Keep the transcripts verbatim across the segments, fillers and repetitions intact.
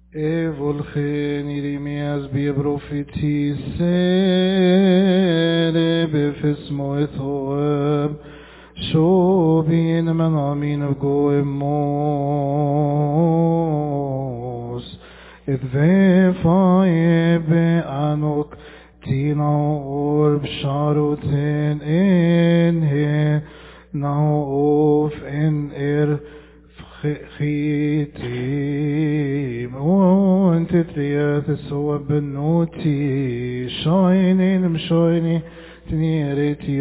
Evolgen Irimias bi profetisere befismo ethoeb shobin manamin goemos edvefaye be'anok tina orb sharoten enhe naof en er خيتيم وانت ترياث سوى بنوتي شاينين مشايني تنيرتي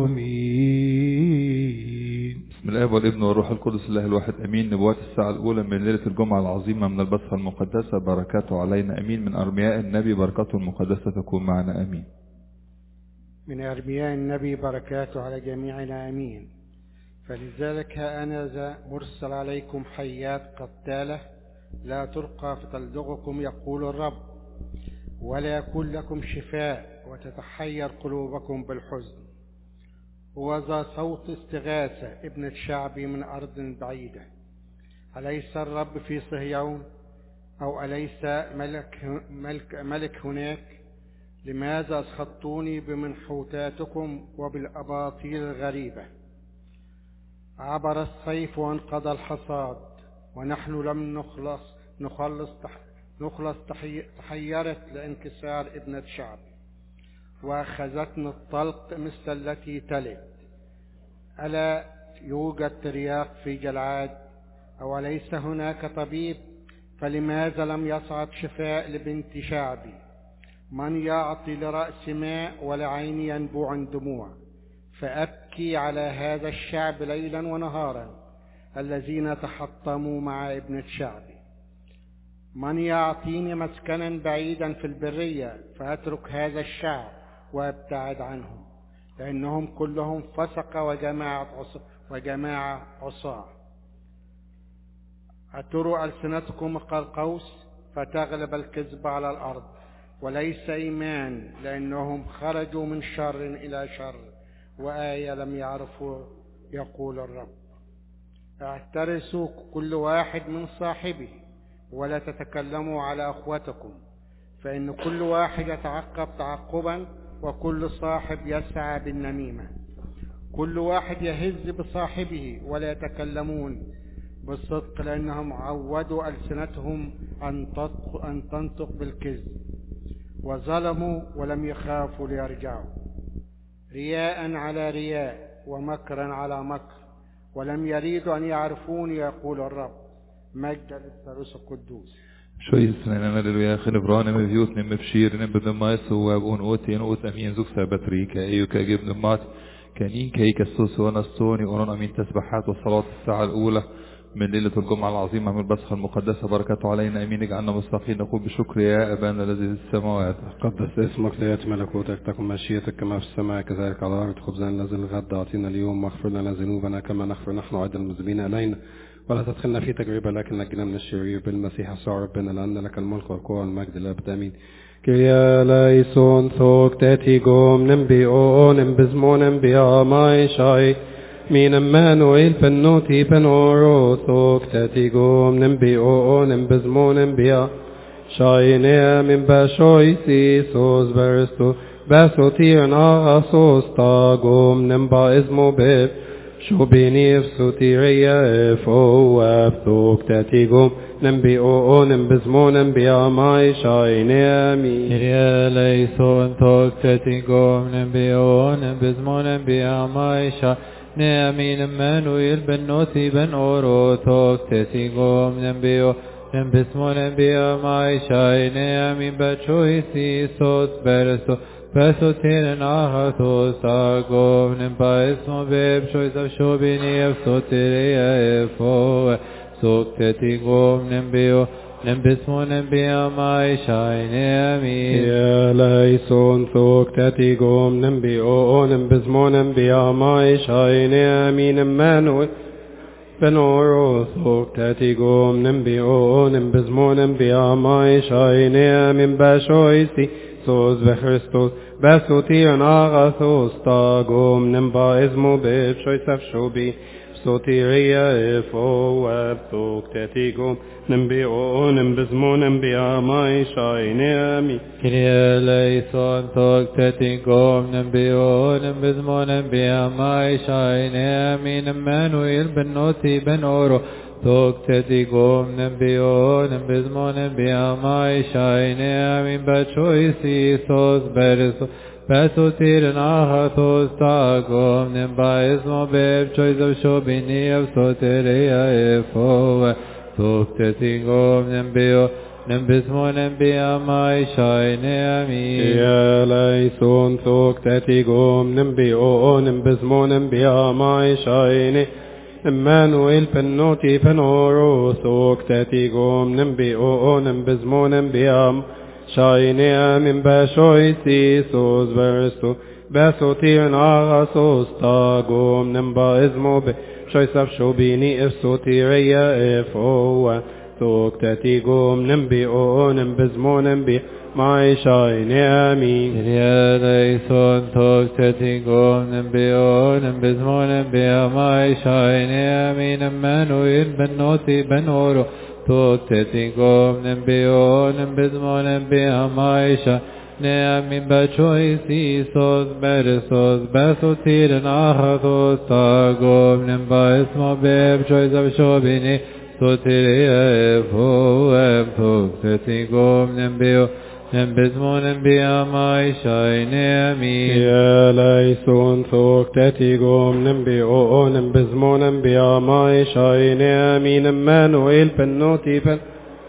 رومين. بسم الله والابن والروح القدس الله الواحد امين. نبوات الساعة الاولى من ليلة الجمعة العظيمة من البصرة المقدسة بركاته علينا امين. من ارمياء النبي بركاته المقدسة تكون معنا امين. من ارمياء النبي بركاته على جميعنا امين. فلذلك ها أنا ذا مرسل عليكم حيات قتالة لا ترقى فتلدغكم يقول الرب، ولا يكون لكم شفاء وتتحير قلوبكم بالحزن. وذا صوت استغاثة ابنة شعبي من أرض بعيدة. أليس الرب في صهيون؟ أو أليس ملك, ملك, ملك هناك؟ لماذا أسخطوني بمنحوتاتكم وبالأباطيل الغريبة؟ عبر الصيف وانقضى الحصاد ونحن لم نخلص نخلص نخلص تحيرت لانكسار ابنة شعب، وأخذتنا الطلق مثل التي تلد. ألا يوجد ترياق في جلعاد؟ أو ليس هناك طبيب؟ فلماذا لم يصعد شفاء لبنت شعبي؟ من يعطي لرأس ماء ولعين ينبوع دموع؟ فأبكي على هذا الشعب ليلا ونهارا الذين تحطموا مع ابنة شعبي. من يعطيني مسكنا بعيدا في البرية فأترك هذا الشعب وأبتعد عنهم، لأنهم كلهم فسق وجماعة عصا وجماعة عصاة. أتروا ألسنتكم كالقوس فتغلب الكذب على الأرض، وليس إيمان، لأنهم خرجوا من شر إلى شر، وآية لم يعرفوا يقول الرب. اعترسوا كل واحد من صاحبه ولا تتكلموا على أخوتكم، فإن كل واحد يتعقب تعقبا وكل صاحب يسعى بالنميمة. كل واحد يهز بصاحبه ولا يتكلمون بالصدق، لأنهم عودوا ألسنتهم أن تنطق بالكذب، وظلموا ولم يخافوا ليرجعوا. رياء على رياء ومكرا على مكر، ولم يريدوا أن يعرفون يقول الرب. مجد للثالوث القدوس. شوي سنانا للويا خنبران مبيوت نم بشير نم بدمايس وابون اوتي نوت امين زوك سابتريكا ايوكا جبن مات كانين كيك السوس ونستوني ورون امين تسبحات وصلاة الساعة الاولى من ليلة الجمعة العظيمة من البصرة المقدسة بركاته علينا امين. اجعلنا مستقيم نقول بشكر يا ابانا الذي في السماوات. قدس اسمك، ليأتي ملكوتك، تكن مشيئتك كما في السماء كذلك على الارض. خبزنا الذي الغد اعطينا اليوم، واغفر لنا ذنوبنا كما نغفر نحن ايضا المذنبين الينا، ولا تدخلنا في تجربة لكن نجنا من الشرير. بالمسيح يسوع ربنا، لأن لك الملك والقوة والمجد للأبد آمين. Kyrie eleison thok tetigom nembio nembizmo nembia maishai min Emmanuel penoti penoro thok tetigom nembio nembizmo nembia shaine min bashoisi sos versto basotir na asos tagom nemba izmo beb شوبيني فسوتيريا فو أبثوك تاتيكم ننبئو ننبزمو ننبيا ماي شايني آمين. كريا ليسون ثوك تاتيكم ننبئو ننبزمو ننبيا ماي شايني آمين. Emmanuel بنوتي بن أورو ثوك تاتيكم ننبئو ننبزمو ننبيا ماي شايني آمين. بچوي سيسوس برسو Peso tienen ahatos agov nempa esmo beb shoy zav shobini ev sotiria efo soktetigov nembio nembismo nembia mai shaine amin. Kyrie eleison soktetigov nembio nembismo nembia mai shaine amin. Emmanuel benoro soktetigov nembio nembismo nembia mai shaine amin. Bashoisi sos ve Christos basotir agathos tagom nemba izmo beb shoy saf shobi sotiria efo abtok tetigom نمبيو نمبزمو نمبيا ماي شاينامي Kyrie eleison tok tetigom nembio nembizmo nembia mai shaine amin Emmanuel ben noti ben oro tok tetigom nembio nembizmo nembia mai shaine amin bachoisi sos berso Pesutir nahatos tagom nembaismo beb choizav shobini av soteria efo tok tetigom nembio Nembismo nembia mai shaine amin. يا ليسون ثوك تاتيقوم نمبيو نمبزمو نمبيا ماي شايني إمانويل بنوتي بنورو ثوك تاتيقوم نمبيو نمبزمو نمبيا شايني أمين باشوي سيسوس برستو باسو تيرن آغاسوس تاقوم نمبا إزمو بشوي سفشو بيني إفسو تيريا إفوا ثوك تاتيقوم نمبيو نمبزمو نمبيا ماي شايني أمين Kyrie eleison tok tetigom nembio nembizmo nembia mai shaine amin Emmanuel ben noti ben oro tok tetigom nembio nembizmo nembia mai shaine amin bachoisi sos bersos basotir nahatos tagom nembaismo beb choizav shobini sotiria efoem tok tetigom nembio Nembizmo nembia mai shaine amin. يا ليسون ثوك تاتيقوم نمبيو نمبزمو نمبيا ماي شايني أمين إمانويل بنوتي بن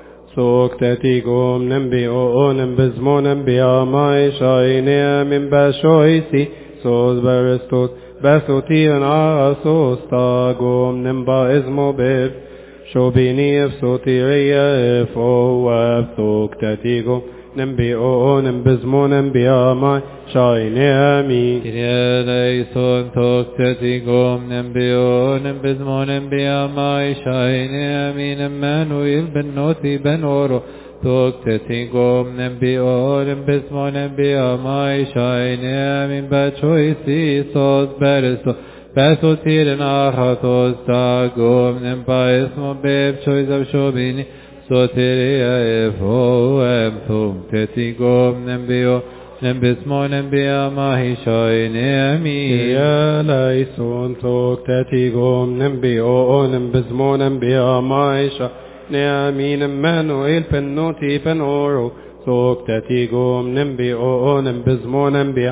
ثوك تاتيقوم نمبيو نمبزمو نمبيا ماي شايني أمين باشويسي سوز برستوس باسوتيرن آسوس تاقوم نمبا إزمو بيب شوبيني افسوتيريا افو ثوك تاتيقوم نمبيو نمبزمو نمبيا ماي شايني أمين Kyrie eleison tok tetigom nembio nembizmo nembia mai shaine amin Emmanuel ben noti ben oro tok tetigom nembio nembizmo nembia mai shaine amin bachoisi sos berso Pesutir nahatos tagom nembaismo beb choizav shobini soteria efoem tok tetigom nembio Nembismo nembia mahi shaine amin. يا ليسون ثوك تاتيقوم نمبيو نمبزمو نمبيا ماي شايني أمين إمانويل بنوتي بنورو ثوك تاتيقوم نمبيو نمبزمو نمبيا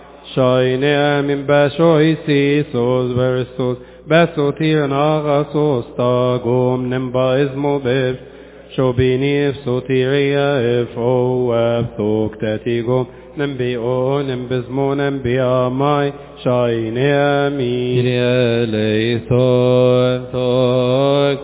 شايني أمين باشوي سيسوس برسوس باسوتير ناغاسوس تاقوم نمبا إزمو بيب شوبيني افسوتيريا افو ثوك تاتيقوم نمبيو نمبزمو نمبيا ماي شايني أمين Kyrie eleison tok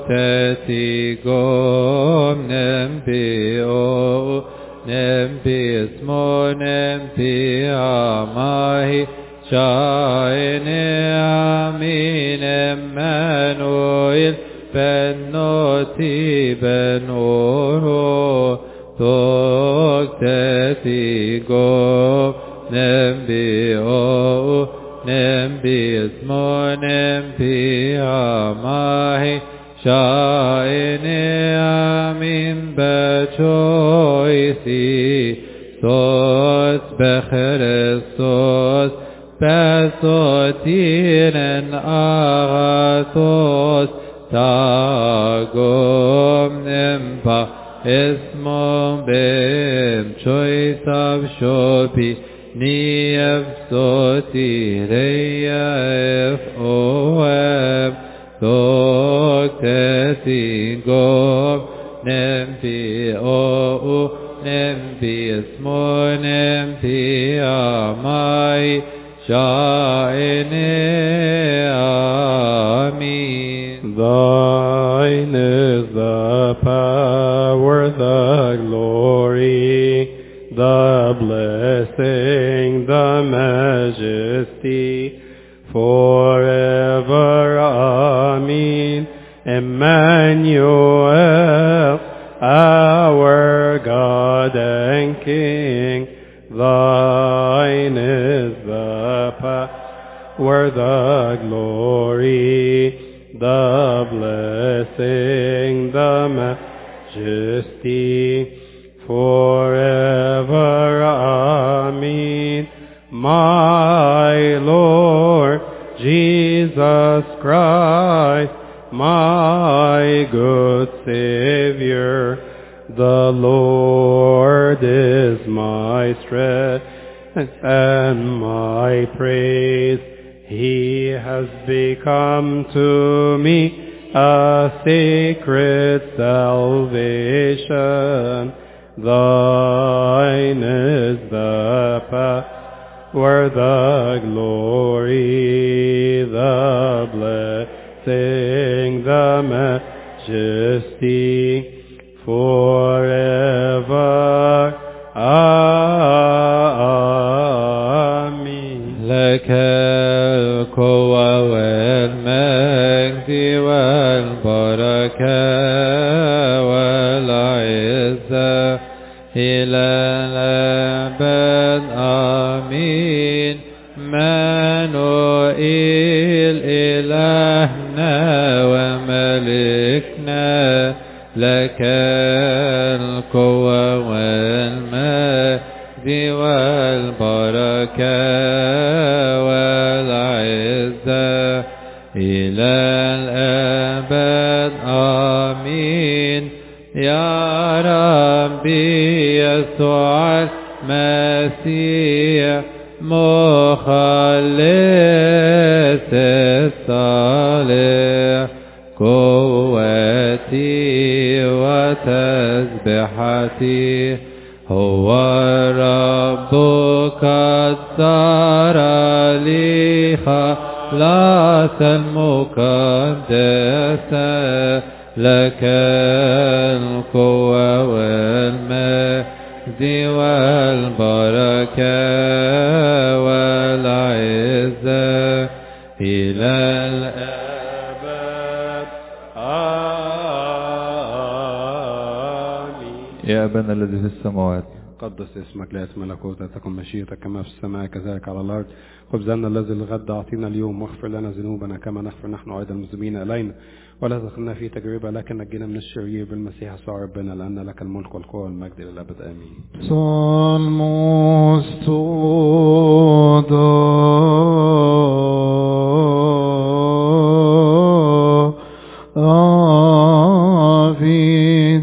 tetigom nembio nembismo nembia mahi shaine amin Emmanuel ben noti ben oro tok tetigom nembio nembismo nembia mahi shaine amin bachoisi sos bechrestos basotiren agatos tagom nempa اسمم بهم choice of shopi ni of soti reya f o m tokti gom nempi o u nempi esmo nempi amai shaine amin. Thine is the power, the glory, the blessing, the majesty, forever. Amen. Emmanuel, our God and King, thine is the power, the glory, the blessing, the majesty forever. Amen. My Lord Jesus Christ, my good Savior, the Lord is my strength and my praise. He has become to me a sacred salvation. Thine is the power, the glory, the blessing, the majesty forever. Amen. لك القوة والمجد والبركة والعزة إلى الأبد. آمين. مانوئيل إلهنا وملكنا، لك القوة والمجد والبركة والعزة إلى الأبد. آمين. يا ربي يسوع المسيح مخلص الصالح، قوتي وتسبحتي، هو الرب قد صار لي خلاص المقدسة، لك القوة والمجد والبركة والعزة إلى الأبد. آمين. يا أبانا الذي في السماوات، قدس اسمك، ليأتي ملكوتك، تكن مشيئتك كما في السماء كذلك على الأرض. خبزنا الذي للغد أعطينا اليوم، واغفر لنا ذنوبنا كما نغفر نحن أيضا المذنبين إلينا، ولا تدخلنا في تجربة لكن نجينا من الشرير بالمسيح يسوع ربنا، لأن لك الملك والقوة والمجد إلى الأبد. آمين. Salmos David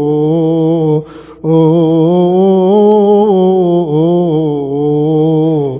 Oh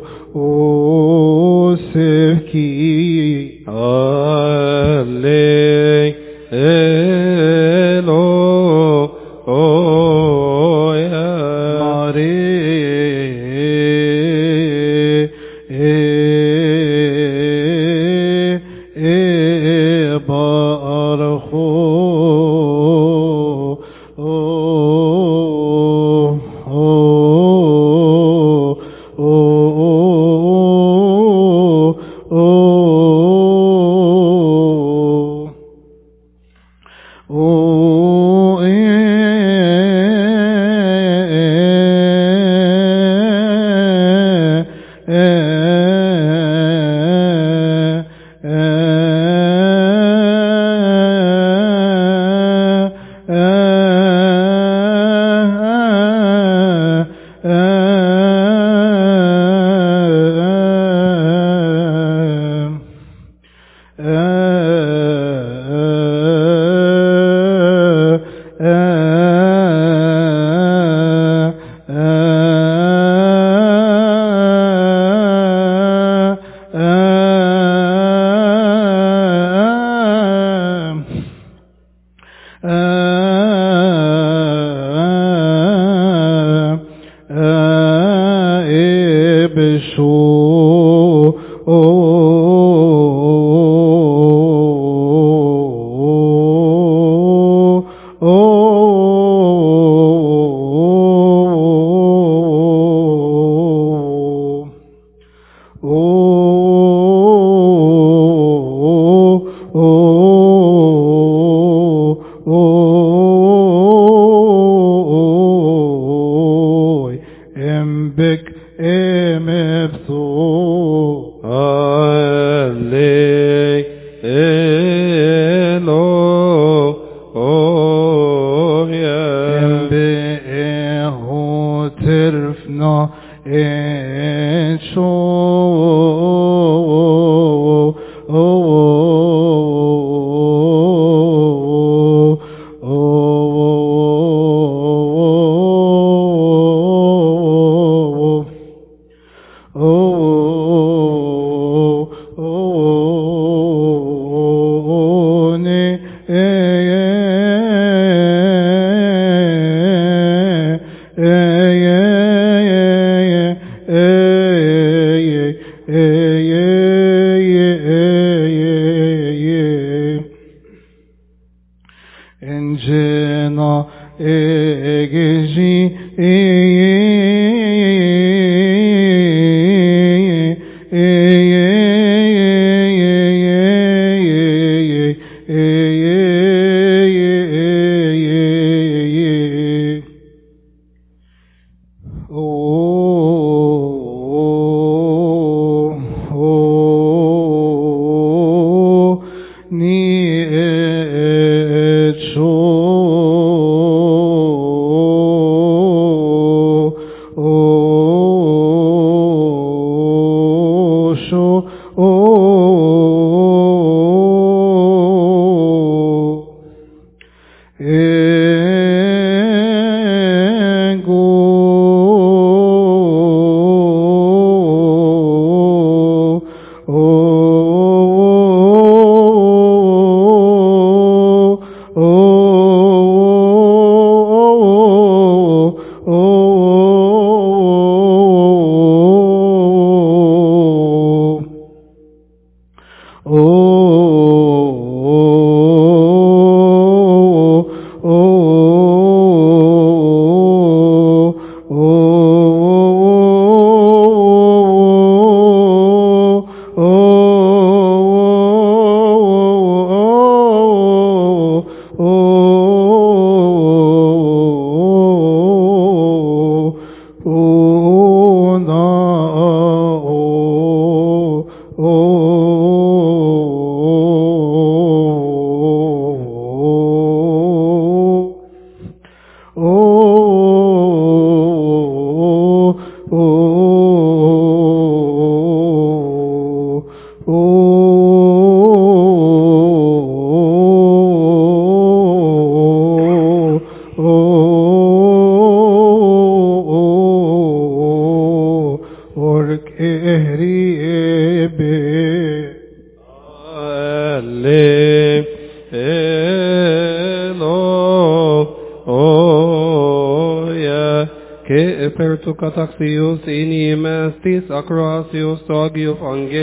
Kataxios inimastis acroasios togios ange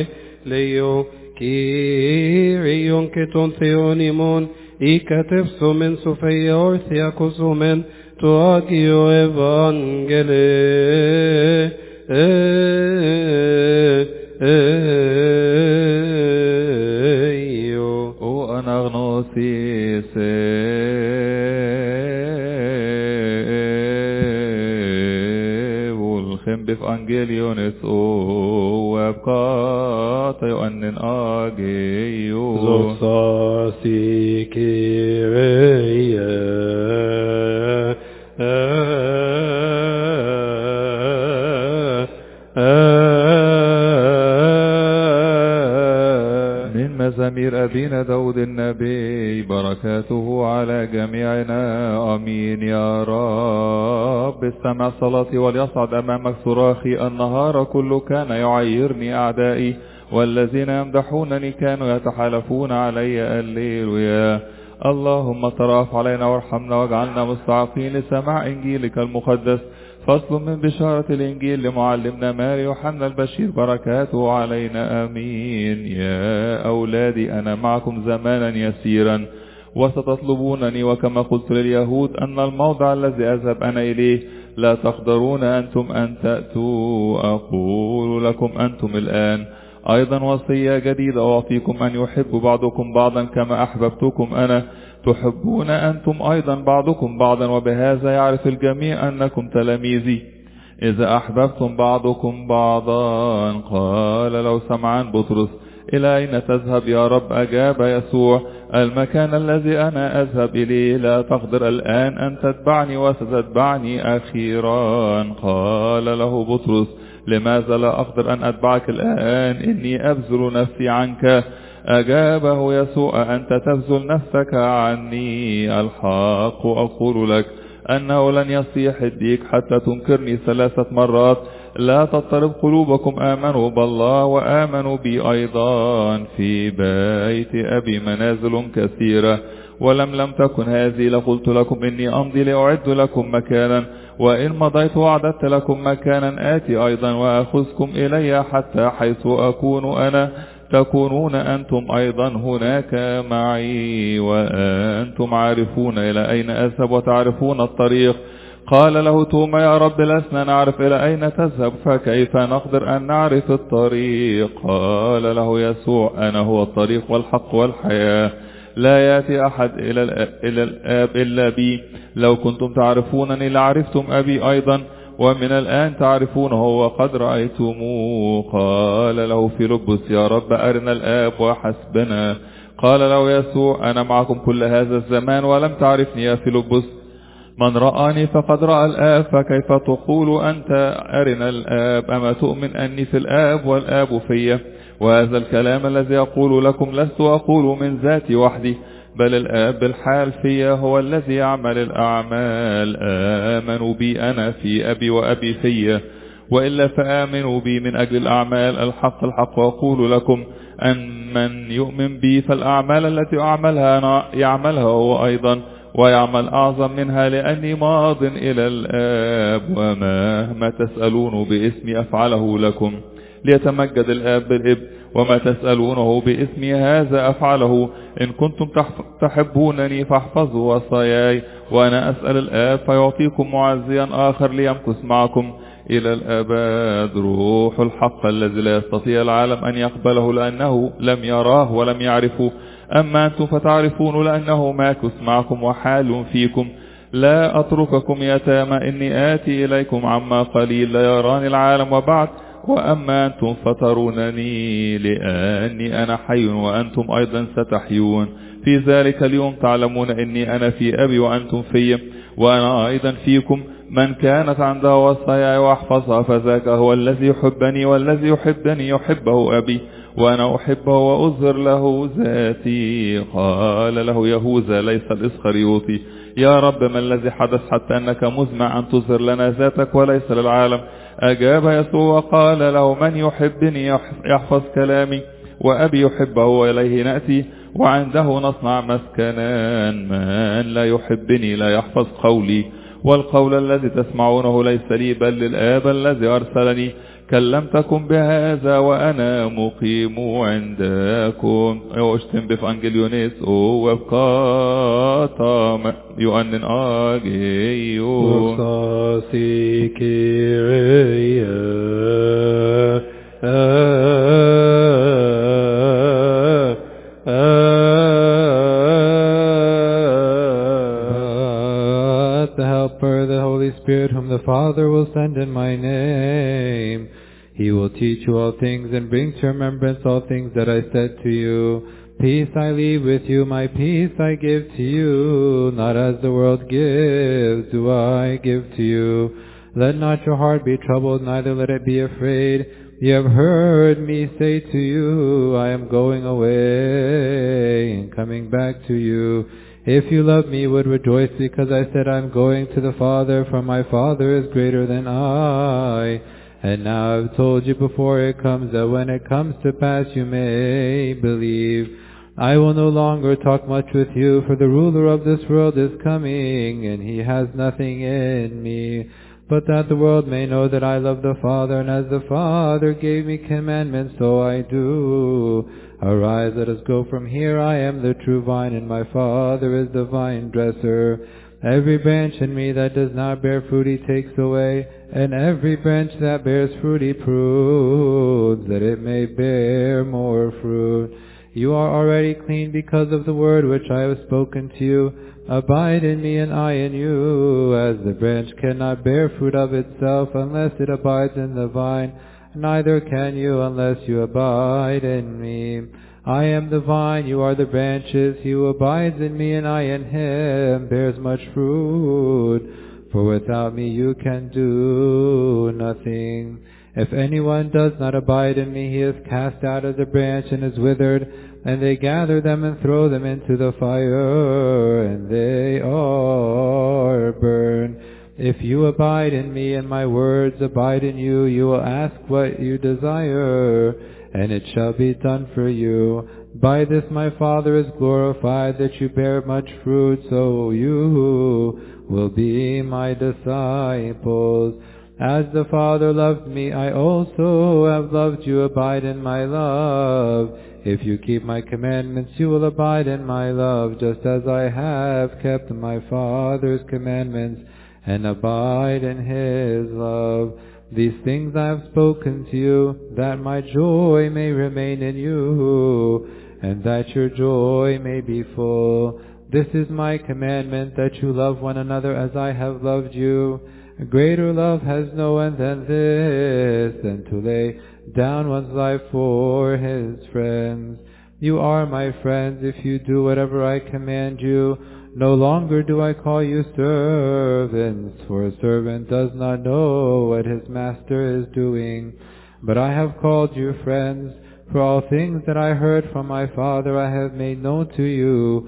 leo kyrion keton theonimon ikatepsomen sofeia orthiakosomen toagio evangele وأنا غنوسيس والخم بف أنجليونس وابقات يؤنن آجيو زوصاسي كيريا من مزامير أبينا داود النبي بركاته على جميعنا آمين يا رب. استمع صلاتي وليصعد أمامك صراخي. النهار كله كان يعيرني أعدائي والذين يمدحونني كانوا يتحالفون علي الليل. اللهم تراف علينا وارحمنا واجعلنا مستعقين لسماع إنجيلك المقدس. فصل من بشارة الإنجيل لمعلمنا ماري يوحنا البشير بركاته علينا آمين. يا أولادي أنا معكم زمانا يسيرا وستطلبونني، وكما قلت لليهود أن الموضع الذي أذهب أنا إليه لا تقدرون أنتم أن تأتوا، أقول لكم أنتم الآن. أيضا وصية جديدة أعطيكم أن يحب بعضكم بعضا كما أحببتكم أنا، تحبون أنتم أيضا بعضكم بعضا، وبهذا يعرف الجميع أنكم تلاميذي إذا أحببتم بعضكم بعضا. قال له سمعان بطرس إلى أين تذهب يا رب؟ أجاب يسوع المكان الذي أنا أذهب إليه لا تقدر الآن أن تتبعني وستتبعني أخيرا. قال له بطرس لماذا لا أقدر أن أتبعك الآن؟ إني أبذل نفسي عنك. أجابه يسوع أنت تبذل نفسك عني. الحق أقول لك أنه لن يصيح الديك حتى تنكرني ثلاثة مرات. لا تضطرب قلوبكم، آمنوا بالله وآمنوا بي أيضا. في بيت أبي منازل كثيرة، ولم لم تكن هذه لقلت لكم إني أمضي لأعد لكم مكانا، وإن مضيت وعددت لكم مكانا آتي أيضا وأخذكم إلي حتى حيث أكون أنا تكونون أنتم أيضا هناك معي. وأنتم عارفون إلى أين أذهب وتعرفون الطريق. قال له توما يا رب لسنا نعرف إلى أين تذهب، فكيف نقدر أن نعرف الطريق؟ قال له يسوع أنا هو الطريق والحق والحياة، لا يأتي أحد إلى الآب إلا بي. لو كنتم تعرفونني لعرفتم أبي أيضا، ومن الآن تعرفونه وقد رأيتموه. قال له فيلبس يا رب أرنا الآب وحسبنا. قال له يسوع أنا معكم كل هذا الزمان ولم تعرفني يا فيلبس؟ من رآني فقد رأى الآب، فكيف تقول أنت أرنا الآب؟ أما تؤمن أني في الآب والآب في؟ وهذا الكلام الذي أقول لكم لست أقول من ذاتي وحدي، بل الآب بالحال في هو الذي يعمل الأعمال. آمنوا بي أنا في أبي وأبي في، وإلا فآمنوا بي من أجل الأعمال. الحق الحق أقول لكم أن من يؤمن بي فالأعمال التي أعملها أنا يعملها هو أيضا، ويعمل أعظم منها، لأني ماض إلى الآب. وما تسألونه باسمي أفعله لكم، ليتمجد الآب بالابن. وما تسألونه باسمي هذا أفعله إن كنتم تحبونني فاحفظوا وصاياي. وأنا أسأل الآب فيعطيكم معزيا آخر ليمكث معكم إلى الأبد، روح الحق الذي لا يستطيع العالم أن يقبله لأنه لم يراه ولم يعرفه. أما أنتم فتعرفون لأنه ماكث معكم وحال فيكم. لا أترككم يتامى، إني آتي إليكم عما قليل. لا يراني العالم وبعد، وأما أنتم فترونني، لأني أنا حي وأنتم أيضا ستحيون. في ذلك اليوم تعلمون إني أنا في أبي وأنتم في، وأنا أيضا فيكم. من كانت عنده وصاياي وأحفظها فذاك هو الذي يحبني، والذي يحبني يحبه أبي، وأنا أحبه وأظهر له ذاتي. قال له يهوذا ليس الإسخريوطي يا رب ما الذي حدث حتى أنك مزمع أن تظهر لنا ذاتك وليس للعالم؟ أجاب يسوع وقال له من يحبني يحفظ كلامي، وأبي يحبه وإليه نأتي وعنده نصنع مسكنا. من لا يحبني لا يحفظ قولي، والقول الذي تسمعونه ليس لي بل للآب الذي أرسلني. كلمتكم بهذا وأنا مقيم عندكم. يوشتم بفانجليونيس وبقاطم يؤنن آجيو وصاصي كيريا The Helper, the Holy Spirit, whom the Father will send in my name, He will teach you all things and bring to remembrance all things that I said to you. Peace I leave with you, my peace I give to you. Not as the world gives, do I give to you. Let not your heart be troubled, neither let it be afraid. You have heard me say to you, I am going away and coming back to you. If you love me, you would rejoice because I said I am going to the Father, for my Father is greater than I. And now I have told you before it comes, that when it comes to pass you may believe. I will no longer talk much with you, for the ruler of this world is coming, and he has nothing in me. But that the world may know that I love the Father, and as the Father gave me commandments, so I do. Arise, let us go from here. I am the true vine, and my Father is the vine dresser. Every branch in me that does not bear fruit he takes away, and every branch that bears fruit he prunes, that it may bear more fruit. You are already clean because of the word which I have spoken to you. Abide in me and I in you, as the branch cannot bear fruit of itself unless it abides in the vine, neither can you unless you abide in me. I am the vine, you are the branches. He who abides in me and I in him bears much fruit, for without me you can do nothing. If anyone does not abide in me, he is cast out as a branch and is withered, and they gather them and throw them into the fire, and they are burned. If you abide in me and my words abide in you, you will ask what you desire, and it shall be done for you. By this my Father is glorified, that you bear much fruit, so you will be my disciples. As the Father loved me, I also have loved you. Abide in my love. If you keep my commandments, you will abide in my love, just as I have kept my Father's commandments and abide in his love. These things I have spoken to you, that my joy may remain in you, and that your joy may be full. This is my commandment, that you love one another as I have loved you. A greater love has no one than this, than to lay down one's life for his friends. You are my friends if you do whatever I command you. No longer do I call you servants, for a servant does not know what his master is doing. But I have called you friends, for all things that I heard from my Father I have made known to you.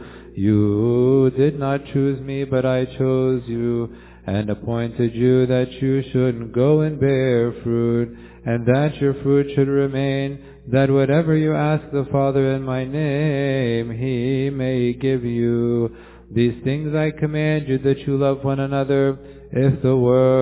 You did not choose me, but I chose you, and appointed you that you should go and bear fruit, and that your fruit should remain, that whatever you ask the Father in my name, he may give you. These things I command you, that you love one another. If the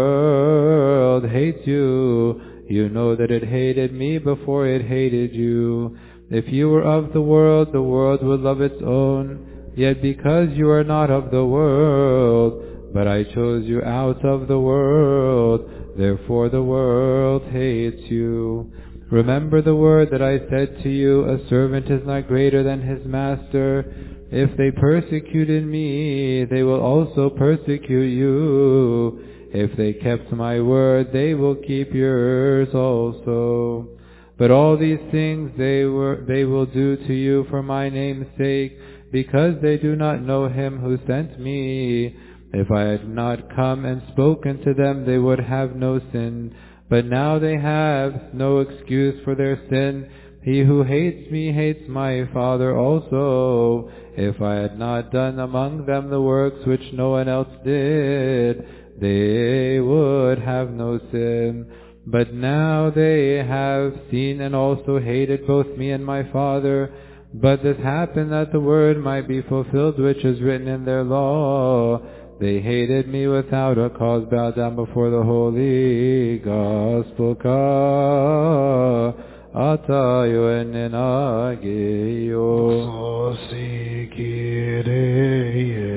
world hates you, you know that it hated me before it hated you. If you were of the world, the world would love its own. Yet because you are not of the world, but I chose you out of the world, therefore the world hates you. Remember the word that I said to you, a servant is not greater than his master. If they persecuted me, they will also persecute you. If they kept my word, they will keep yours also. But all these things they were, they will do to you for my name's sake, because they do not know him who sent me. If I had not come and spoken to them, they would have no sin. But now they have no excuse for their sin. He who hates me hates my Father also. If I had not done among them the works which no one else did, they would have no sin. But now they have seen and also hated both me and my Father. But this happened that the word might be fulfilled which is written in their law. They hated me without a cause, bowed down before the holy gospel. Ka atayo enenageyo. Sosi kireye.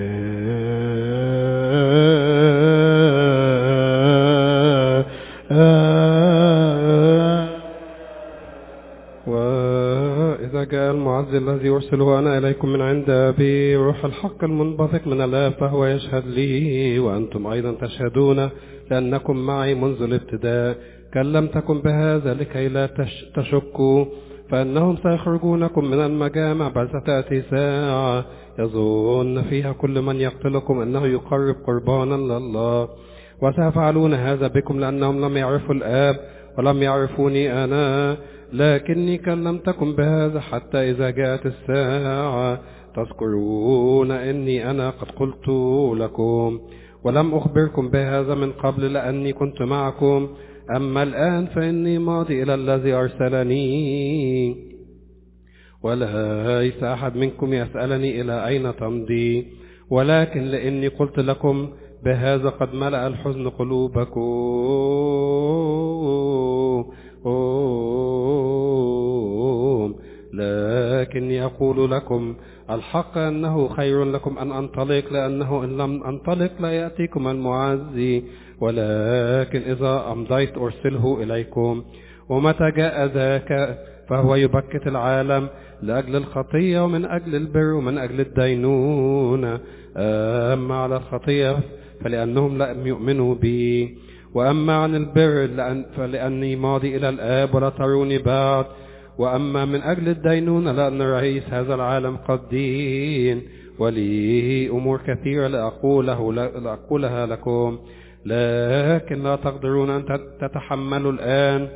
وإذا جاء المعز الذي يرسله أنا إليكم من عند أبي روح الحق المنبثق من الآب فهو يشهد لي وأنتم أيضا تشهدون لأنكم معي منذ الابتداء. كلمتكم بهذا لكي لا تشكوا فإنهم سيخرجونكم من المجامع بل ستأتي ساعة يظن فيها كل من يقتلكم أنه يقرب قربانا لله وسيفعلون هذا بكم لأنهم لم يعرفوا الآب ولم يعرفوني أنا. لكني كلمتكم بهذا حتى إذا جاءت الساعة تذكرون إني أنا قد قلت لكم ولم أخبركم بهذا من قبل لأني كنت معكم. أما الآن فإني ماضي إلى الذي أرسلني وليس أحد منكم يسألني إلى أين تمضي ولكن لأني قلت لكم بهذا قد ملأ الحزن قلوبكم. لكني أقول لكم الحق أنه خير لكم أن أنطلق لأنه إن لم أنطلق لا يأتيكم المعزي ولكن إذا أمضيت أرسله إليكم. ومتى جاء ذاك فهو يبكت العالم لأجل الخطية ومن أجل البر ومن أجل الدينونة. أما على الخطية فلأنهم لم يؤمنوا بي وأما عن البر فلأني ماضي إلى الآب ولا تروني بعد. وأما من أجل الدينونة لأن رئيس هذا العالم قد دين ولي أمور كثيرة لأقوله لأقولها لكم لكن لا تقدرون أن تتحملوا الآن.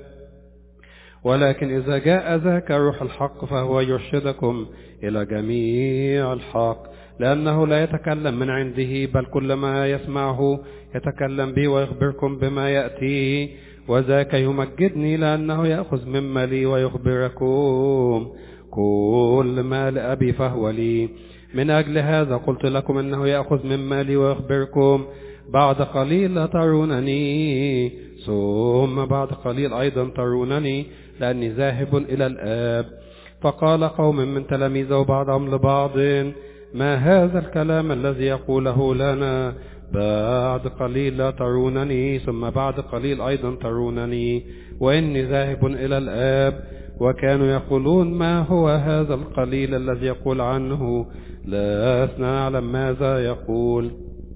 ولكن إذا جاء ذاك روح الحق فهو يرشدكم إلى جميع الحق لأنه لا يتكلم من عنده بل كل ما يسمعه يتكلم به ويخبركم بما يأتي وذاك يمجدني لأنه يأخذ مما لي ويخبركم. كل ما لأبي فهو لي. من أجل هذا قلت لكم أنه يأخذ مما لي ويخبركم. بعد قليل لا ترونني ثم بعد قليل أيضا ترونني لأني ذاهب إلى الآب. فقال قوم من تلاميذه بعضهم لبعض ما هذا الكلام الذي يقوله لنا بعد قليل لا ترونني ثم بعد قليل أيضا ترونني وإني ذاهب إلى الآب. وكانوا يقولون ما هو هذا القليل الذي يقول عنه لسنا نعلم ماذا يقول.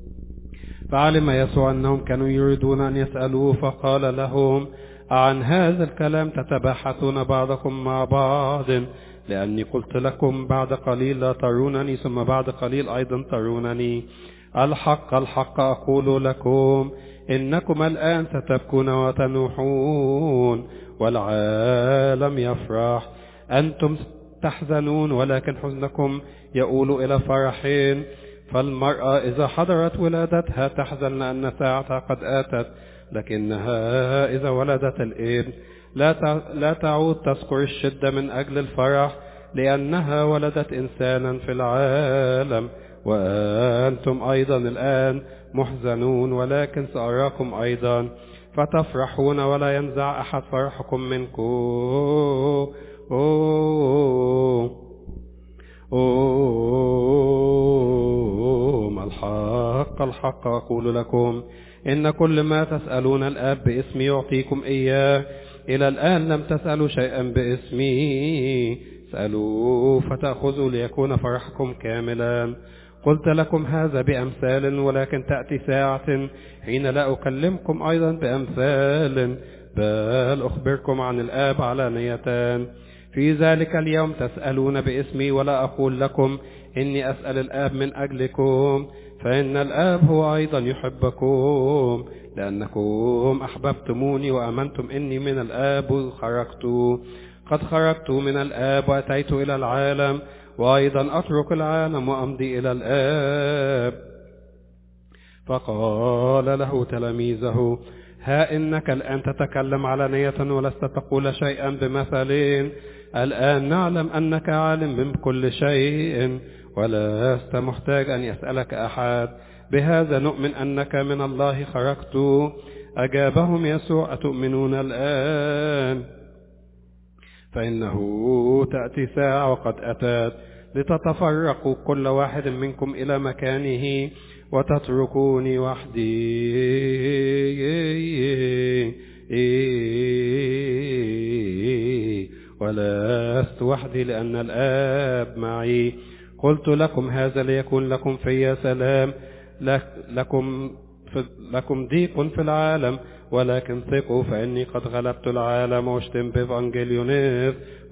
فعلم يسوع أنهم كانوا يريدون أن يسألوه فقال لهم عن هذا الكلام تتباحثون بعضكم مع بعض لأني قلت لكم بعد قليل لا ترونني ثم بعد قليل أيضا ترونني. الحق الحق أقول لكم إنكم الآن ستبكون وتنوحون والعالم يفرح. أنتم تحزنون ولكن حزنكم يؤول إلى فرحين. فالمرأة إذا حضرت ولادتها تحزن لأن ساعتها قد آتت لكنها إذا ولدت الابن لا تعود تذكر الشدة من أجل الفرح لأنها ولدت إنسانا في العالم. وأنتم أيضا الآن محزنون ولكن سأراكم أيضا فتفرحون ولا ينزع أحد فرحكم منكم. أوه أوه الحق الحق أقول لكم إن كل ما تسألون الآب باسمي يعطيكم إياه. إلى الآن لم تسألوا شيئا باسمي سألوا فتأخذوا ليكون فرحكم كاملا. قلت لكم هذا بأمثال ولكن تأتي ساعة حين لا أكلمكم أيضا بأمثال بل أخبركم عن الآب علانية. في ذلك اليوم تسألون باسمي ولا أقول لكم إني أسأل الآب من أجلكم فإن الآب هو أيضا يحبكم لأنكم أحببتموني وأمنتم إني من الآب خرجت. قد خرجت من الآب وأتيت إلى العالم وأيضا أترك العالم وأمضي إلى الآب. فقال له تلاميذه ها إنك الآن تتكلم علانية ولست تقول شيئا بمثل. الآن نعلم أنك عالم من كل شيء ولست محتاج أن يسألك أحد. بهذا نؤمن أنك من الله خرجت. أجابهم يسوع أتؤمنون الآن؟ فإنه تأتي ساعة وقد أتت لتتفرقوا كل واحد منكم إلى مكانه وتتركوني وحدي، ولست وحدي لأن الآب معي. قلت لكم هذا ليكون لكم في سلام، لكم لكم ضيق في العالم، ولكن ثقوا فإني قد غلبت العالم. واشتم بإفانجيليونيف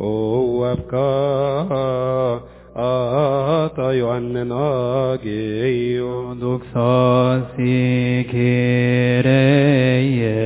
وابكى آتا يوانن آجيو دوكساسي كيريه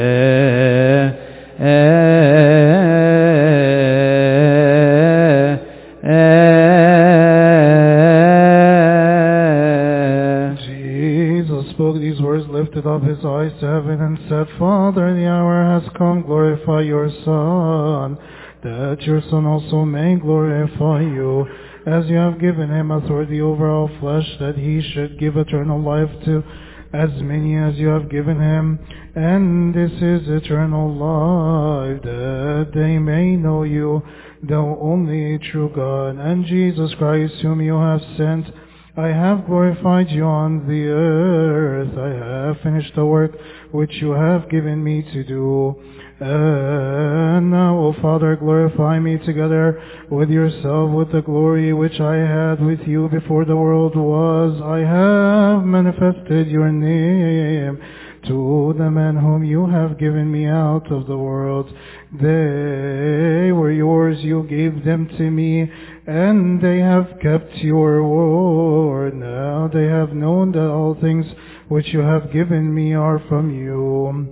Lifted up his eyes to heaven and said, Father, the hour has come, glorify your Son, that your Son also may glorify you, as you have given him authority over all flesh, that he should give eternal life to as many as you have given him. And this is eternal life, that they may know you, the only true God, and Jesus Christ, whom you have sent. I have glorified you on the earth. I have finished the work which you have given me to do. And now, O Father, glorify me together with yourself with the glory which I had with you before the world was. I have manifested your name to the men whom you have given me out of the world. They were yours, you gave them to me, and they have kept your word. Now they have known that all things which you have given me are from you.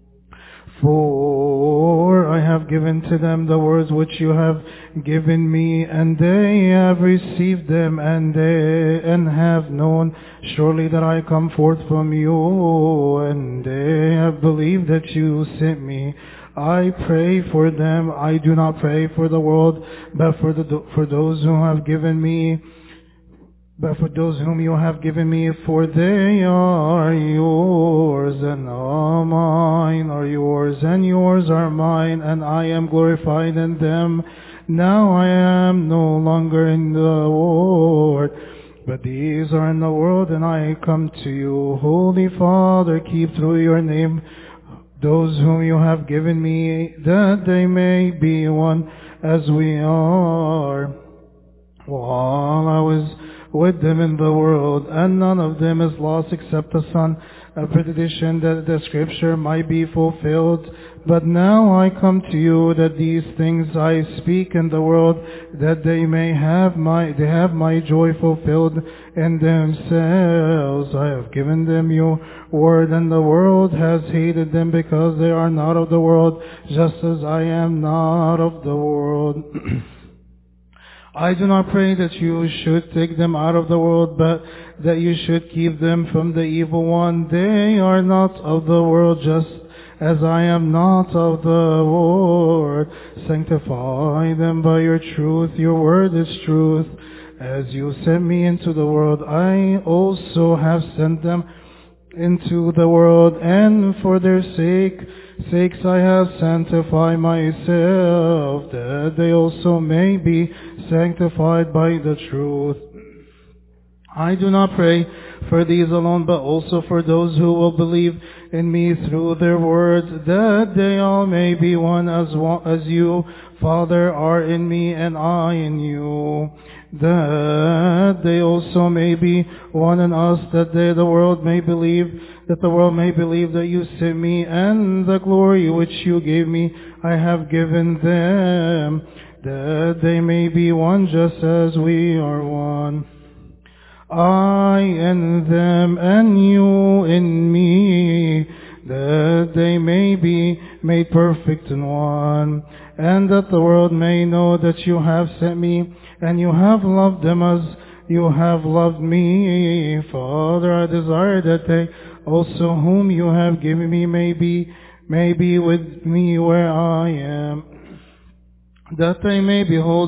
For I have given to them the words which you have given me, and they have received them, and they and have known surely that I come forth from you, and they have believed that you sent me. I pray for them. I do not pray for the world, but for the for those who have given me, but for those whom you have given me, for they are yours, and all mine are yours, and yours are mine, and I am glorified in them. Now I am no longer in the world, but these are in the world, and I come to you. Holy Father, keep through your name those whom you have given me, that they may be one as we are. While I was with them in the world, and none of them is lost except the Son, a petition that the Scripture might be fulfilled. But now I come to you, that these things I speak in the world, that they may have my they have my joy fulfilled in themselves. I have given them your word, and the world has hated them, because they are not of the world, just as I am not of the world. I do not pray that you should take them out of the world, but that you should keep them from the evil one. They are not of the world, just as I am not of the world. Sanctify them by your truth. Your word is truth. As you sent me into the world, I also have sent them into the world, and for their sake sakes I have sanctified myself, that they also may be sanctified by the truth. I do not pray for these alone, but also for those who will believe in me through their words, that they all may be one as one, as you, Father, are in me and I in you, that they also may be one in us, that they, the world may believe, that the world may believe that you sent me, and the glory which you gave me I have given them, that they may be one just as we are one. I in them and you in me, that they may be made perfect in one, and that the world may know that you have sent me, and you have loved them as you have loved me. Father, I desire that they also whom you have given me may be, may be with me where I am, that they may behold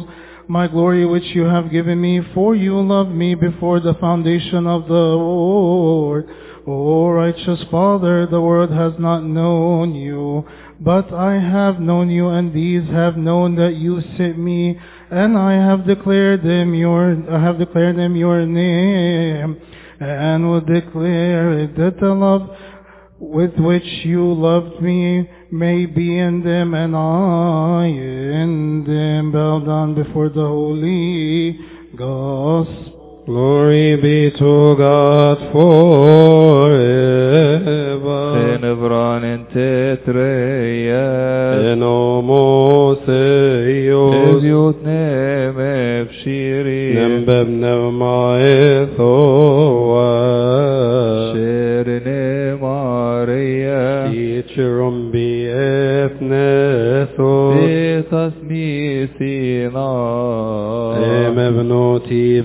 my glory which you have given me, for you loved me before the foundation of the world. O righteous Father, the world has not known you, but I have known you, and these have known that you sent me, and I have declared them your, I have declared them your name, and will declare it, that the love with which you loved me may be in them, and I in them. Bow down before the holy gospel. Glory be to God forever. Tenebran in tetreia. En homos eios. Eviut nem efshiri. Nembeb nevma ethoa. Sherene maria. Teacherum be ethnesos. Betas misina. Emebnoti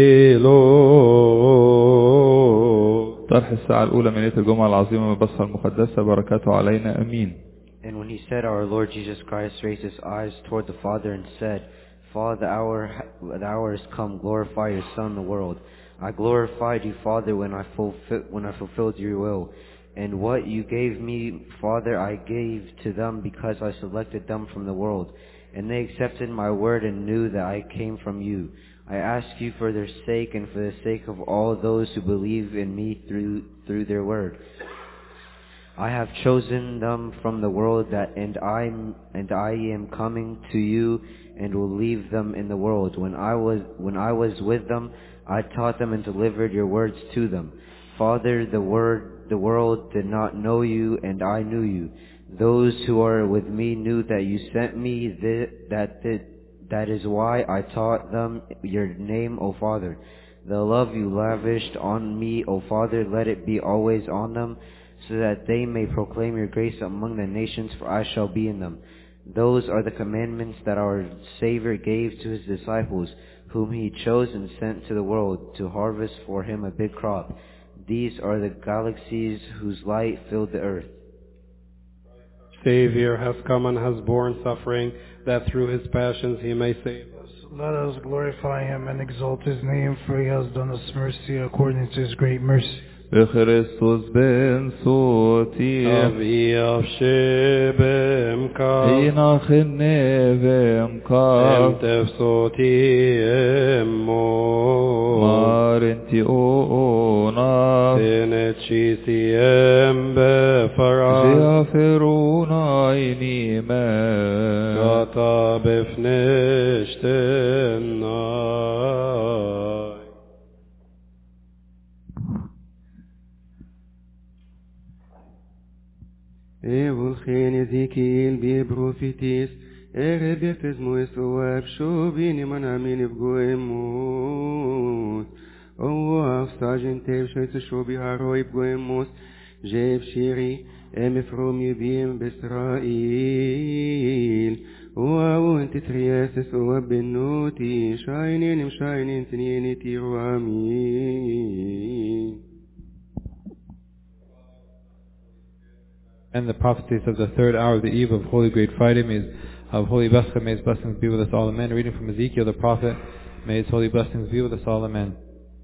بلو. طرح الساعة الأولى من ليلة الجمعة العظيمة من البصرة المقدسة بركاته علينا أمين. And when he said, our Lord Jesus Christ raised his eyes toward the Father and said, Father, the hour, the hour has come, glorify your Son in the world. I glorified you, Father, when I, fulfill, when I fulfilled your will. And what you gave me, Father, I gave to them because I selected them from the world. And they accepted my word and knew that I came from you. I ask you for their sake and for the sake of all those who believe in me through through their word. I have chosen them from the world, that and I and I am coming to you and will leave them in the world. When I was when I was with them, I taught them and delivered your words to them. Father, the word the world did not know you, and I knew you. Those who are with me knew that you sent me. That that that, that is why I taught them your name, O Father. The love you lavished on me, O Father, let it be always on them, so that they may proclaim your grace among the nations, for I shall be in them. Those are the commandments that our Savior gave to his disciples, whom he chose and sent to the world to harvest for him a big crop. These are the galaxies whose light filled the earth. Savior has come and has borne suffering, that through his passions he may save us. Let us glorify him and exalt his name, for he has done us mercy according to his great mercy. Christus ben soti. Avi avshebemka. Inach nevemka. Em tefsoti emmo. Marenti ona. Tenetchisi embefara. Ziaferuna inime. Gata befneshtenai. Evulchen Ezekiel be prophetis, Erebefes Moesoab, Shobini Manamin of Goemos, O of Sergeant Tevshet Shobi Haroib Goemos, Jev Shiri, Emifrom Yubim Besrael, O Awant Triasis O Benoti, Shining, Shining, Tinity Rami. And the prophecies of the third hour of the eve of Holy Great Friday, may his, of Holy Vescha, may his blessings be with us all, amen. Reading from Ezekiel the prophet, may his holy blessings be with us all, amen.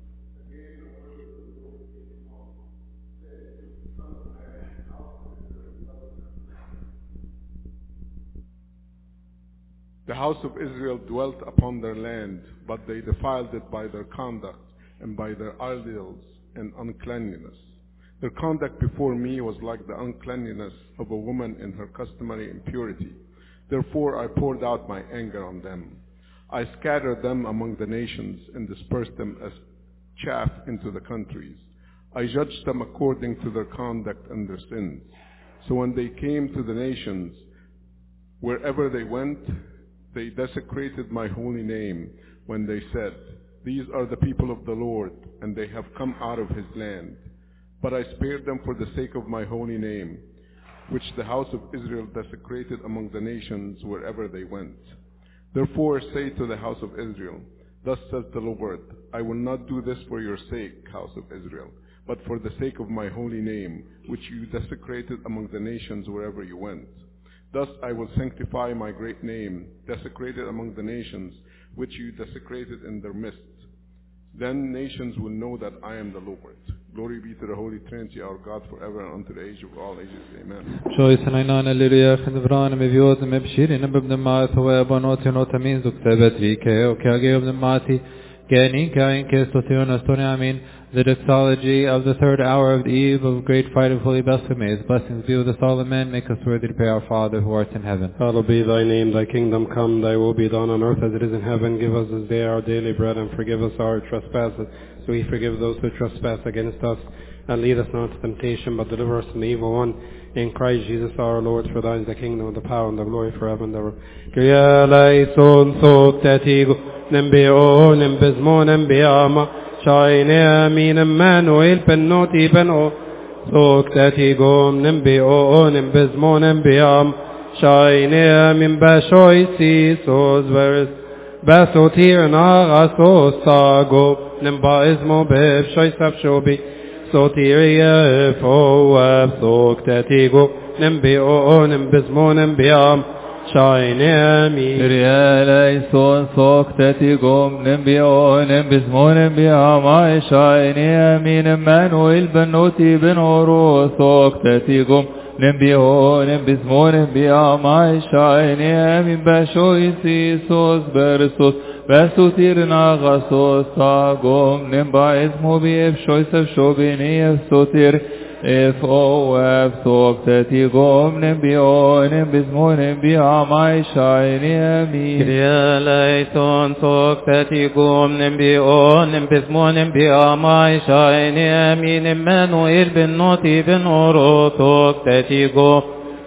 The house of Israel dwelt upon their land, but they defiled it by their conduct and by their idols and uncleanliness. Their conduct before me was like the uncleanliness of a woman in her customary impurity. Therefore I poured out my anger on them. I scattered them among the nations and dispersed them as chaff into the countries. I judged them according to their conduct and their sins. So when they came to the nations, wherever they went, they desecrated my holy name when they said, "These are the people of the Lord, and they have come out of his land." But I spared them for the sake of my holy name, which the house of Israel desecrated among the nations wherever they went. Therefore say to the house of Israel, "Thus says the Lord, I will not do this for your sake, house of Israel, but for the sake of my holy name, which you desecrated among the nations wherever you went. Thus I will sanctify my great name, desecrated among the nations, which you desecrated in their midst. Then nations will know that I am the Lord. Glory be to the Holy Trinity, our God, forever and unto the age of all ages. Amen. Šoj najnana liria khndvran me vjot me bshiri ne bibn mat wa banot no tamin zuk tabatri ke o ke age ibn mati ganin kain ke stotion astoni amin. The doxology of the third hour of the eve of great fight of holy blasphemies. Blessings be with us all, amen. Make us worthy to pray our Father who art in heaven. Hallowed be thy name, thy kingdom come, thy will be done on earth as it is in heaven. Give us this day our daily bread, and forgive us our trespasses, so we forgive those who trespass against us. And lead us not to temptation, but deliver us from the evil one. In Christ Jesus our Lord, for thine is the kingdom, the power, and the glory forever and ever. Kyrie eleison, sok tetigo, nembeo, nembizmo, nembiama. Shine amin Emmanuel penoti peno sok tatigom nembio nembizmo nembiam Shine amin bashoy sos veris basotir na asos sago nembaizmo bev shoy sapshobi sotiria fo ab sok tatigo nembio nembizmo nembiam Shine amin Realaison sok tatigom nembio nembizmo nembiam ay shine amin Emmanuel benoti benoro sok tatigom nembio nembizmo nembiam ay shine amin bashoy sos bersos basotir nagasos tagom nembaizmo bev shoy sapshobini sotir If O F sok tatigom nembio nembizmo nembiam ay shine amin Kyrie eleison sok tatigom nembio nembizmo nembiam ay shine amin Emmanuel benoti benoro sok tatigom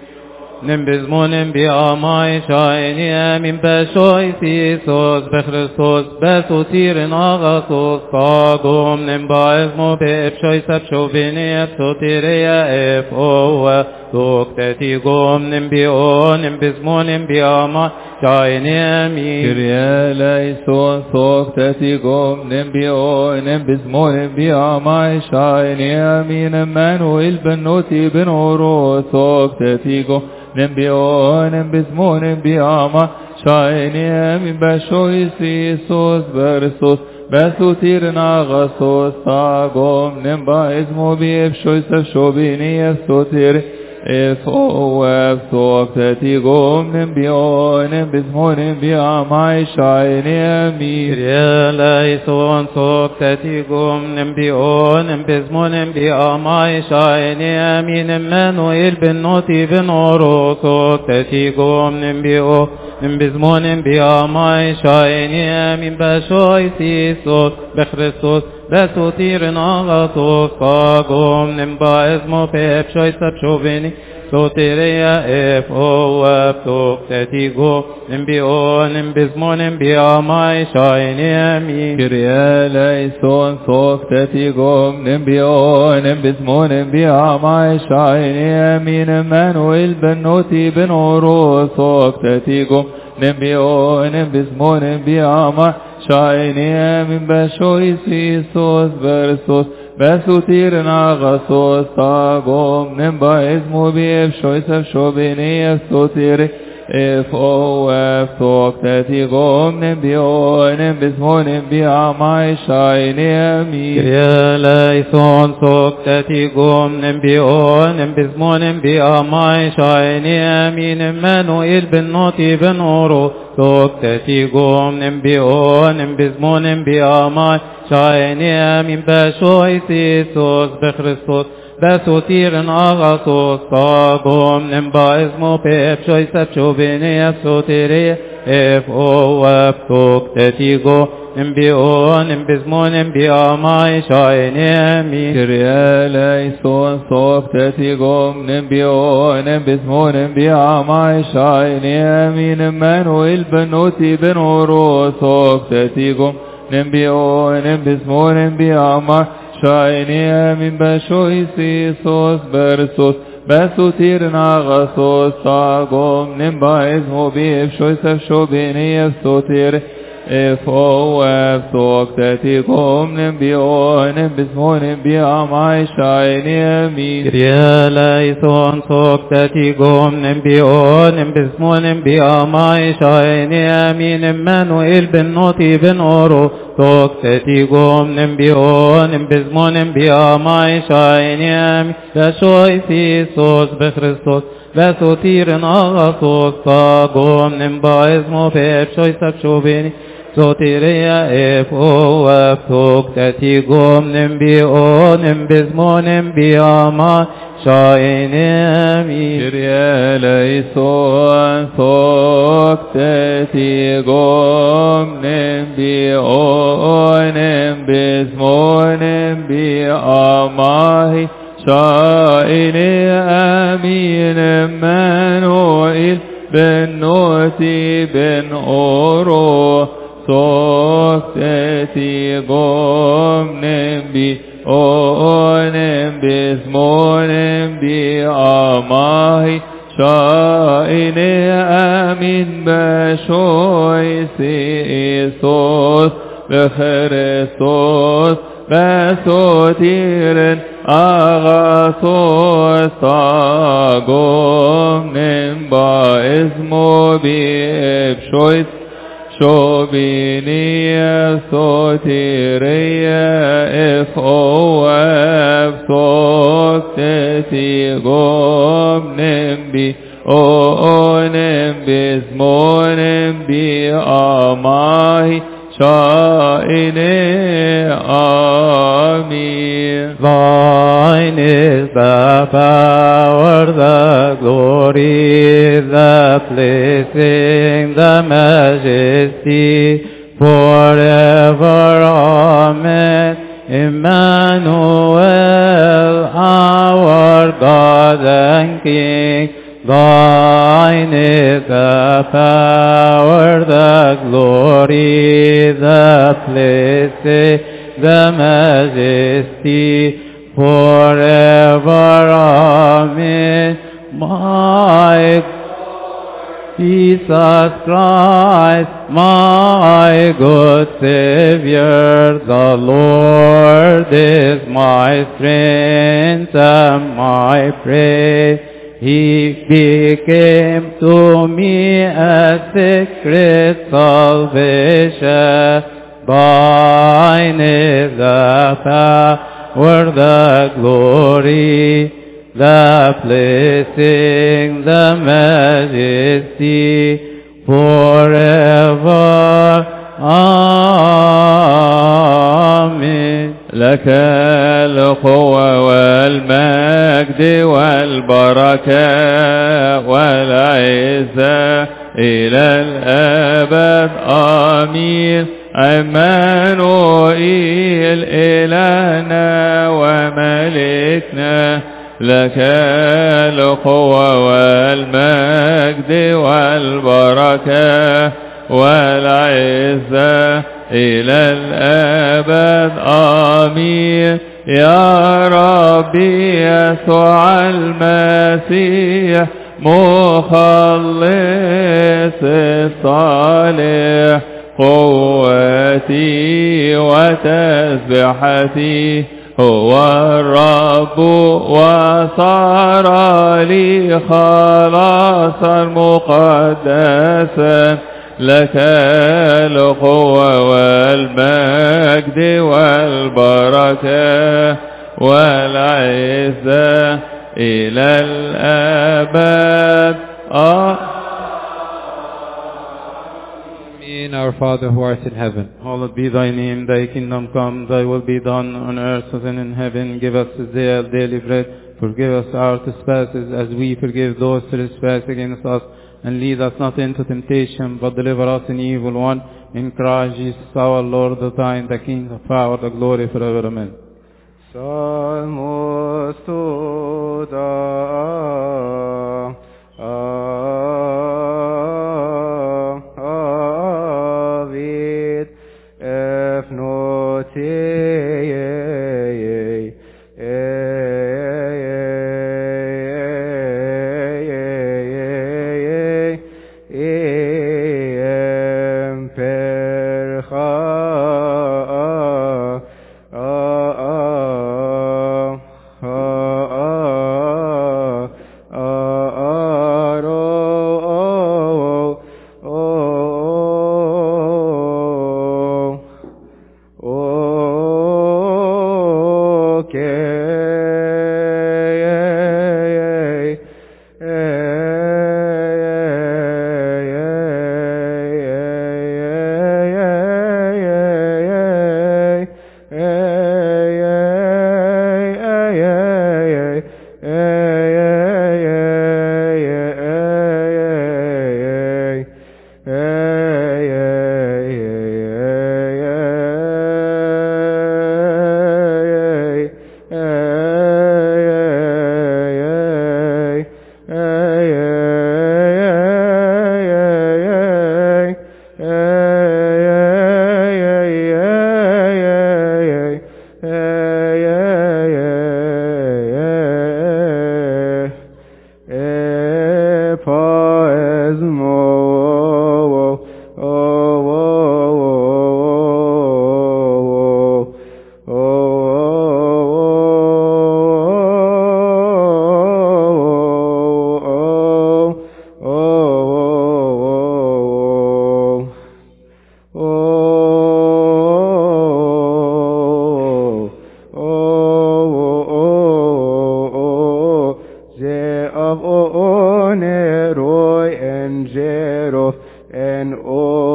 nembizmo nembiam ay shine amin bashoy sos bechristos basotir nagasos tagom nembaizmo be'epshoy sapshovini sotiria F O sok tatigom nembio nembizmo nembiam ay shine amin Kyrie eleison sok tatigom nembio nembizmo nembiam ay shine amin Emmanuel benoti benoro sok tatigom nembio nembizmo nembiam ay shine amin bashoy sos bersos basotir nagasos tagom nembaizmo bev shoy sapshobini sotir If O F sok tatigom nembio nembizmo nembiam ay shine amin Kyrie eleison sok tatigom nembio nembizmo nembiam ay shine amin Emmanuel benoti benoro sok tatigom nembio nembizmo nembiam ay shine amin bashoy sos bechristos basotir nagasos tagom nembaizmo bev shoy sapshovini sotiria F O F sok tatigom nembio nembizmo nembiam ay shine amin Kyrie eleison sok tatigom nembio nembizmo nembiam ay shine amin Emmanuel benoti benoro sok tatigom nembio nembizmo nembiam ay shine amin bashoy sos bersos basotir nagasos tagom nembaizmo bev shoy sapshobini sotir If O F sok tatigom nembio nembizmo nembiam ay shine amin Kyrie eleison sok tatigom nembio nembizmo nembiam ay shine amin Emmanuel benoti benoro sok tatigom nembio nembizmo nembiam ay shine amin bashoy sos bechristos basotir nagasos tagom nembaizmo bev shoy sapshobini sotiria F O F sok tatigom nembio nembizmo nembiam ay shine amin Kyrie eleison sok tatigom nembio nembizmo nembiam ay shine amin Emmanuel benoti benoro sok tatigom nembio nembizmo nembiam ay shine amin bashoy sos bersos basotir nagasos tagom nembaizmo bev shoy sapshobini sotir Efo Soktetikum Nembionem Bismonem Biamai Shainiami Kyrie eleison Soktetikum Nembionem Bismonem Biamai Shainiami Emmanuel ben Noti ben Oro Soktetikum Nembionem Bismonem Biamai Shainiami Bashoi Isus Bechristos Besotiren Agasos Tagom Nembaizmo Pepshoi Sakshobeni Sotiria Efo Soktetikum Nembionem Bismonem Biamai Shainiami Kyrie eleison Soktetikum Nembionem Bismonem Biamai Shaini Amin Emmanuel ben Noti ben Oro Soktetikum Nembionem Bismonem Biamai Shaini Amin Bashoi Isus Bechristos Besotiren Agasos Tagom Nembaizmo Bipshoit Shobinia Sotiria Efo Soktetikum Nembionem Bismonem Biamai Shaini Amin. Thine is the power, the glory, the blessing, the majesty, forever. Amen. Emmanuel, our God and King, Thine is the power, the glory, the blessing, the majesty, forever. Amen. My Jesus Christ, my good Savior, the Lord is my strength and my praise. He became to me a secret salvation. Thine is the power, the glory, the blessing, the majesty, forever. Amen. لك القوة والمجد والبركة والعزة إلى الأبد. آمين. عمانوئيل إلهنا وملكنا، لك القوة والمجد والبركة والعزة إلى الأبد. آمين. يا ربي يسوع المسيح مخلص الصالح، قوتي وتسبحتي، هو الرب وصار لي خلاصا مقدسا. لك القوة والمجد والبركة والعزة إلى الأبد. Amen. Our Father who art in heaven, hallowed be thy name, thy kingdom come, thy will be done on earth as in heaven. Give us this day our daily bread. Forgive us our trespasses as we forgive those who trespass against us. And lead us not into temptation, but deliver us in evil one. In Christ Jesus our Lord, the thine, the King, the power, the glory forever. Amen. Salmos tuda avid efnote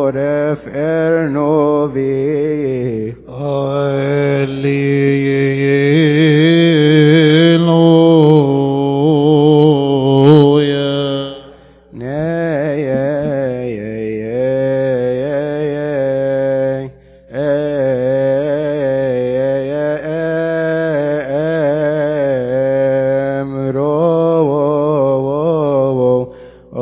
oref er novi. Hallelujah. Nay, ay, ay, ay, ay, ay, ro, oh,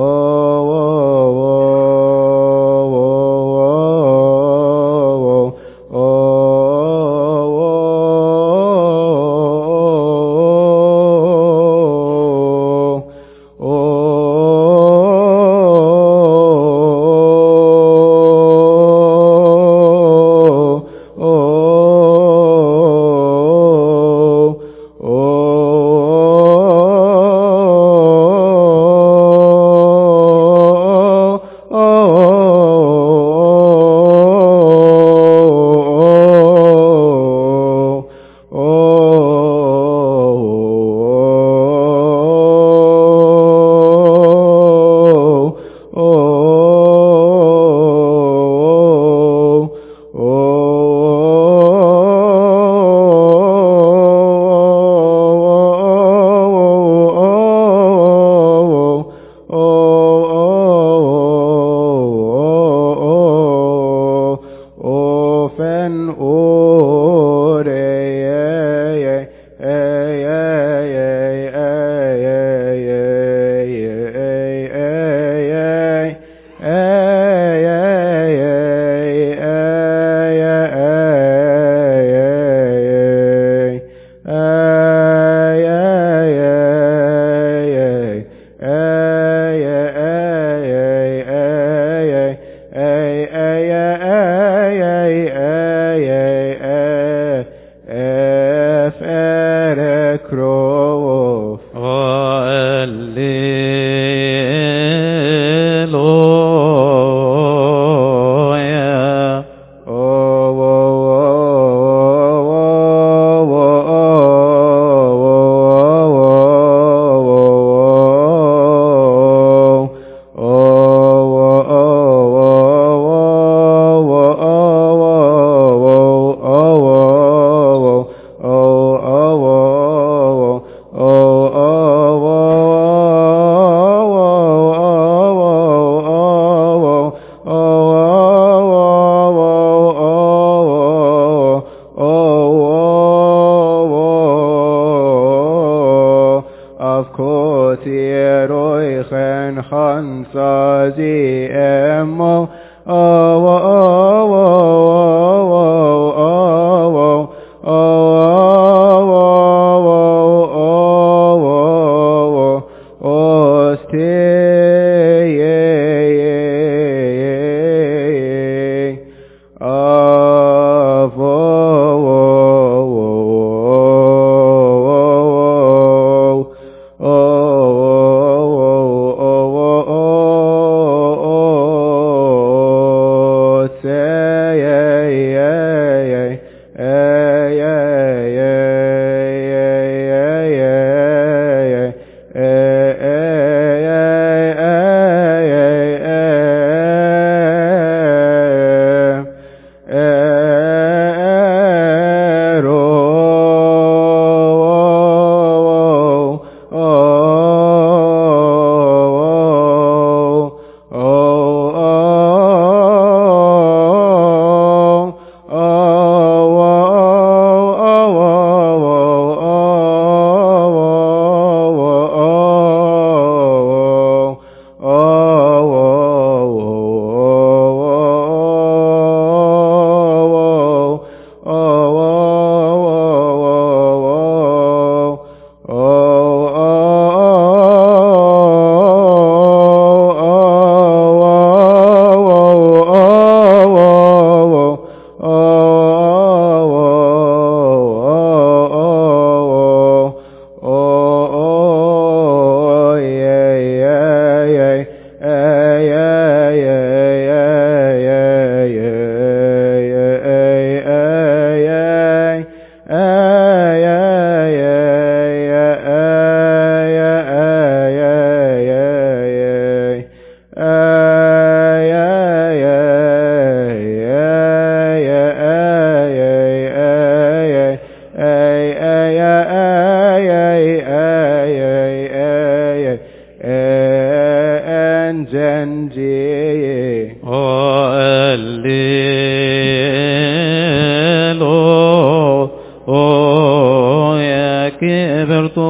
yeah.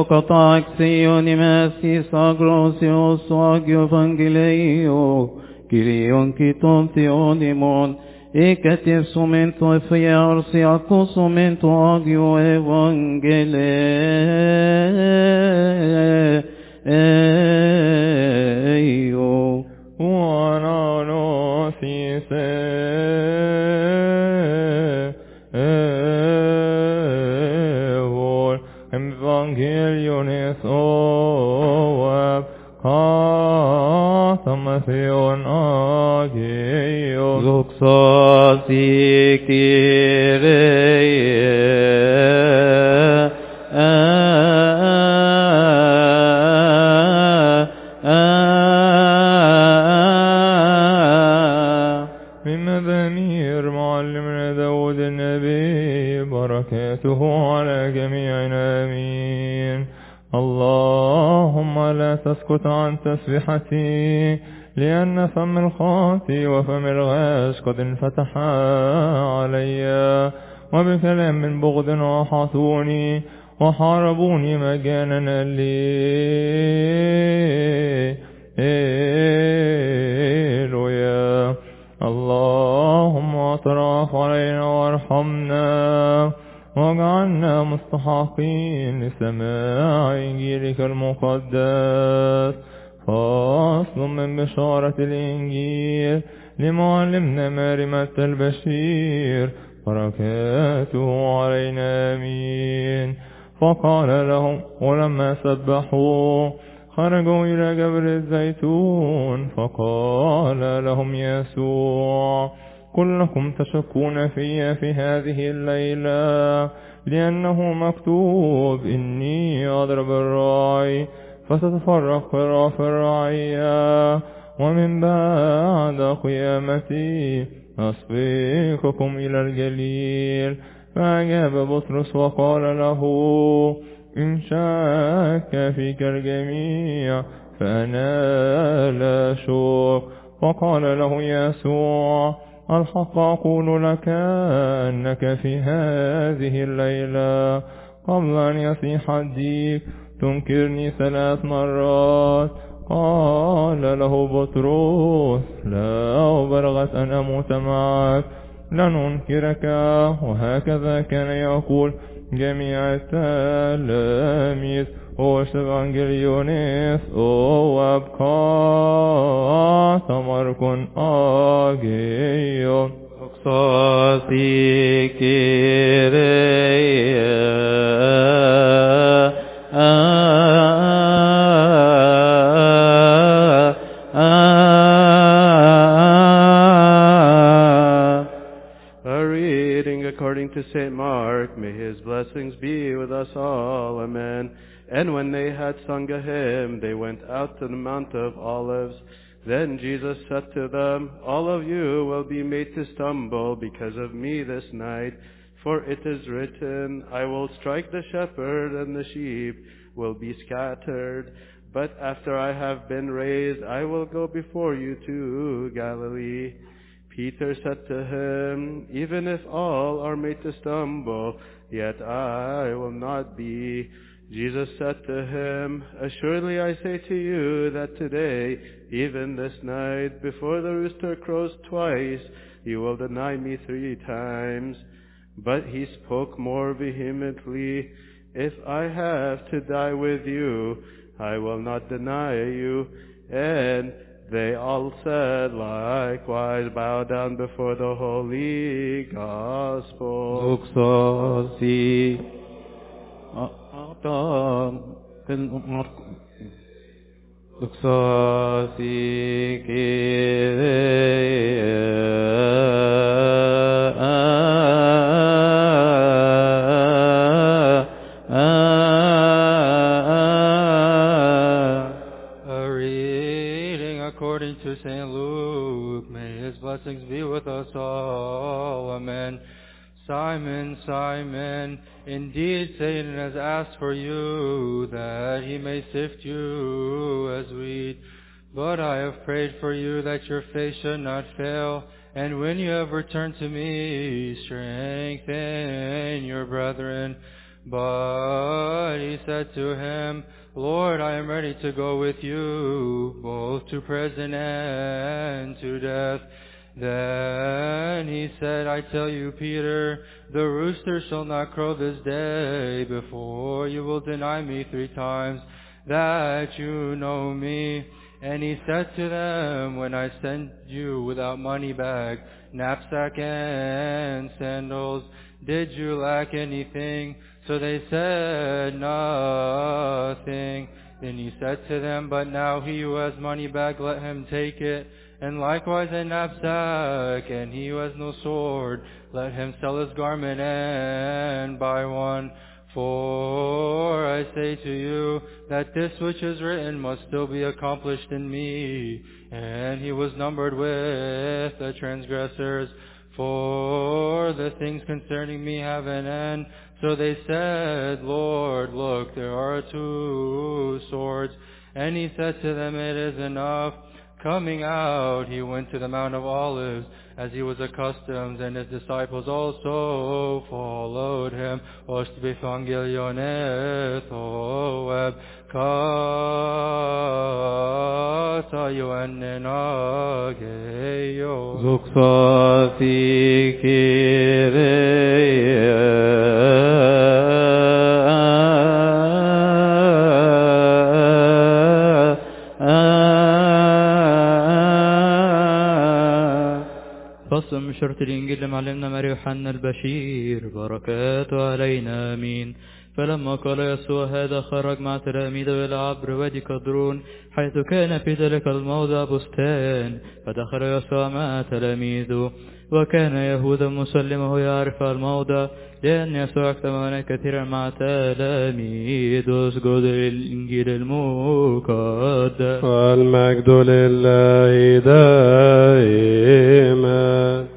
κατάξιον ημέσεις αγρόσιος ο Άγιο Ευαγγελίο, Κυρίων και των Θεών ημών, εκατεύσομεν το εφιάρση ακούσομεν το Άγιο Ευαγγελίο. Ουανανώθησε ευόλ Ευαγγέλιον εθώευ κάθαμε Θεόν Άγιον. Δόξα Σοι Κύριε, بركاته على جميعنا آمين. اللهم لا تسكت عن تسبيحتي لأن فم الخاطي وفم الغاش قد انفتحا علي، وبكلام من بغض وحاطوني وحاربوني مجانا لي. هللويا. اللهم اطرف علينا وارحمنا واجعلنا مستحقين لسماع إنجيلك المقدس. فصل من بشارة الإنجيل لمعلمنا مريمة البشير، بركاته علينا آمين. فقال لهم ولما سبحوا خرجوا إلى جبل الزيتون، فقال لهم يسوع كلكم تشكون في في هذه الليلة، لأنه مكتوب إني أضرب الراعي فستتفرق خراف الرعية، ومن بعد قيامتي أسبقكم إلى الجليل. فأجاب بطرس وقال له إن شك فيك الجميع فأنا لا شك. وقال له يسوع الحق أقول لك أنك في هذه الليلة قبل أن يصيح الديك تنكرني ثلاث مرات. قال له بطرس لا أبرغت أن أموت معك لن أنكرك. وهكذا كان يقول جميع التلاميذ. وش إفانجيليونيس أو أبقى تمركن آجيون. Δόξα Κύριε, according to Saint Mark, may his blessings be with us all. Amen. And when they had sung a hymn, they went out to the Mount of Olives. Then Jesus said to them, all of you will be made to stumble because of me this night. For it is written, I will strike the shepherd and the sheep will be scattered. But after I have been raised, I will go before you to Galilee. Peter said to him, even if all are made to stumble, yet I will not be. Jesus said to him, assuredly I say to you that today, even this night, before the rooster crows twice, you will deny me three times. But he spoke more vehemently, if I have to die with you, I will not deny you. And they all said likewise, bow down before the holy gospel. Δόξα Σοι Κύριε, according to Saint Luke, may his blessings be with us all. Amen. Simon, Simon, indeed Satan has asked for you that he may sift you as wheat. But I have prayed for you that your faith should not fail. And when you have returned to me, strengthen your brethren. But he said to him, Lord, I am ready to go with you, both to prison and to death. Then he said, I tell you, Peter, the rooster shall not crow this day before you will deny me three times that you know me. And he said to them, when I sent you without money bag, knapsack and sandals, did you lack anything? So they said, nothing. Then he said to them, but now he who has money bag, let him take it, and likewise a knapsack, and he who has no sword, let him sell his garment and buy one. For I say to you that this which is written must still be accomplished in me. And he was numbered with the transgressors. For the things concerning me have an end. So they said, Lord, look, there are two swords. And he said to them, it is enough. Coming out, he went to the Mount of Olives, as he was accustomed, and his disciples also followed him. فصل من شرط الإنجيل لمعلمنا ماري يوحنا البشير بركاته علينا آمين. فلما قال يسوع هذا خرج مع تلاميذه إلى عبر وادي قدرون حيث كان في ذلك الموضع بستان. فدخل يسوع مع تلاميذه وكان يهوذا مسلمه يعرف الموضع لأن يسوع اجتمع هناك كثيرا مع تلاميذه. اسجد للإنجيل المقدس. والمجد لله دائما.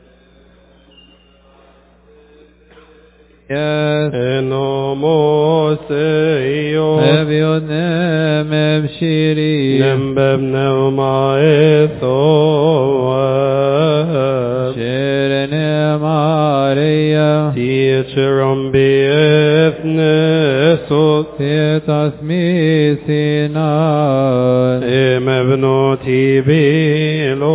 Enomoseyo Evionem evshiri Nembebnem maethoa Sherene Maria Tieterum biefnesot Tietas misinan Emebnoti bilo.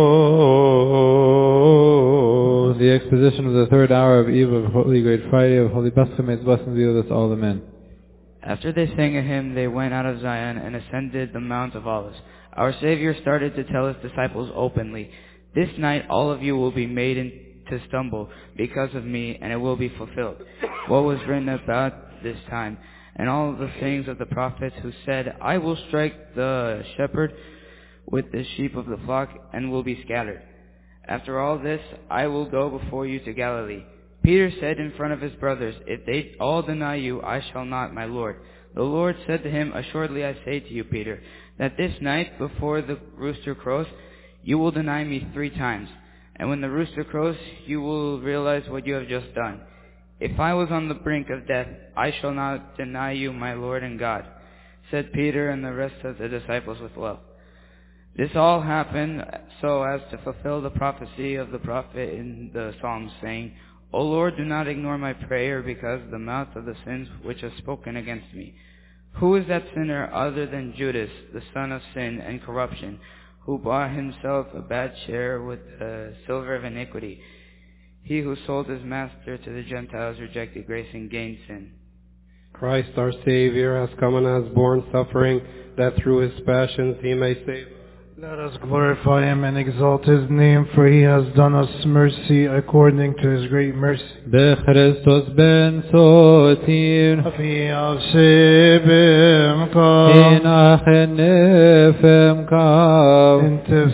The exposition of the third hour of Eve of Holy Great Friday of Holy Pascha, may its blessings be with us all, amen. After they sang a hymn, they went out of Zion and ascended the Mount of Olives. Our Savior started to tell his disciples openly, this night all of you will be made in, to stumble because of me, and it will be fulfilled. What was written about this time, and all the sayings of the prophets who said, I will strike the shepherd with the sheep of the flock, and will be scattered. After all this, I will go before you to Galilee. Peter said in front of his brothers, if they all deny you, I shall not, my Lord. The Lord said to him, assuredly I say to you, Peter, that this night before the rooster crows, you will deny me three times. And when the rooster crows, you will realize what you have just done. If I was on the brink of death, I shall not deny you, my Lord and God, said Peter and the rest of the disciples with love. This all happened so as to fulfill the prophecy of the prophet in the Psalms, saying, O Lord, do not ignore my prayer because of the mouth of the sins which have spoken against me. Who is that sinner other than Judas, the son of sin and corruption, who bought himself a bad share with the silver of iniquity? He who sold his master to the Gentiles rejected grace and gained sin. Christ our Savior has come and has borne suffering, that through his passions he may save us. Let us glorify him and exalt his name, for he has done us mercy according to his great mercy. Bechristos ben sotir Afi avshebem kav In achen nefem kav Intef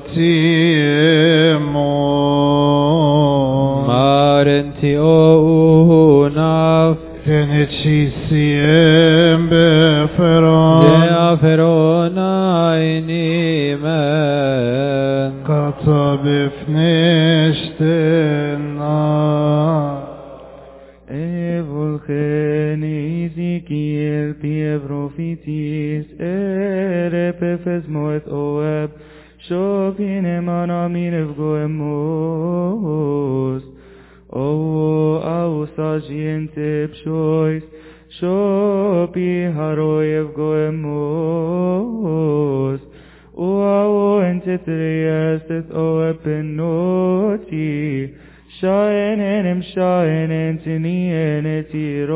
sotiemo Marenti o unav Kenichisiem beferon Dea feronai Kata bifnishtena Evulchen Ezekiel pie prophetis ere pefes moet oeb Shopin eman amin evgoemos O au sagiente pshois, shopi haroyev goemos, o au entetriestet o epenoti, shaenenem shaenentinien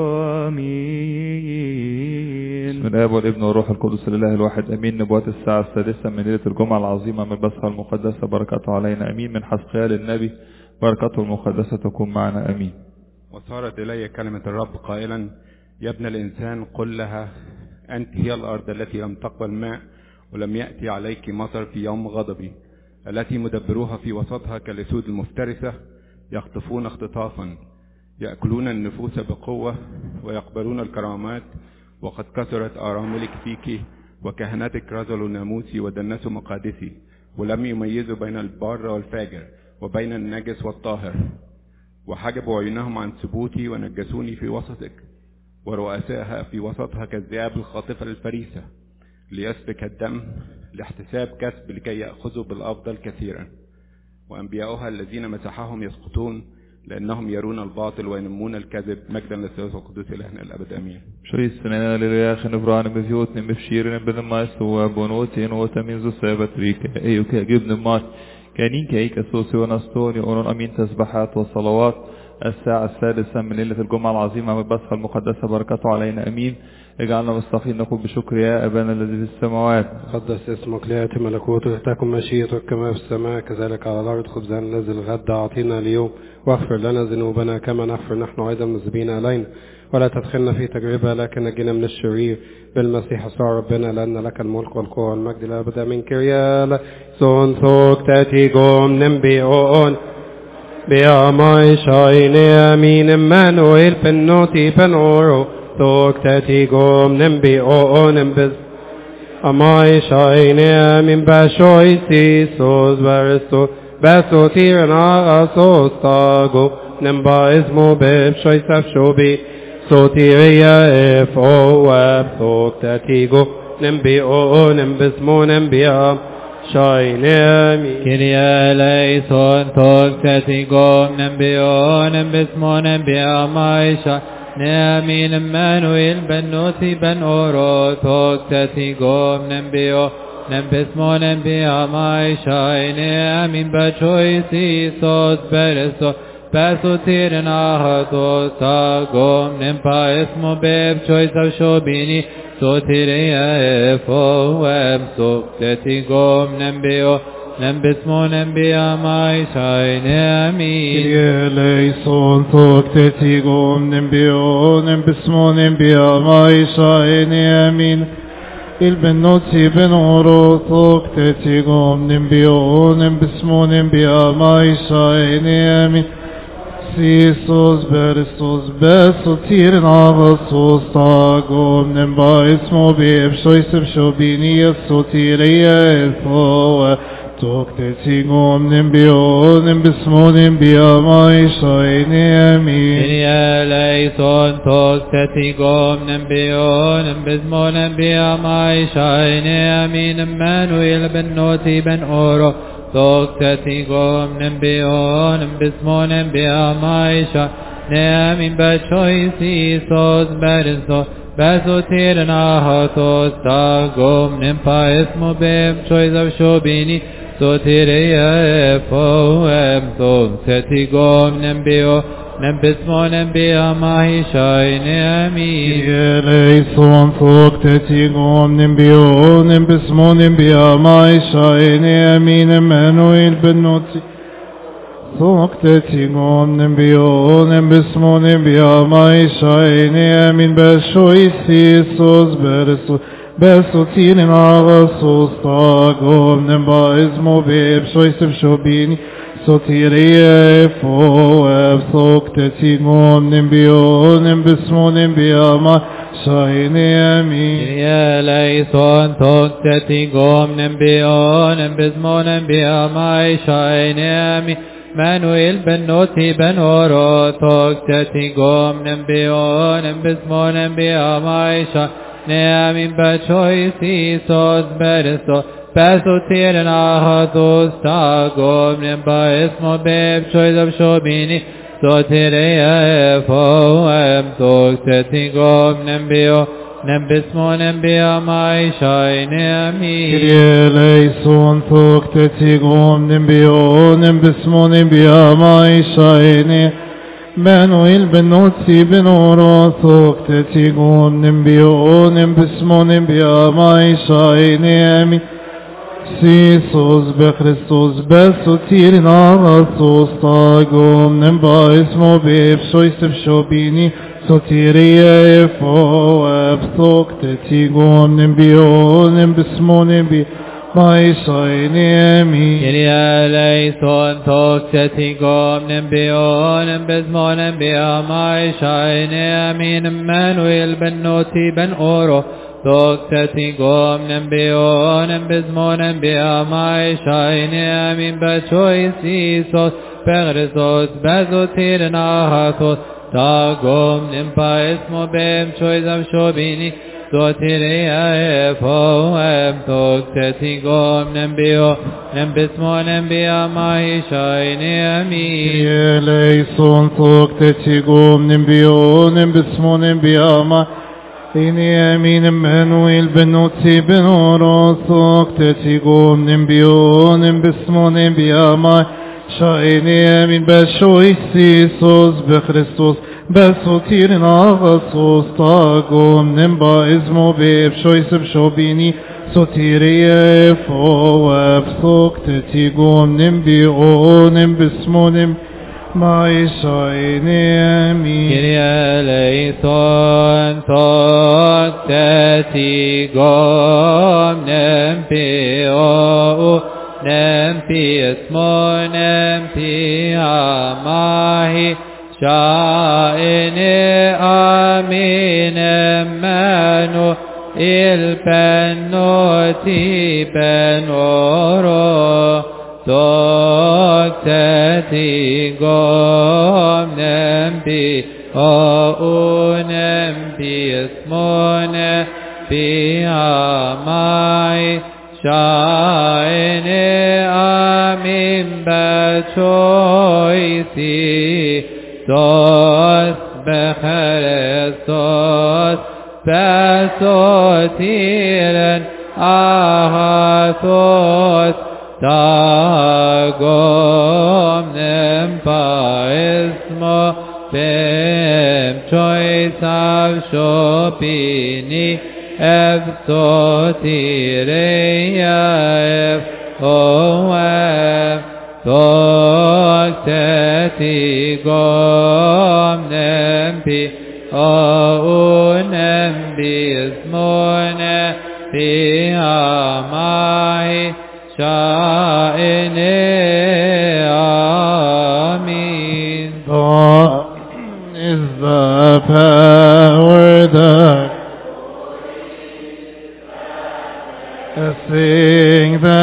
بسم الآب والابن والروح القدس الإله الواحد أمين. نبوات الساعة السادسة من ليلة الجمعة العظيمة من البصرة المقدسة، بركاته علينا أمين. من حسقيال النبي، بركاته المقدسة تكون معنا أمين. وصارت إلي كلمة الرب قائلا: يا ابن الإنسان، قل لها أنت هي الأرض التي لم تقبل ماء ولم يأتي عليك مطر في يوم غضبي، التي مدبروها في وسطها كالأسود المفترسة، يخطفون اختطافا، يأكلون النفوس بقوة ويقبلون الكرامات، وقد كثرت آراملك فيك، وكهنتك رزلوا ناموسي ودنسوا مقادسي، ولم يميزوا بين البار والفاجر وبين النجس والطاهر، وحجبوا عيونهم عن ثبوتي ونجسوني في وسطك، ورؤساها في وسطها كالذئاب الخاطفة للفريسة، ليسفك الدم لاحتساب كسب لكي يأخذوا بالأفضل كثيرا. وأنبياؤها الذين مسحهم يسقطون، لأنهم يرون الباطل وينمون الكذب. مجدا للثالوث القدوس إلهنا الأبد آمين. شريس سننا للياخ نفران بفيوت نمفشير نبدن مايس وابونوتين وتمينزو سابت ريكا أيوك جبن مات كانين كايك أسوسي ونستوني ونون أمين تسبحات وصلوات الساعة السادسة من ليلة الجمعة العظيمة من البصرة المقدسة، بركاته علينا أمين. اجعلنا مستقيم نقول بشكر يا أبانا الذي في السماوات، قدس اسمك، ليأتي ملكوتك، تكن مشيئتك كما في السماء كذلك على الأرض. خبزنا نزل غدا أعطينا اليوم، واغفر لنا ذنوبنا كما نغفر نحن أيضا المذنبين علينا، ولا تدخلنا في تجربة لكن نجينا من الشرير. بالمسيح يسوع ربنا، لأن لك الملك والقوة والمجد للأبد آمين. كريال سون ثوك تاتي قوم نمبيون بياماي شايني آمين. إمانويل بنوتي بنورو ثوك تاتي قوم نمبيون نمبز أماي شايني آمين. باشوي سيسوس بارستو باسو تيرنا أسوس تاغو نمبا اسمو ببشوي سفشوبي صوتيريا اف او واب ثوك تاتيغو نمبي او نمبسمو نمبيا شاينامي كريا ليسون ثوك تاتيغو نمبي او نمبسمو نمبيا مايشا نامين امانويل بنوتي بن اورو ثوك تاتيغو نمبي او نمبسمو نمبيا مايشا نامين بچوي سيسوس برسو Paso tirna hato sagom nempa esmo beb choice of shobini so tireya efo web so tetigom nembeo nembismo nembia mai shai nemi Leison tok tetigom nembeo nembismo nembia mai shai nemin il benoti benoro tok tetigom nembeo nembismo nembia mai shai nemin Isus beristus besu tirna vasus tagom nemba ismo bib shoisem shobini yesu tireya efoa tok tetigom nembio nembismo nembia mai shaini amin. Kyrie eleison tok tetigom nembio nembismo nembia mai shaini amin. Emmanuel ben noti ben oro ثوك تاتيغم نمبيون نمبسمون نمبيا مايشا نامين باشوي سيسوس بارسو باسو تيرنا هاتوس تاغم نمبا اسمو بيم شوي زو شوبيني سو تيريا افوهم ثوك تاتيغم نمبيو نمبسمو نمبيا مايشا نامين Leison ثوك تاتيغم نمبيو نمبسمو نمبيا مايشا نامين. Emmanuel benoti ثوك تاتيغم نمبيو نمبسمو نمبيا مايشا نامين. باشوي سيسوس برسو باسو تيرنا غصوص تاغم نمبا ازمو بيب شوي سفشوبيني صوتيريا فواب ثوك تاتيغم نمبيو نمبسمو نمبيا ما شايني امين. يا ليسون ثوك تاتيغم نمبيو نمبسمو نمبيا ما شايني امين. مانويل بنوتي بنورو ثوك تاتيغم نمبيو نمبسمو نمبيا ما شايني امين. بچوي سيسوس برسو باسو تيرنا هاتوس تاغم نمبا اسمو بيب شوي زب شوبيني soteria foem toxetigom nembio nembismo nembia mai shaine ami Kyrie eleison toxetigom nembio nembismo nembia mai shaine Manuel benotsi benoro toxetigom nembio nembismo nembia mai shaine ami Sisos be Christos be sotir navasos tagom nem baismo be psoisem shobini sotirie efo epsok tetigom nem bio nem bismo nem bi mai shaine mi Kyrie eleison toxetigom nem bio nem bismo nem bi mai shaine mi Emmanuel ben noti ben oro Toxetigom nembio nembismo nembia mai shaine amin bachois isos persos bazotir nahatos tagom nempaismo bem chois am shobini sotiria efoem toxetigom nembio nembismo nembia mai shaine amin eleison toxetigom nembio nembismo nembia mai إني أمين Emmanuel بنوتي بنورثك تتيقوم نبيون باسمو نبياماي شايني أمين بشوي سيسوس بخريستوس بسوتيرنا غصوص تاقوم نبا إزمو بيبشوي سبشوبيني سوتيري فو وابسوك تتيقوم نبيون باسمو نبياماي mai shaine mi Kyrie eleison toxetigom nempio nempismo nempiamahi shaine amin Emmanuel il penoti penoro Toxetigom nempi o nempi smone piamai shaine amin bachoisi sos becherestos besotiren ahatos Tagom nempaismo bem choice av shopini ev sotireia ev oev toxetigom nempi o nembismone piamai Shaine Amin. God is the power that sing the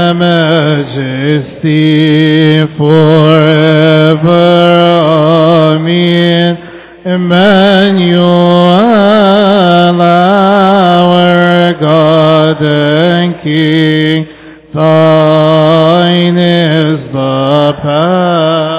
majesty forever. Amen. Emmanuel, our God and King. Thine is the power.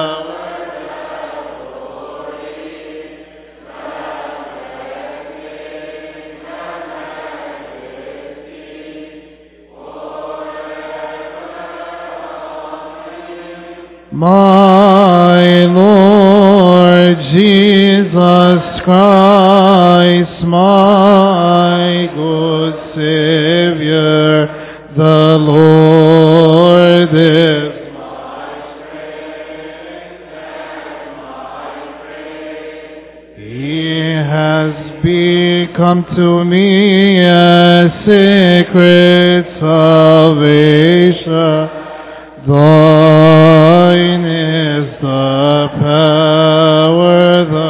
My Lord Jesus Christ, my good Savior, the Lord is my strength and my praise. He has become to me a secret salvation. Thine is the power, the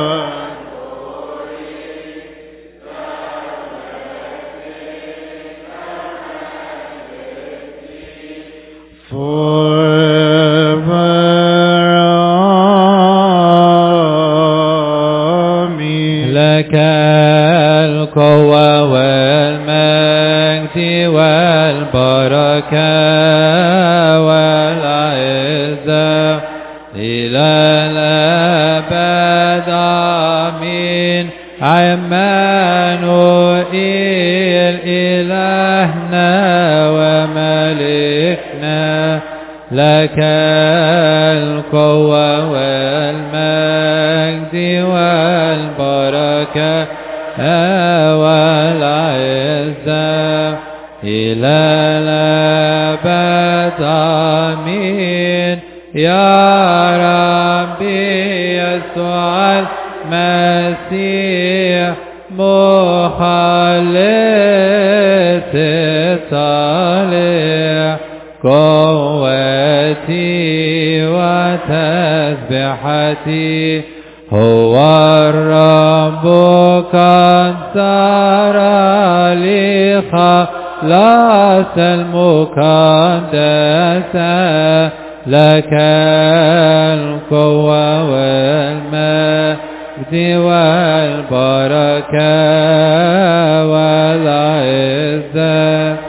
forever. Amen. لك القوة والمجد والبركة والعزة إلى الأبد عمانوئيل إلهنا وملكنا لك القوة والمجد والبركة والعزة إلى الأبد آمين يا ربي يسوع المسيح مخلص الصالح قوتي وتسبحتي هو الرب قد صار لي خلاص المقدسة لك القوة والمجد والبركة والعزة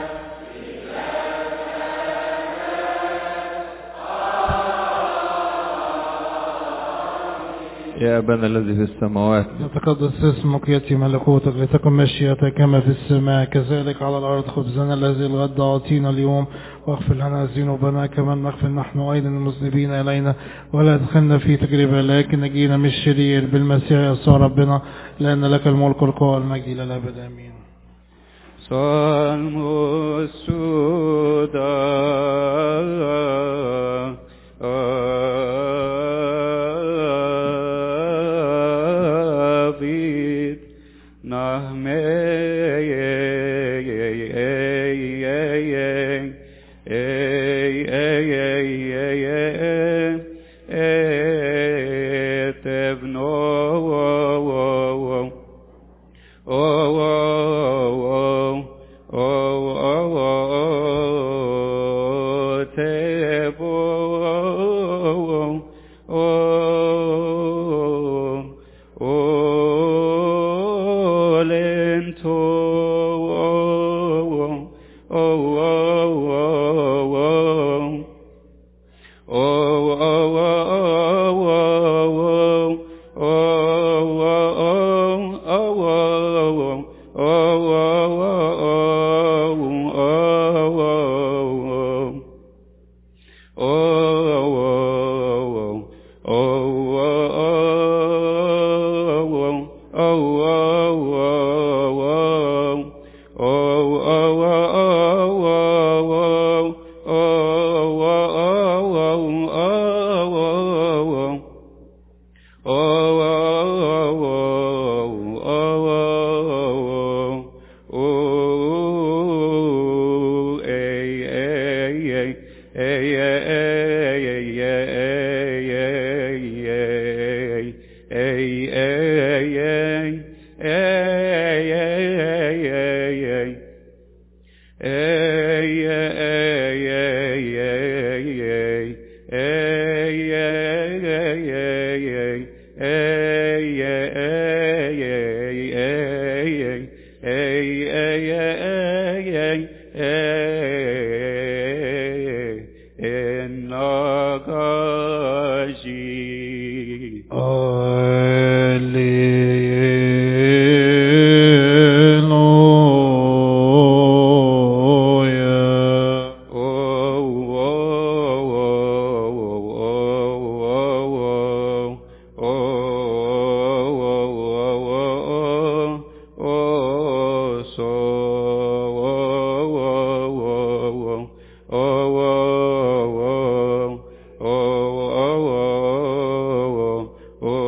يا أبانا الذي في السماوات يتقدس اسمك يأتي ملكوتك لتكن مشيئتك كما في السماء كذلك على الأرض خبزنا الذي الغد أعطينا اليوم واغفر لنا ذنوبنا كما نغفر نحن أيضا المذنبين إلينا ولا تدخلنا في تجربة لكن نجينا من الشرير بالمسيح يسوع ربنا لأن لك الملك والقوة والمجد إلى الأبد آمين. Salmus Suda David Oh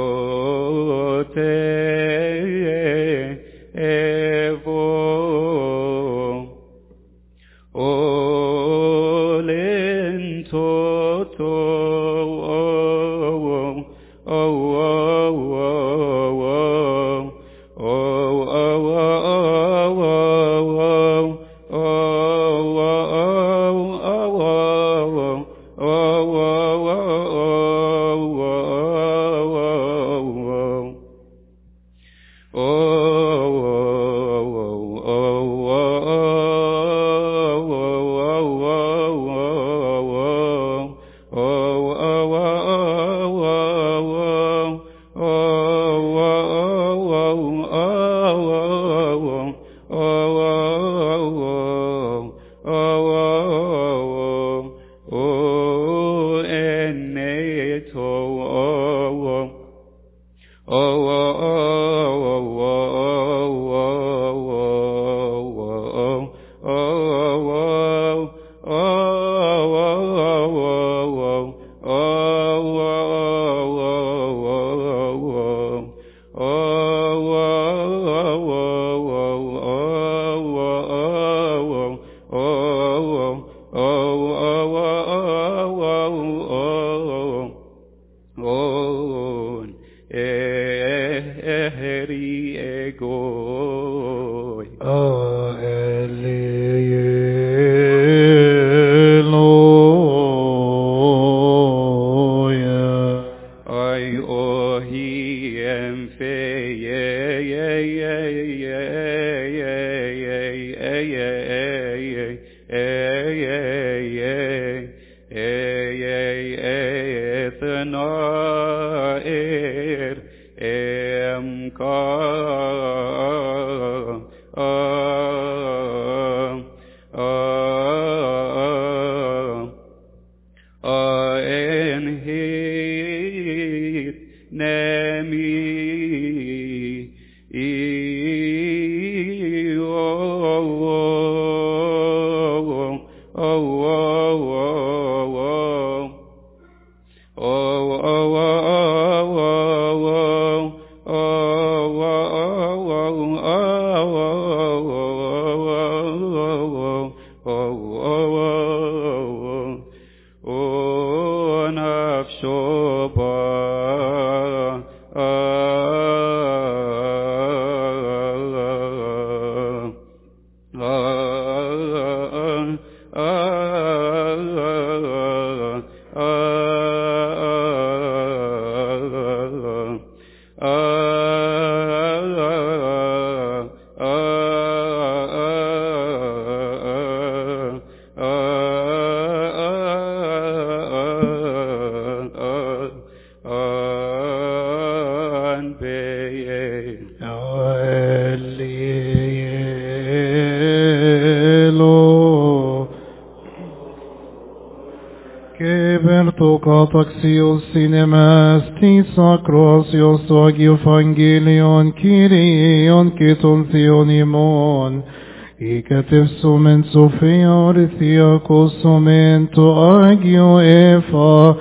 Taxios cinemas, tisacrosios evangelion, Kyrion, keton theonimon, ikatif sumen sofia, rithiakos sumento agio efa,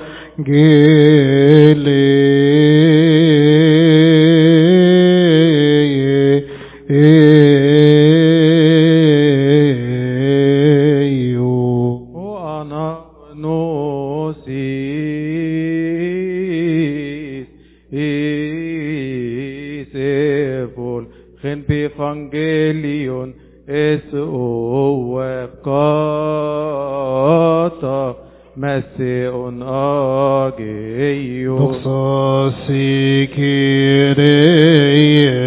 gele, Evangelion es oevkata Messeon ageion Doxa si Kyrie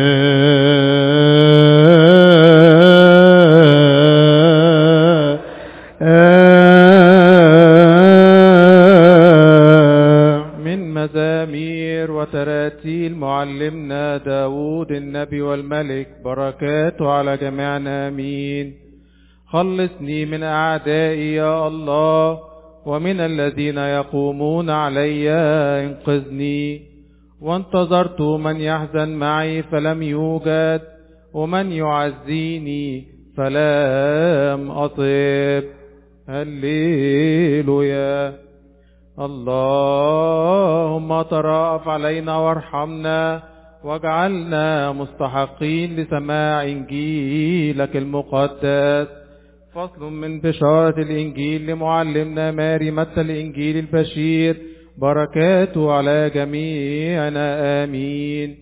من مزامير وتراتيل معلمنا داود النبي والملك بركاته على جميعنا آمين. خلصني من أعدائي يا الله ومن الذين يقومون علي انقذني. وانتظرت من يحزن معي فلم يوجد ومن يعزيني فلم أطب. هللويا. اللهم ترأف علينا وارحمنا واجعلنا مستحقين لسماع إنجيلك المقدس. فصل من بشارة الإنجيل لمعلمنا ماري متى الإنجيل البشير بركاته على جميعنا آمين.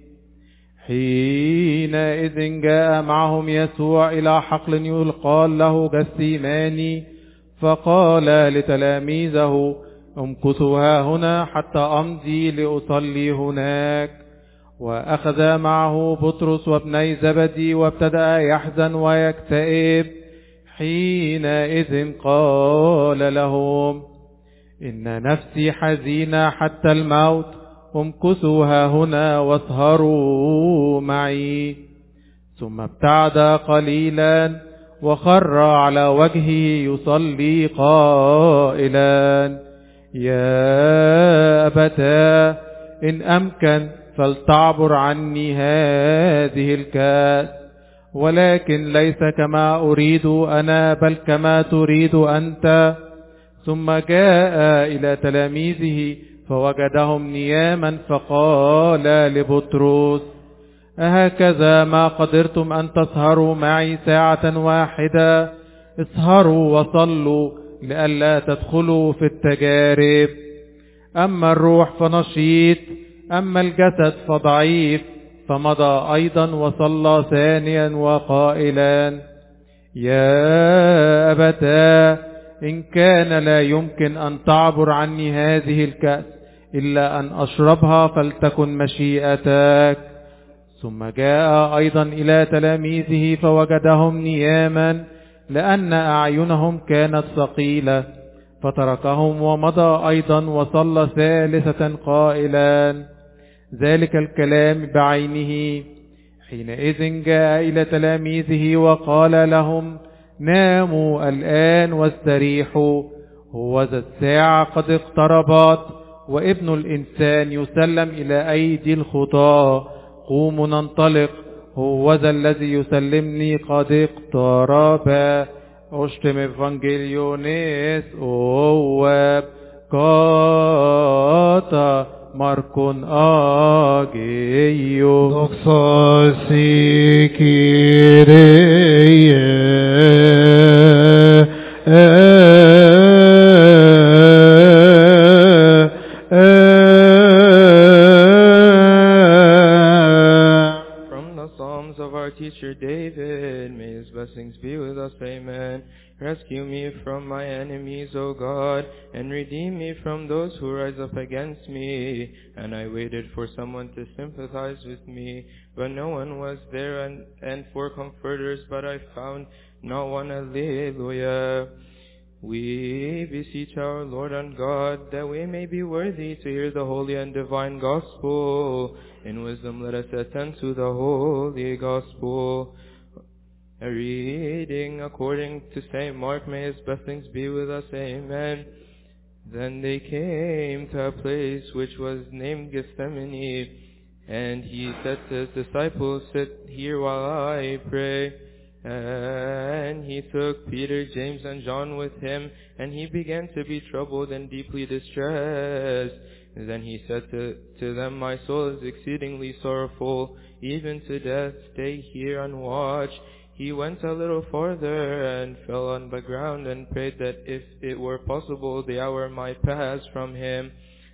حينئذ جاء معهم يسوع إلى حقل يقال له جثيماني فقال لتلاميذه امكثوا ها هنا حتى أمضي لأصلي هناك. وأخذ معه بطرس وابني زبدي وابتدأ يحزن ويكتئب. حينئذ قال لهم إن نفسي حزينة حتى الموت امكثوا ها هنا واسهروا معي. ثم ابتعد قليلا وخر على وجهه يصلي قائلا يا أبتاه إن أمكن فلتعبر عني هذه الكأس، ولكن ليس كما أريد أنا بل كما تريد أنت. ثم جاء إلى تلاميذه فوجدهم نياما فقال لبطرس: أهكذا ما قدرتم أن تسهروا معي ساعة واحدة؟ اسهروا وصلوا لئلا تدخلوا في التجارب. أما الروح فنشيط، أما الجسد فضعيف. فمضى أيضا وصلى ثانيا وقائلا: يا أبتاه، إن كان لا يمكن أن تعبر عني هذه الكأس إلا أن أشربها فلتكن مشيئتك. ثم جاء أيضا إلى تلاميذه فوجدهم نياما لأن أعينهم كانت ثقيلة، فتركهم ومضى أيضا وصلى ثالثة قائلا ذلك الكلام بعينه. حينئذ جاء إلى تلاميذه وقال لهم: ناموا الآن واستريحوا، هوذا الساعة قد اقتربت، وابن الإنسان يسلم إلى أيدي الخطاة. قوموا ننطلق، هوذا الذي يسلمني قد اقترب. أشتم إفانجيليونيس أواب كاتا ماركون آجيو دوكساسي كيريه Teacher David, may his blessings be with us, amen. Rescue me from my enemies, O God, and redeem me from those who rise up against me. And I waited for someone to sympathize with me, but no one was there, and, and for comforters, but I found no one. Alleluia. We beseech our Lord and God that we may be worthy to hear the holy and divine gospel. In wisdom let us attend to the holy gospel. A reading according to Saint Mark, may his blessings be with us, amen. Then they came to a place which was named Gethsemane, and he said to his disciples, sit here while I pray. And he took Peter, James, and John with him, and he began to be troubled and deeply distressed. And then he said to, to them, my soul is exceedingly sorrowful, even to death. Stay here and watch. He went a little farther and fell on the ground and prayed that if it were possible, the hour might pass from him.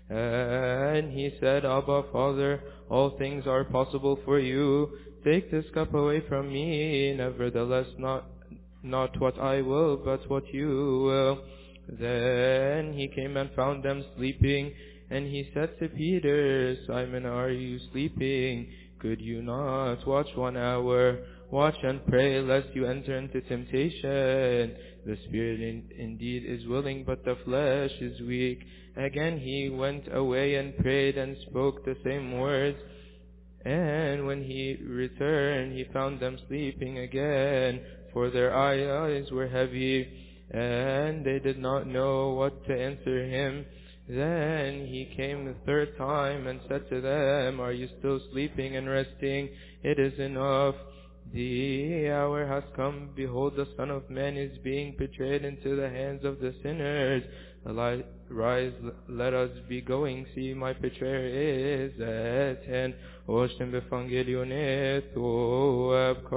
And he said, Abba, Father, all things are possible for you. Take this cup away from me. Nevertheless, not, not what I will, but what you will. Then he came and found them sleeping. And he said to Peter, Simon, are you sleeping? Could you not watch one hour? Watch and pray, lest you enter into temptation. The spirit in, indeed is willing, but the flesh is weak. Again he went away and prayed and spoke the same words. And when he returned, he found them sleeping again, for their eyes were heavy, and they did not know what to answer him. Then he came the third time and said to them, are you still sleeping and resting? It is enough. The hour has come. Behold, the Son of Man is being betrayed into the hands of the sinners. Rise, let us be going. See, my betrayer is at hand. Oshtem befangelionet o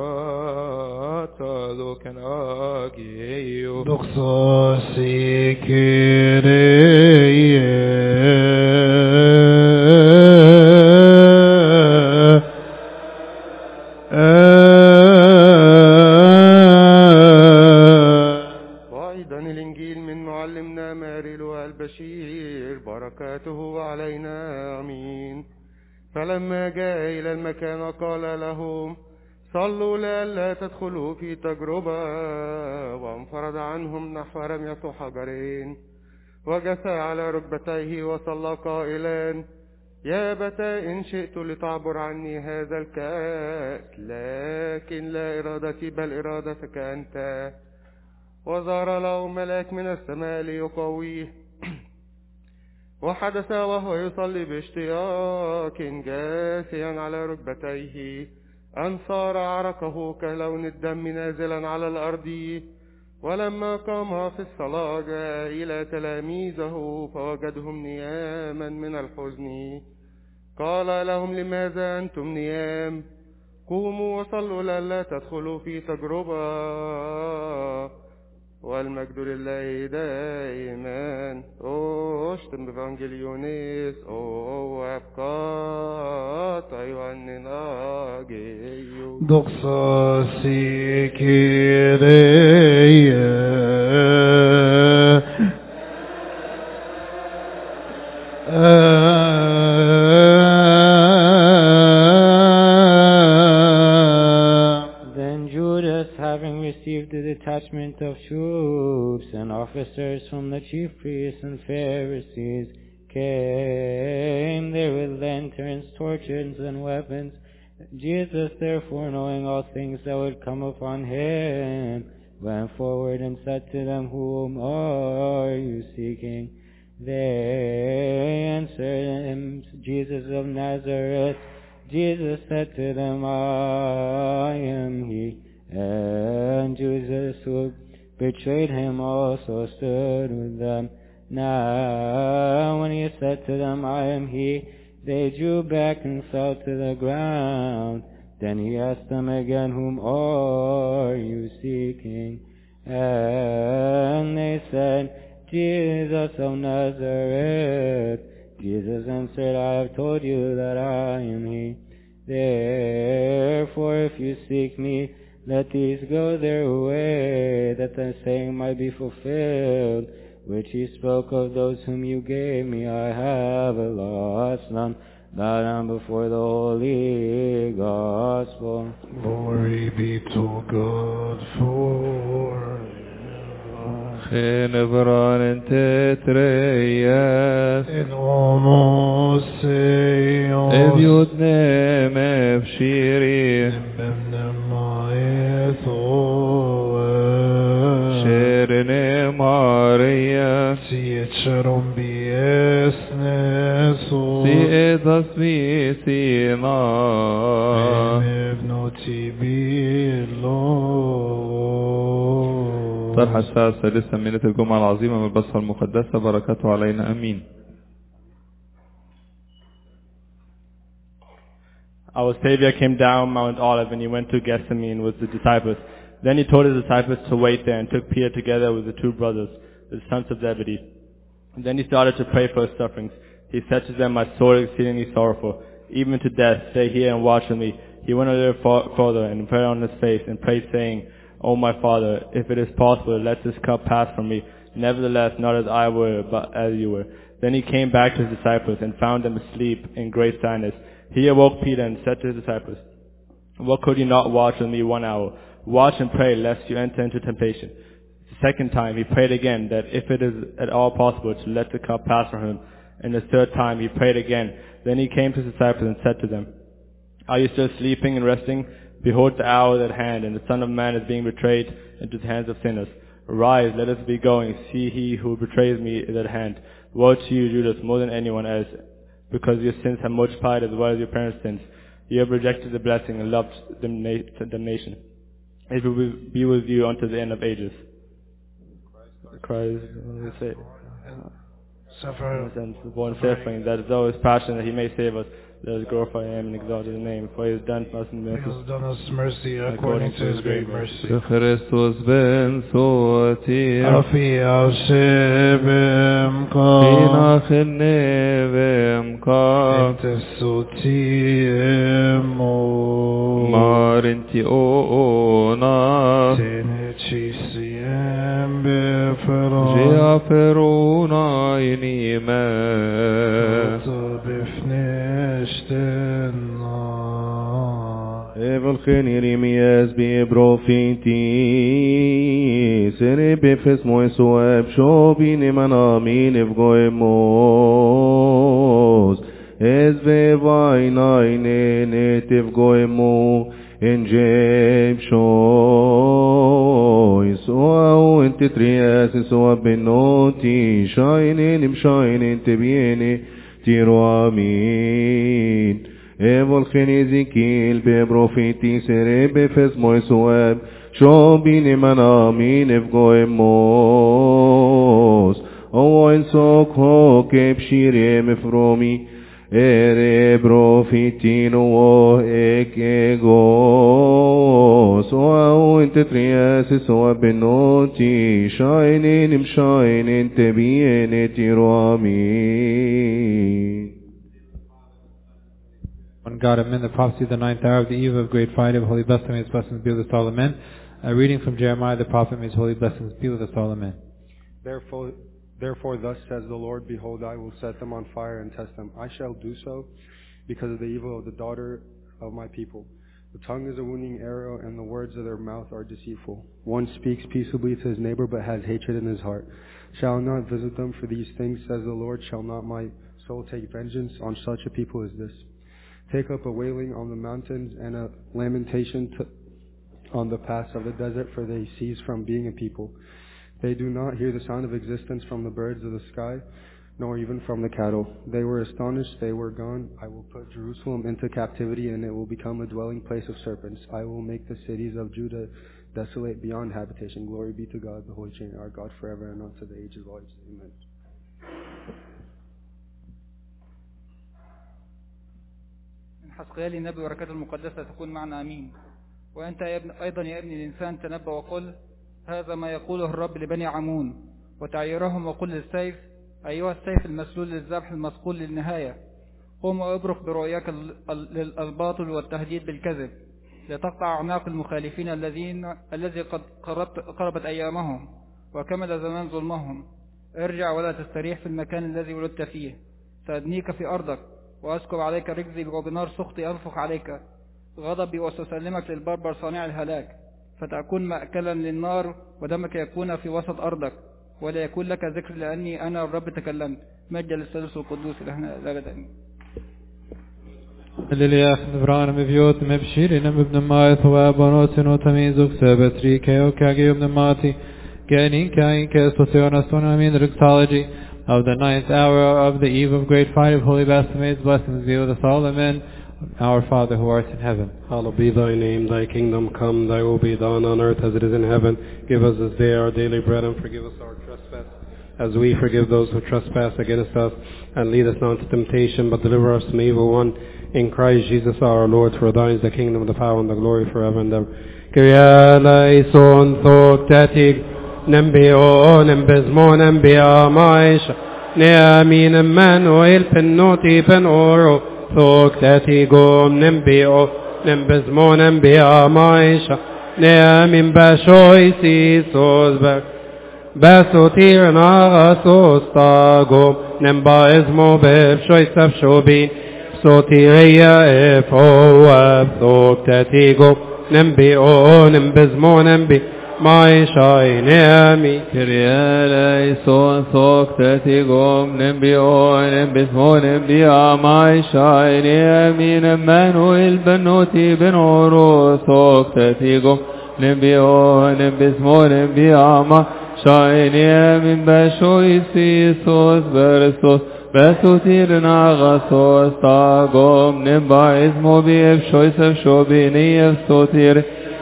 abkata lokan ageo. Doxasi kireye. البشير بركاته علينا آمين. فلما جاء إلى المكان قال لهم صلوا لئلا تدخلوا في تجربة، وانفرد عنهم نحو رمية حجرين، وجثى على ركبتيه وصلى قائلا يا أبتاه إن شئت لتعبر عني هذا الكأس، لكن لا إرادتي بل إرادتك أنت. وظهر له ملاك من السماء ليقويه وحدث وهو يصلي باشتياق جاثيا على ركبتيه أن صار عرقه كلون الدم نازلا على الأرض. ولما قام في الصلاة جاء إلى تلاميذه فوجدهم نياما من الحزن. قال لهم لماذا أنتم نيام؟ قوموا وصلوا لئلا تدخلوا في تجربة. والمجد لله دائما. أشتم بفانجليونيس أو أبقات أيها الناجيو دقصا سيكيري received the detachment of troops and officers from the chief priests and Pharisees, came there with lanterns, torches, and weapons. Jesus, therefore, knowing all things that would come upon him, went forward and said to them, Whom are you seeking? They answered him, Jesus of Nazareth. Jesus said to them, I am he. And Jesus, who betrayed him, also stood with them. Now, when he said to them, I am he, they drew back and fell to the ground. Then he asked them again, Whom are you seeking? And they said, Jesus of Nazareth. Jesus answered, I have told you that I am he. Therefore, if you seek me, let these go their way, that the saying might be fulfilled, which he spoke of those whom you gave me. I have a lost son, bow down before the holy gospel. Glory be to God forever. Genebran tetreyes in homos seos eviut nem efshiri Sherene Maria si echerum bies neso si edas visina emevnoti bilo. طرح الساعة الثالثة من الجمعة العظيمة من البصرة المقدسة بركاته علينا أمين. Our Savior came down Mount Olive and he went to Gethsemane with the disciples. Then he told his disciples to wait there and took Peter together with the two brothers, the sons of Zebedee. And then he started to pray for his sufferings. He said to them, My soul is exceedingly sorrowful, even to death. Stay here and watch with me. He went a little further and fell on his face and prayed, saying, O my Father, if it is possible, let this cup pass from me. Nevertheless, not as I were, but as you were. Then he came back to his disciples and found them asleep in great sadness. He awoke Peter and said to his disciples, What could you not watch with me one hour? Watch and pray, lest you enter into temptation. The second time he prayed again, that if it is at all possible, to let the cup pass from him. And the third time he prayed again. Then he came to his disciples and said to them, Are you still sleeping and resting? Behold, the hour is at hand, and the Son of Man is being betrayed into the hands of sinners. Arise, let us be going. See, he who betrays me is at hand. Woe to you, Judas, more than anyone else, because your sins have multiplied as well as your parents' sins. You have rejected the blessing and loved damnation. It will be with you unto the end of ages. Christ, what do we say? Suffering. Born suffering, that is always passion that he may save us. Let us glorify him and exalt his name, for he has done us mercy. He has done us mercy according to his great mercy. Christus ben sotir Afi Hashem Inach nevem ka Intesutiem Marinti ona Tenecisiem beferon Geaferuna inime Evel Yirmias be profeti Sere befes moeso ebsho bine manamin evgoemos Ez vevaina ine netev goemo in jeb shois o in titrias so benoti shine im shine tibiene tiro amin evol khnizikil be profeti serebe fes moisuab shobin manamin evgoemos o in sokho kepshire mefromi ere profitino ekego so inte trias so benoti shining im shining te biene tirami. One God, amen. The prophecy of the ninth hour of the eve of great Friday of Holy Blessing, may His blessings be with us all, amen. A reading from Jeremiah the prophet, may His holy blessings be with us all, amen. Therefore, Therefore, thus says the Lord, behold, I will set them on fire and test them. I shall do so because of the evil of the daughter of my people. The tongue is a wounding arrow, and the words of their mouth are deceitful. One speaks peaceably to his neighbor, but has hatred in his heart. Shall I not visit them for these things, says the Lord? Shall not my soul take vengeance on such a people as this? Take up a wailing on the mountains and a lamentation to, on the paths of the desert, for they cease from being a people. They do not hear the sound of existence from the birds of the sky, nor even from the cattle. They were astonished, they were gone. I will put Jerusalem into captivity, and it will become a dwelling place of serpents. I will make the cities of Judah desolate beyond habitation. Glory be to God, the Holy Trinity, our God, forever and unto the age of ages. Amen. حسقيال النبي وركات المقدسة تكون معنا أمين. وأنت يا ابن أيضا يا ابن الإنسان تنبأ وقل هذا ما يقوله الرب لبني عمون وتعيرهم وقل للسيف أيها السيف المسلول للذبح المصقول للنهاية قم وابرق برؤياك للباطل والتهديد بالكذب لتقطع أعناق المخالفين الذين الذي قد قربت قربت أيامهم وكمل زمان ظلمهم. ارجع ولا تستريح في المكان الذي ولدت فيه. سأدنيك في أرضك وأسكب عليك رجزي وبنار سخطي أنفخ عليك غضبي وسأسلمك للبربر صانع الهلاك فتكون مأكلا للنار ودمك يكون في وسط أرضك ولا يكون لك ذكر لأني أنا الرب تكلمت. مجد للثالوث القدوس لهنا الأبد. Hallelujah, Nivran Mivyot Mebshir in Ibn Mayth wa Bonotino Tamizuk Sabatri Keo Kagi Ibn Mati Ganin Kain Kesosion Astronomy and Rixology of the ninth hour of the eve of great Friday of Holy Baptism. Blessings be with us all, amen. Our Father who art in heaven, hallowed be thy name, thy kingdom come, thy will be done on earth as it is in heaven. Give us this day our daily bread, and forgive us our trespass, as we forgive those who trespass against us. And lead us not into temptation, but deliver us from the evil one. In Christ Jesus our Lord, for thine is the kingdom, the power, and the glory forever and ever. Kyrie eleison thoktatig, nembio, nembizmo, nembia maish, neamin Emmanuel pennoti pen oro, thoktatigom, nembio, nembizmo, nembia maish, neamin bashoisi sosber, basotir nagasos tagom, nembaizmo bebshoisaf shobin, Sotiria efoab thoktatigom nembio nembizmo nembi mai shainami Kyrie eleison thoktatigom nembio nembizmo nembia mai shainami Emmanuel benoti ben oro thoktatigom nembio nembizmo nembia mai shainami bashoisi sos versos Besutir nagasos tagom nemba izmobi efshoisef shobini efsotir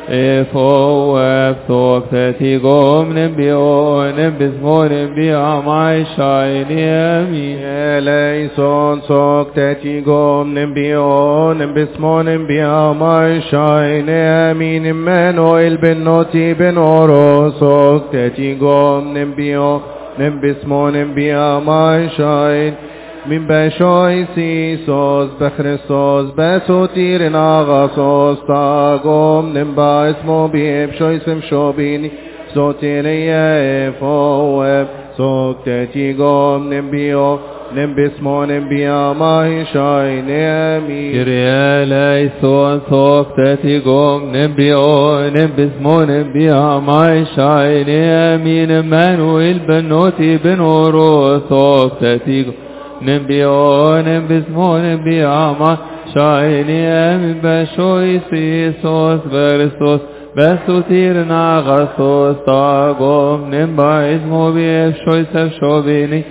efo efsoktatigom nembio nembizmo nembia mai shaini amin eleison soktatigom nembio nembizmo nembia mai shaini amin Emmanuel benoti ben oro soktatigom nembio nembizmo nembia mai shain min bashoisi sos bechristos besotir nagasos tagom nemba ismo bieb shoisem shobini sotiria efoeb soktatigom nembio nembizmo nembia mai shain amin Kyrie eleison thoktatigom nembio nembizmo nembia mai shain amin Emmanuel benoti ben oro thoktatigom nembio nembizmo nembia mai Shayni Amin Bashoisi Sos Versos Besutir Nagasos Tagom Nimba Izmobi Shoisef Shovini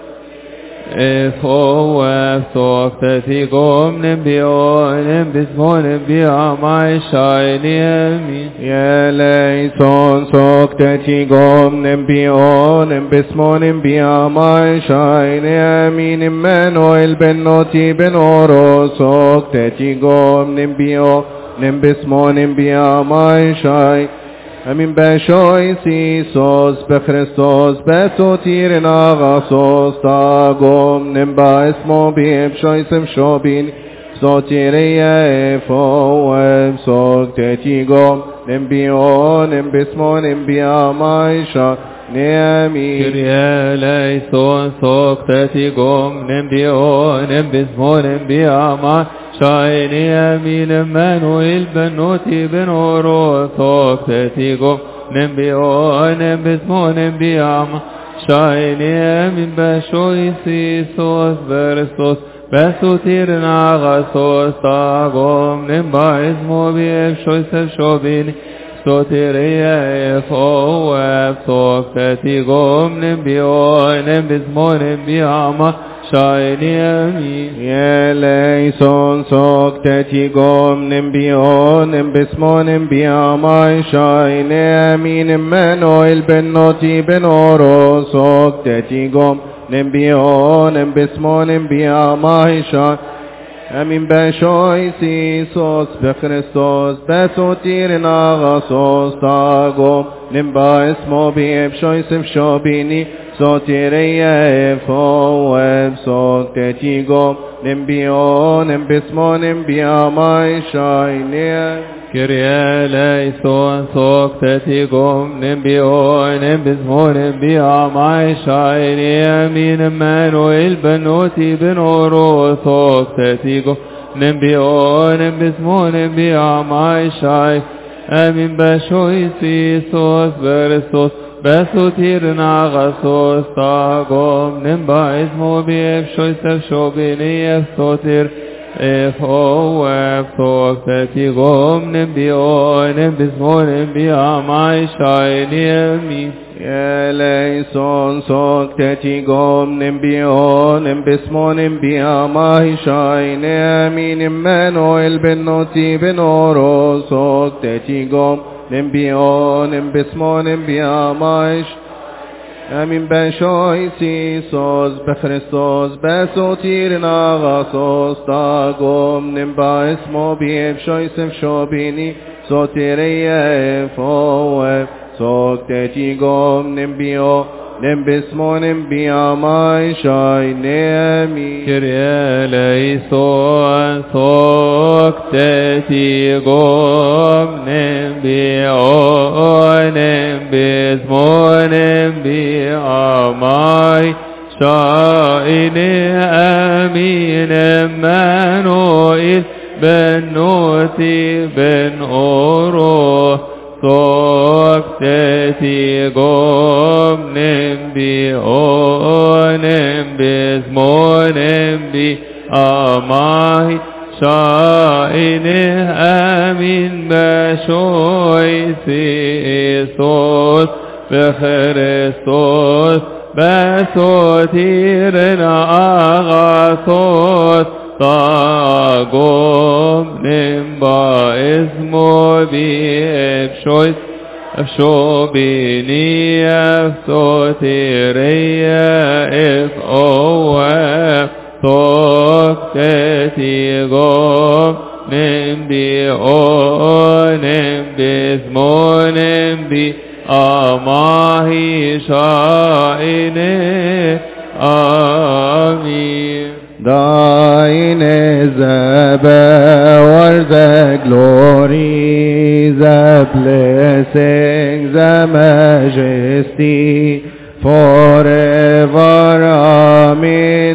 Efo Efsok Tetigom Nimbio Nimbismo Nimbia Mai Shayni Amin Yeleison Sok Tetigom Nimbio Nimbismo Nimbia Mai Shayni Amin Emmanuel Ben Noti Ben Oro Sok Tetigom Nimbio Nimbismo Nimbia Mai Shayni Amin Bashoi Sisos Bechristos Besotir Nagasos Tagom Nimba Ismo Bib Shoisem Shobin Sotiria Efo Ebsok Tetigom Nimbio Nimbismo Nimbia Maisha Neami Kyrie Eleison Sok Tetigom Nimbio Nimbismo Nimbia Maisha Shayni Amin Emmanuel Ben Noti Ben Oro Sok Tetigom Nimbio Nimbismo Nimbiam Shayni Amin Bashoi Sisos Versos Besutir Nagasos Tagom Nimba Izmo Bib Shoisef Shobini Sotiria Efo Ebsok Tetigom Nimbio Nimbismo Nimbiam Shayni Amin Yeleison Sok Tetigom Nimbio Nimbismo Nimbia Mai Shayni Amin Emmanuel Ben Noti Ben Oro Sok Tetigom Nimbio Nimbismo Nimbia Mai Shayni Amin Bashoi Sisos Bechristos Besotir Nagasos Tagom Nimba Ismo Bib Shoisef Shobini Sotiria Efo Ebsok Tetigom Nimbio Nimbismo Nimbia Mai Shayni Kyrie Eleison Sok Tetigom Nimbio Nimbismo Nimbia Mai Shayni Amin Emmanuel Ben Noti Ben Oro Sok Tetigom Nimbio Nimbismo Nimbia Mai Shayni Amin Bashoi Sisos Versos Besutir Nagasos Tagom Nimba Izmo Bib Shoisef Shobini Sotir Efo Ebsok Tetigom Nimbio Nimbismo Nimbia Mai Shayni Amin Yeleison Sok Tetigom Nimbio Nimbismo Nimbia Mai Shayni Amin Emmanuel Ben Noti Ben Oro Sok Tetigom Nimbio Nimbismo Nimbia Mai Amin Bashoi Sisos Bechristos Besotir Nagasos Tagom Nimba Ismo Bib Shoisef Shobini Sotiria Efo Ebsok Tetigom Nimbio Nimbismo Nimbia Mai Shayni Amin Kyrie Eleison Sok Tetigom Nimbio Nimbismo Nimbia Mai Shayni Amin Emmanuel Ben Noti Ben Oro Sok Tetigom Nimbio Nimbismo Nimbia Mai Shayni Amin Bashoi Sisos Bechristos Besotir Nagasos Tagom Nimba Izmo Bib Shois Shobini Sotiria Efo Sok Tetigom Nimbio Nimbismo Nimbia Mai Shayni Amin Thine is the power, the glory, the blessing, the majesty, forever. Amen.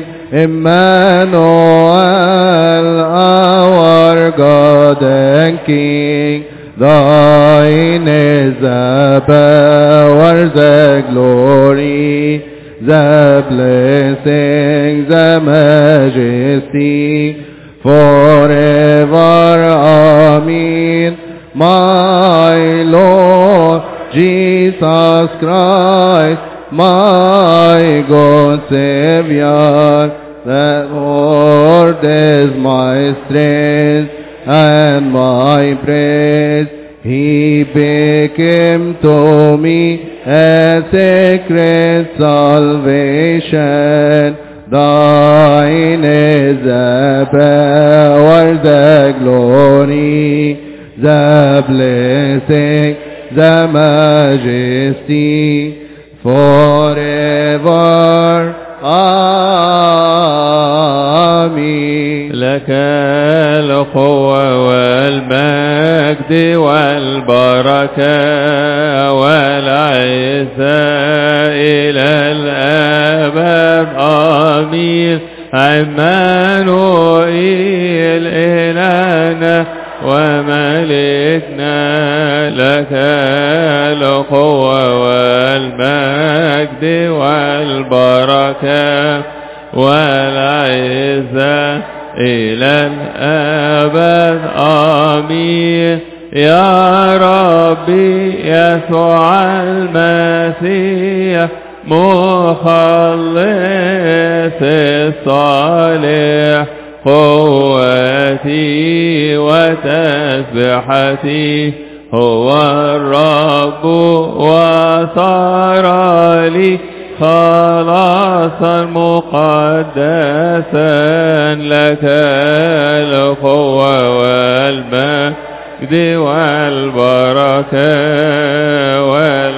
Emmanuel, our God and King, thine is the power, the glory, the blessing, the majesty, forever. Amen. My Lord Jesus Christ, my God Savior, the Lord is my strength and my praise. He became to me a sacred salvation. Thine is the power, the glory, the blessing, the majesty, forever. آمين. لك القوة والمجد والبركة والعزة إلى الأبد. آمين. عمانوئيل إلهنا وملكنا، لك القوة والمجد والبركة والعزة إلى الأبد. آمين. يا ربي يسوع المسيح مخلص الصالح، قوتي وتسبحتي، هو الرب وصار لي خلاصا مقدسا. لك القوة والمجد والبركة وال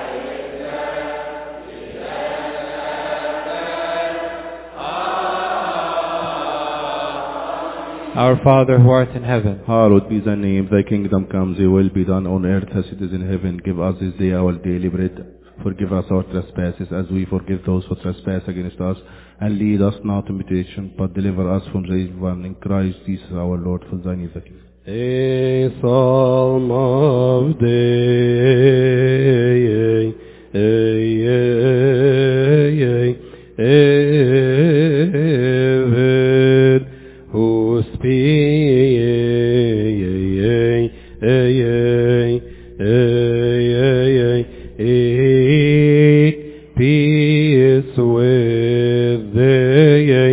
Our Father who art in heaven, hallowed be thy name. Thy kingdom come, thy will be done on earth as it is in heaven. Give us this day our daily bread. Forgive us our trespasses as we forgive those who trespass against us. And lead us not into temptation, but deliver us from the evil one. In Christ Jesus our Lord, for thine is the kingdom. A psalm of day, David, who speak peace with thee.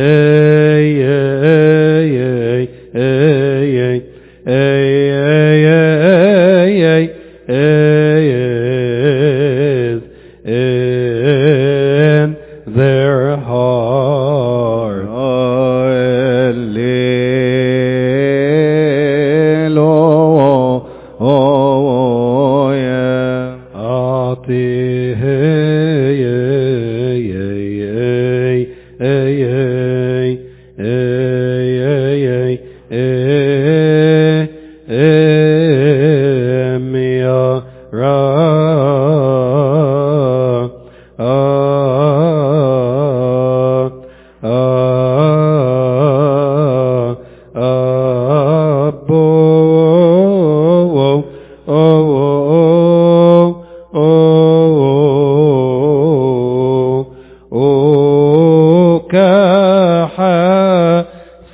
Ay, ay, ay,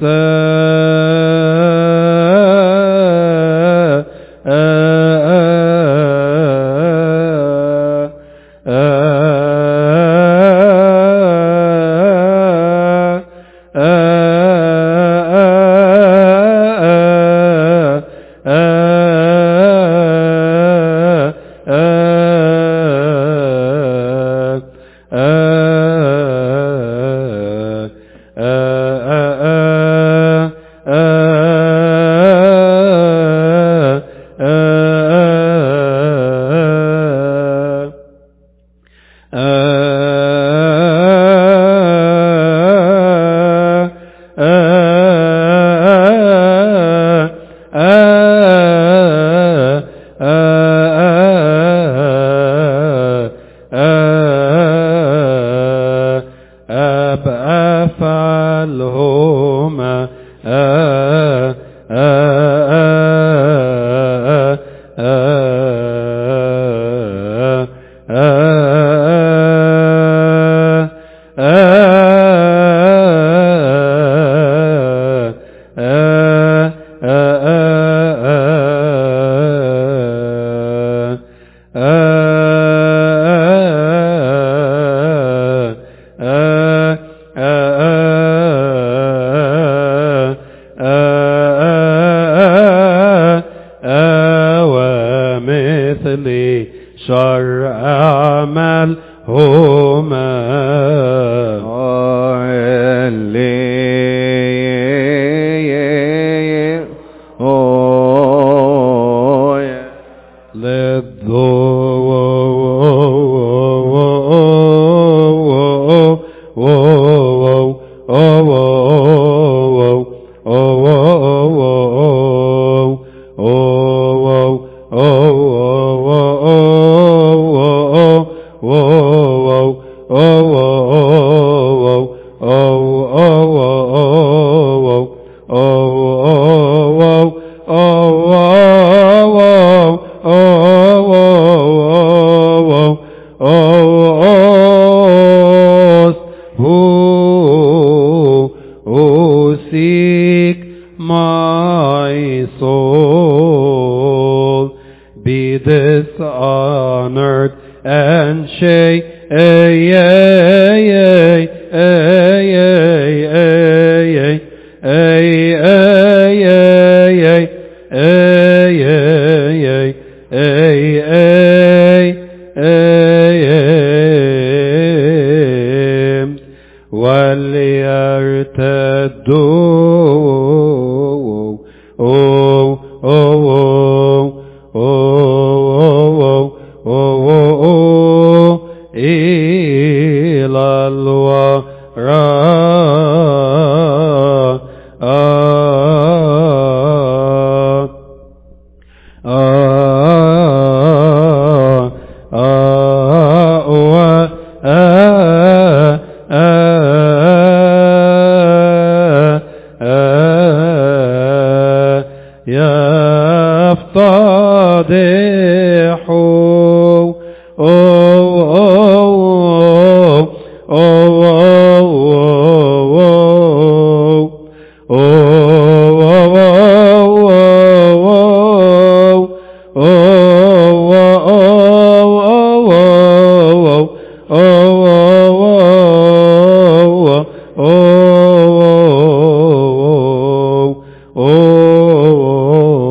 oh,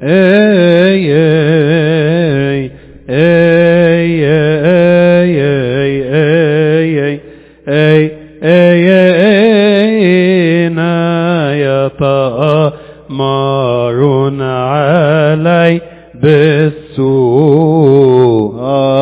ay, ay, ay, ay, ay, ay, أين يتأمرون علي بالسوء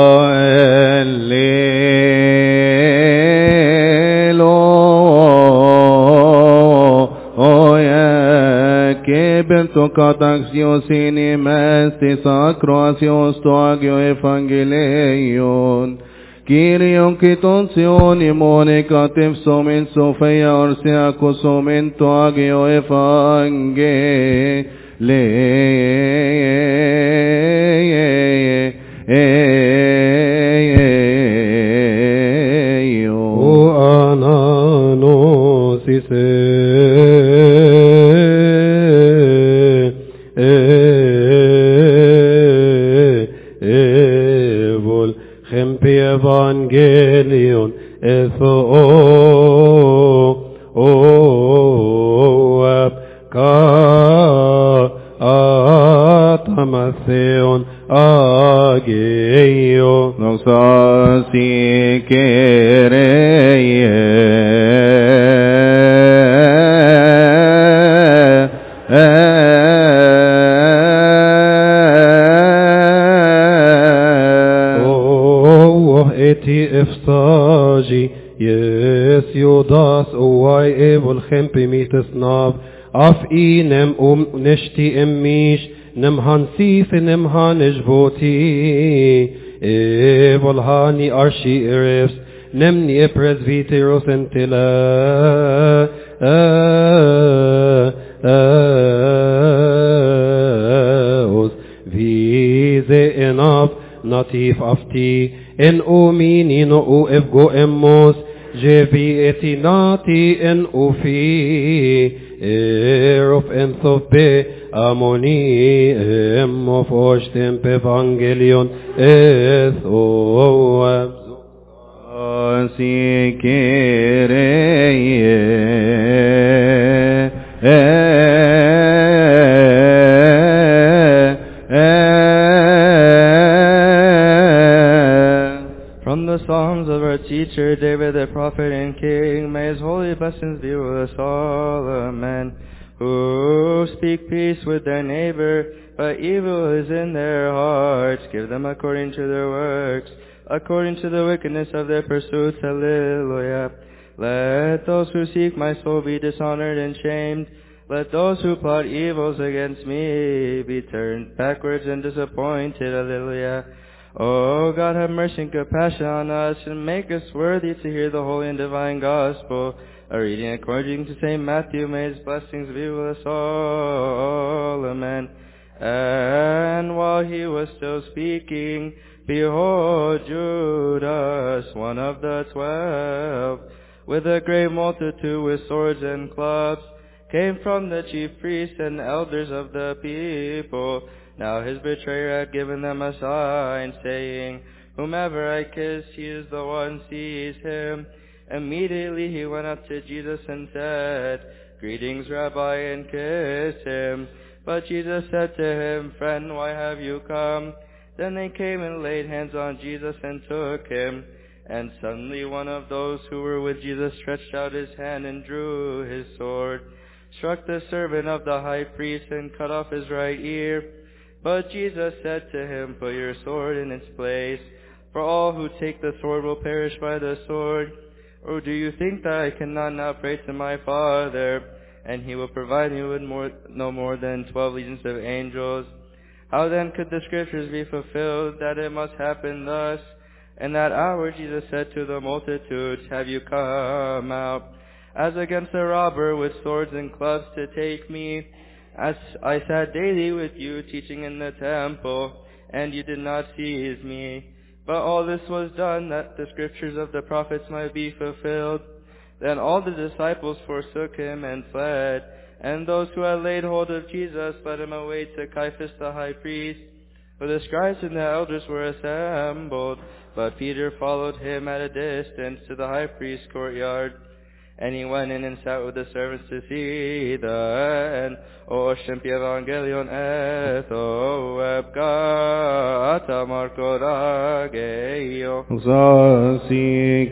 Καταξιός είναι μες της ακροασιός του Άγιο Ευαγγελίων. Κύριον και τον Θεόν ημών εκατεύσομεν σοφία όρση ακούσομεν το Άγιο Ευαγγελίων. Ο ανανόσισε Evangelion etho oab ka atamatheon ageio noxasi kereye Eftaji, yes, Yodas, Owai, Evil, Hempi, Mitas, Nav, Af inem, um, Neshti, Emish, Nemhansif, Nemhanish, Voti, Evil, Hani, Arshi, Erefs, Nemni, Presbyteros, and Tila, Vise, enough, Natif, Afti, En omini no u efgo emos, jevi etinati en ufi, erof en thope, amoni emof oshtem evangelion, ethoab. Si kereye, From the Psalms of our teacher David the prophet and king, may his holy blessings be with us all, amen. Who speak peace with their neighbor, but evil is in their hearts. Give them according to their works, according to the wickedness of their pursuits, hallelujah. Let those who seek my soul be dishonored and shamed. Let those who plot evils against me be turned backwards and disappointed, hallelujah. O God, have mercy and compassion on us, and make us worthy to hear the holy and divine gospel. A reading according to Saint Matthew, may his blessings be with us all, amen. And while he was still speaking, behold, Judas, one of the twelve, with a great multitude with swords and clubs, came from the chief priests and elders of the people. Now his betrayer had given them a sign, saying, whomever I kiss, he is the one, seize him. Immediately he went up to Jesus and said, greetings, Rabbi, and kissed him. But Jesus said to him, friend, why have you come? Then they came and laid hands on Jesus and took him. And suddenly one of those who were with Jesus stretched out his hand and drew his sword, struck the servant of the high priest, and cut off his right ear. But Jesus said to him, put your sword in its place, for all who take the sword will perish by the sword. Or do you think that I cannot now pray to my Father, and he will provide me with more, no more than twelve legions of angels? How then could the scriptures be fulfilled, that it must happen thus? In that hour Jesus said to the multitudes, have you come out, as against a robber with swords and clubs, to take me? As I sat daily with you, teaching in the temple, and you did not seize me. But all this was done, that the scriptures of the prophets might be fulfilled. Then all the disciples forsook him and fled, and those who had laid hold of Jesus led him away to Caiaphas the high priest. For the scribes and the elders were assembled, but Peter followed him at a distance to the high priest's courtyard. anyone in inside the servants to see the o shempi evangelion etho ebkata markorageyo Zasi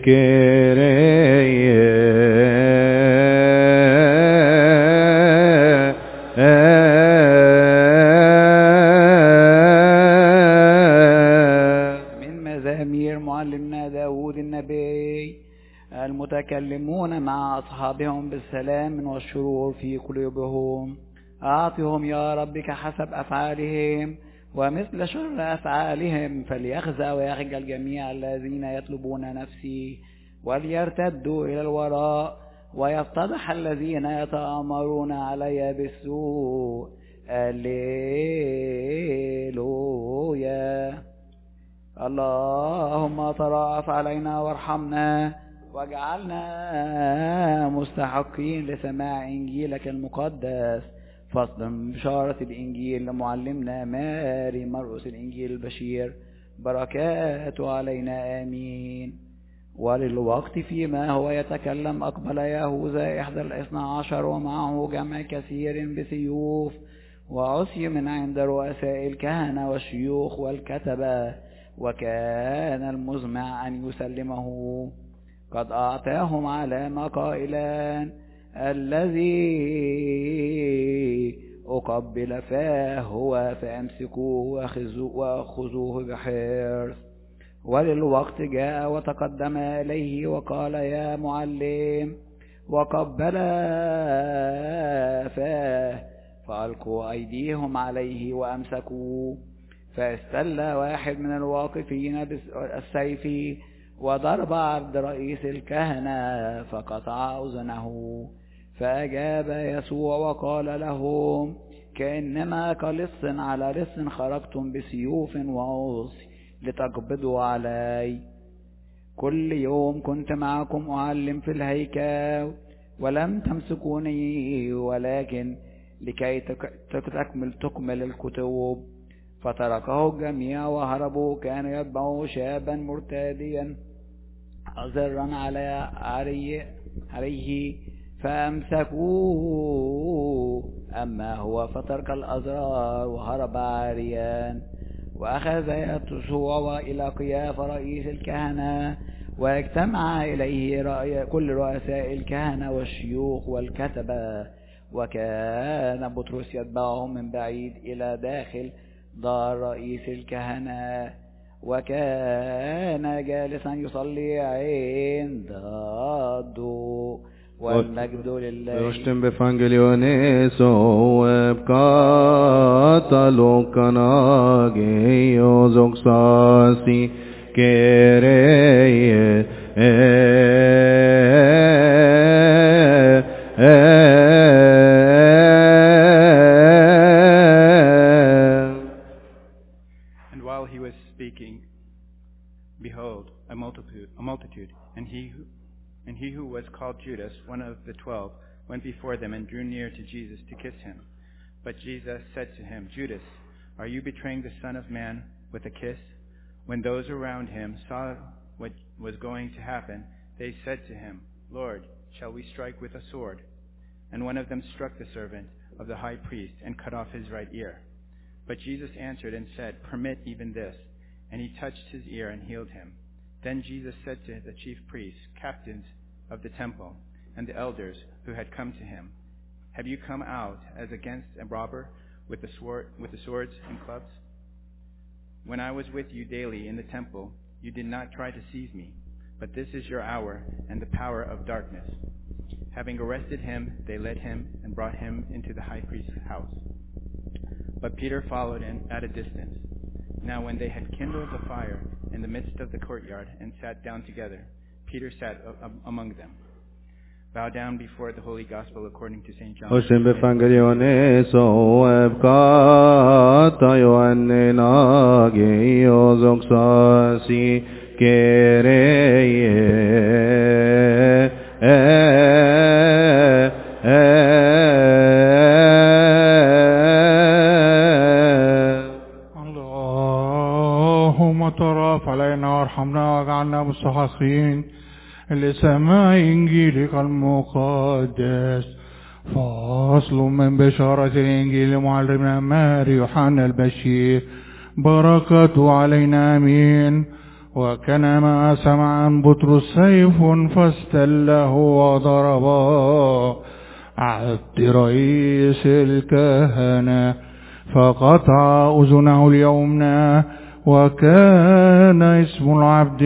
من مزامير معلمنا داود النبي المتكلمون مع أصحابهم بالسلام والشرور في قلوبهم أعطهم يا رب كحسب أفعالهم ومثل شر أفعالهم فليخزى ويخجل جميع الذين يطلبون نفسي وليرتدوا إلى الوراء ويفتضح الذين يتآمرون علي بالسوء الليلويا. اللهم ترأف علينا وارحمنا واجعلنا مستحقين لسماع إنجيلك المقدس. فصل من بشارة الإنجيل لمعلمنا ماري مرقس الإنجيل البشير بركاته علينا آمين. وللوقت فيما هو يتكلم أقبل يهوذا إحدى الاثنى عشر ومعه جمع كثير بسيوف وعصي من عند رؤساء الكهنة والشيوخ والكتبة، وكان المزمع أن يسلمه. قد أعطاهم علامة قائلا الذي أقبل فاه هو فأمسكوه وأخذوه بحرص. وللوقت جاء وتقدم إليه وقال يا معلم، وقبل فاه فألقوا أيديهم عليه وأمسكوه. فاستل واحد من الواقفين بالسيف وضرب عبد رئيس الكهنة فقطع أذنه. فأجاب يسوع وقال لهم كأنما كلص على لص خرجتم بسيوف وعصي لتقبضوا علي. كل يوم كنت معكم أعلم في الهيكل ولم تمسكوني، ولكن لكي تكمل تكمل الكتب. فتركه الجميع وهربوا. كان يتبعه شابا مرتديا أزرا على عليه فأمسكوه، أما هو فترك الأزرار وهرب عاريا. وأخذ يسوع إلى قيافة رئيس الكهنة واجتمع إليه كل رؤساء الكهنة والشيوخ والكتبة. وكان بطرس يتبعهم من بعيد إلى داخل دار رئيس الكهنة، وكان جالسا يصلي عند الضوء. والمجد لله. Östen befangeliones o ebkata lokanage ozoksasi kereye And while he was speaking, behold, a multitude, a multitude, and he who And he who was called Judas, one of the twelve, went before them and drew near to Jesus to kiss him. But Jesus said to him, Judas, are you betraying the Son of Man with a kiss? When those around him saw what was going to happen, they said to him, Lord, shall we strike with a sword? And one of them struck the servant of the high priest and cut off his right ear. But Jesus answered and said, permit even this. And he touched his ear and healed him. Then Jesus said to the chief priests, captains of the temple, and the elders who had come to him, have you come out as against a robber with the sword, with the swords and clubs? When I was with you daily in the temple, you did not try to seize me, but this is your hour and the power of darkness. Having arrested him, they led him and brought him into the high priest's house. But Peter followed him at a distance. Now when they had kindled a fire in the midst of the courtyard and sat down together, Peter sat among them. Bow down before the Holy Gospel according to Saint John. Östen befangeliones o ebkata yoannenage ozoksasi kereye اللهم ترأف علينا وارحمنا واجعلنا مستحقين لسماع إنجيلك المقدس. فصل من بشارة الإنجيل لمعلمنا ماري يوحنا البشير بركاته علينا آمين. وكان ما سمع عن بطرس سيف فاستله وضربه عبد رئيس الكهنة فقطع أذنه اليمنى. وكان اسم العبد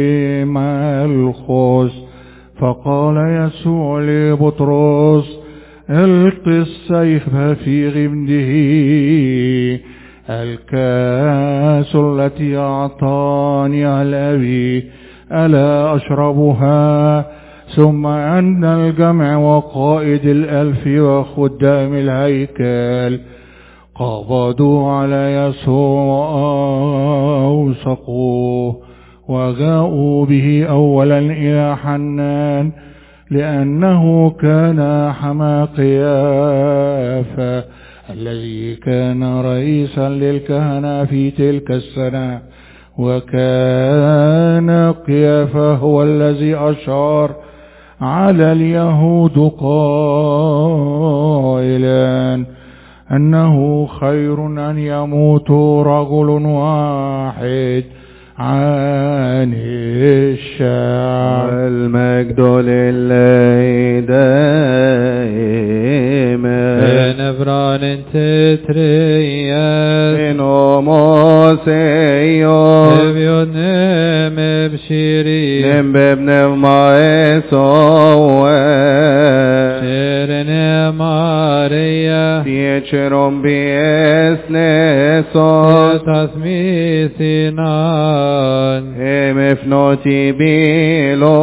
ملخوس. فقال يسوع لبطرس الق السيف في غمده. الكاس التي أعطاني الأبي ألا أشربها؟ ثم أن الجمع وقائد الألف وخدام الهيكل قبضوا على يسوع وأوثقوه وجاءوا به أولا إلى حنان لأنه كان حمى قيافة الذي كان رئيسا للكهنة في تلك السنة. وكان قيافة هو الذي أشار على اليهود قائلا أنه خير أن يموت رجل واحد عن الشعب. المجد لله دائما. نبران تترياس نموسيو نبيون مبشيري نببن مايسوه شيرن ماريا تيچرم بيسنسوس تسميسينان امفنوتي بيلو.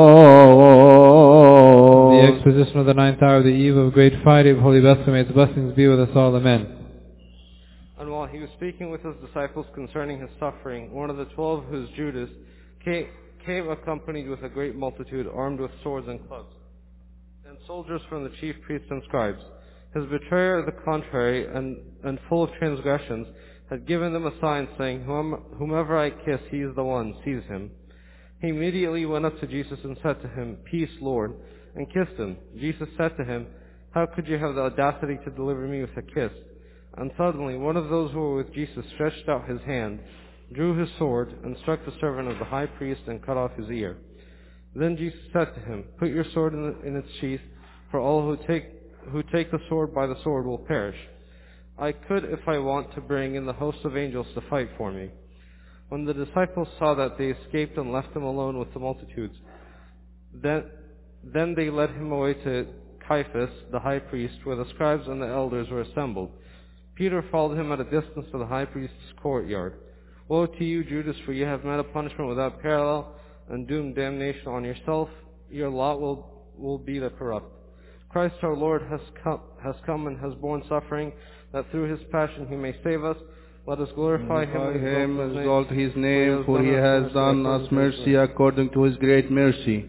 The exposition of the ninth hour of the eve of great Friday of Holy Baphomet. Blessings be with us all. Amen. And while he was speaking with his disciples concerning his suffering, one of the twelve, who is Judas, came, came accompanied with a great multitude, armed with swords and clubs, and soldiers from the chief priests and scribes. His betrayer, the contrary, and, and full of transgressions, had given them a sign, saying, Whom, whomever I kiss, he is the one, seize him. He immediately went up to Jesus and said to him, Peace, Lord, and kissed him. Jesus said to him, How could you have the audacity to deliver me with a kiss? And suddenly one of those who were with Jesus stretched out his hand, drew his sword, and struck the servant of the high priest and cut off his ear. Then Jesus said to him, Put your sword in, the, in its sheath, for all who take, who take the sword by the sword will perish. I could, if I want, to bring in the host of angels to fight for me. When the disciples saw that, they escaped and left him alone with the multitudes. Then, then they led him away to Caiaphas, the high priest, where the scribes and the elders were assembled. Peter followed him at a distance to the high priest's courtyard. Woe to you, Judas, for you have met a punishment without parallel and doomed damnation on yourself. Your lot will, will be the corrupt. Christ our Lord has come, has come and has borne suffering, that through his passion he may save us. Let us glorify him, him exalt his name, for he has done us mercy according to his great mercy.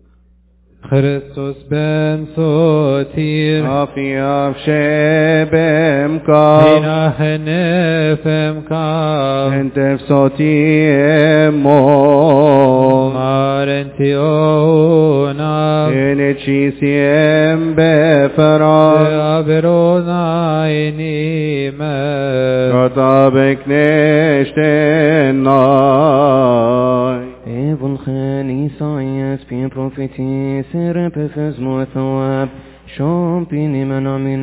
Christus ben sotir Afi af shebem kav Hina henefem kav Hentef sotim mo Marenti ona Enecisiem befera Averona inime Katabek neshten nai Evil Chen Isaias Pin Prophetis Repefes Mothawab Shompini Manamin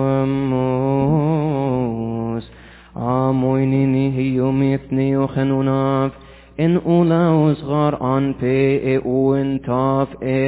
Evgoamos Amoinini Hiyomithni Ochenunav In Ulaus Gar An Pe Euentaf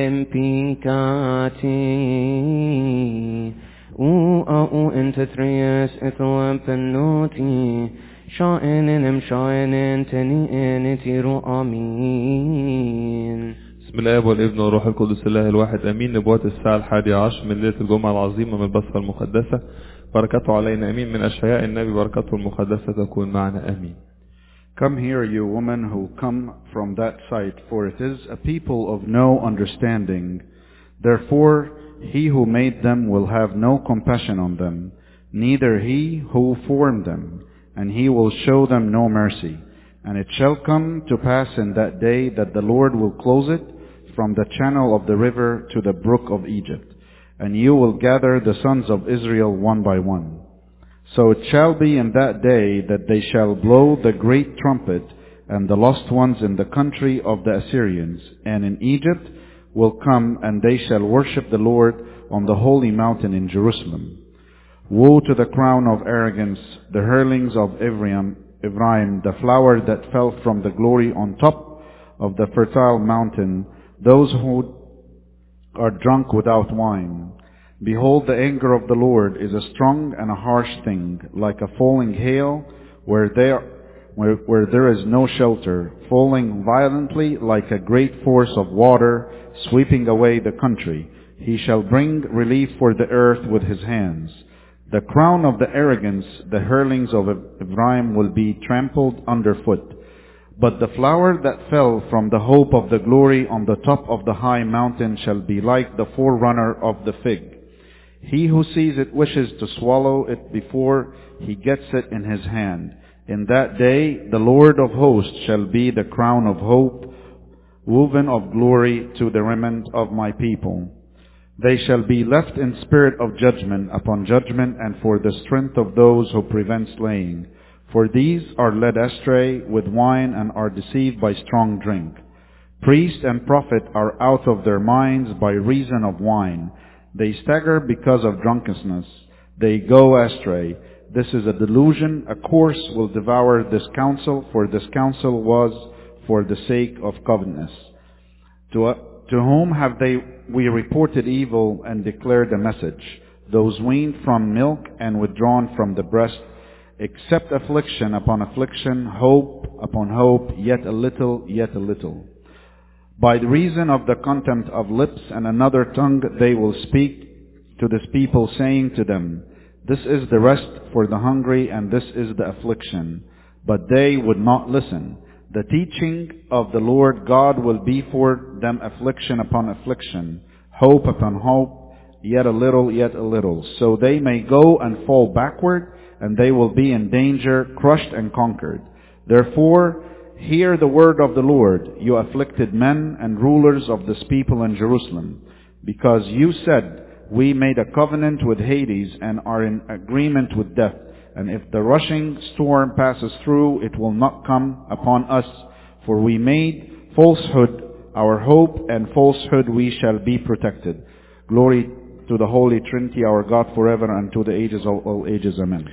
Empikati U Au Intetrias Ethwab Penoti شائن شائن تنين تيرو آمين. بسم الله والابن والروح القدس الله الواحد امين. نبوة الساعة الحادية عشر من ليلة الجمعة العظيمة من البصرة المقدسة. بركته علينا امين. من اشعياء النبي بركته المقدسة تكون معنا امين. Come here, you women who come from that side, for it is a people of no understanding. Therefore, he who made them will have no compassion on them, neither he who formed them. And he will show them no mercy. And it shall come to pass in that day that the Lord will close it from the channel of the river to the brook of Egypt, and you will gather the sons of Israel one by one. So it shall be in that day that they shall blow the great trumpet, and the lost ones in the country of the Assyrians and in Egypt will come, and they shall worship the Lord on the holy mountain in Jerusalem. Woe to the crown of arrogance, the hurlings of Ephraim, Ephraim, the flower that fell from the glory on top of the fertile mountain, those who are drunk without wine. Behold, the anger of the Lord is a strong and a harsh thing, like a falling hail where there, where, where there is no shelter, falling violently like a great force of water, sweeping away the country. He shall bring relief for the earth with his hands. The crown of the arrogance, the hurlings of Ephraim will be trampled underfoot. But the flower that fell from the hope of the glory on the top of the high mountain shall be like the forerunner of the fig. He who sees it wishes to swallow it before he gets it in his hand. In that day the Lord of hosts shall be the crown of hope, woven of glory to the remnant of my people. They shall be left in spirit of judgment upon judgment, and for the strength of those who prevent slaying. For these are led astray with wine and are deceived by strong drink. Priest and prophet are out of their minds by reason of wine. They stagger because of drunkenness. They go astray. This is a delusion. A curse will devour this counsel, for this counsel was for the sake of covetousness. To, uh, to whom have they we reported evil and declared a message? Those weaned from milk and withdrawn from the breast, except affliction upon affliction, hope upon hope, yet a little, yet a little. By the reason of the contempt of lips and another tongue they will speak to this people, saying to them, this is the rest for the hungry, and this is the affliction. But they would not listen. The teaching of the Lord God will be for them affliction upon affliction, hope upon hope, yet a little, yet a little. So they may go and fall backward, and they will be in danger, crushed and conquered. Therefore, hear the word of the Lord, you afflicted men and rulers of this people in Jerusalem, because you said, we made a covenant with Hades and are in agreement with death. And if the rushing storm passes through, it will not come upon us. For we made falsehood our hope, and falsehood we shall be protected. Glory to the Holy Trinity, our God, forever and to the ages of all ages. Amen.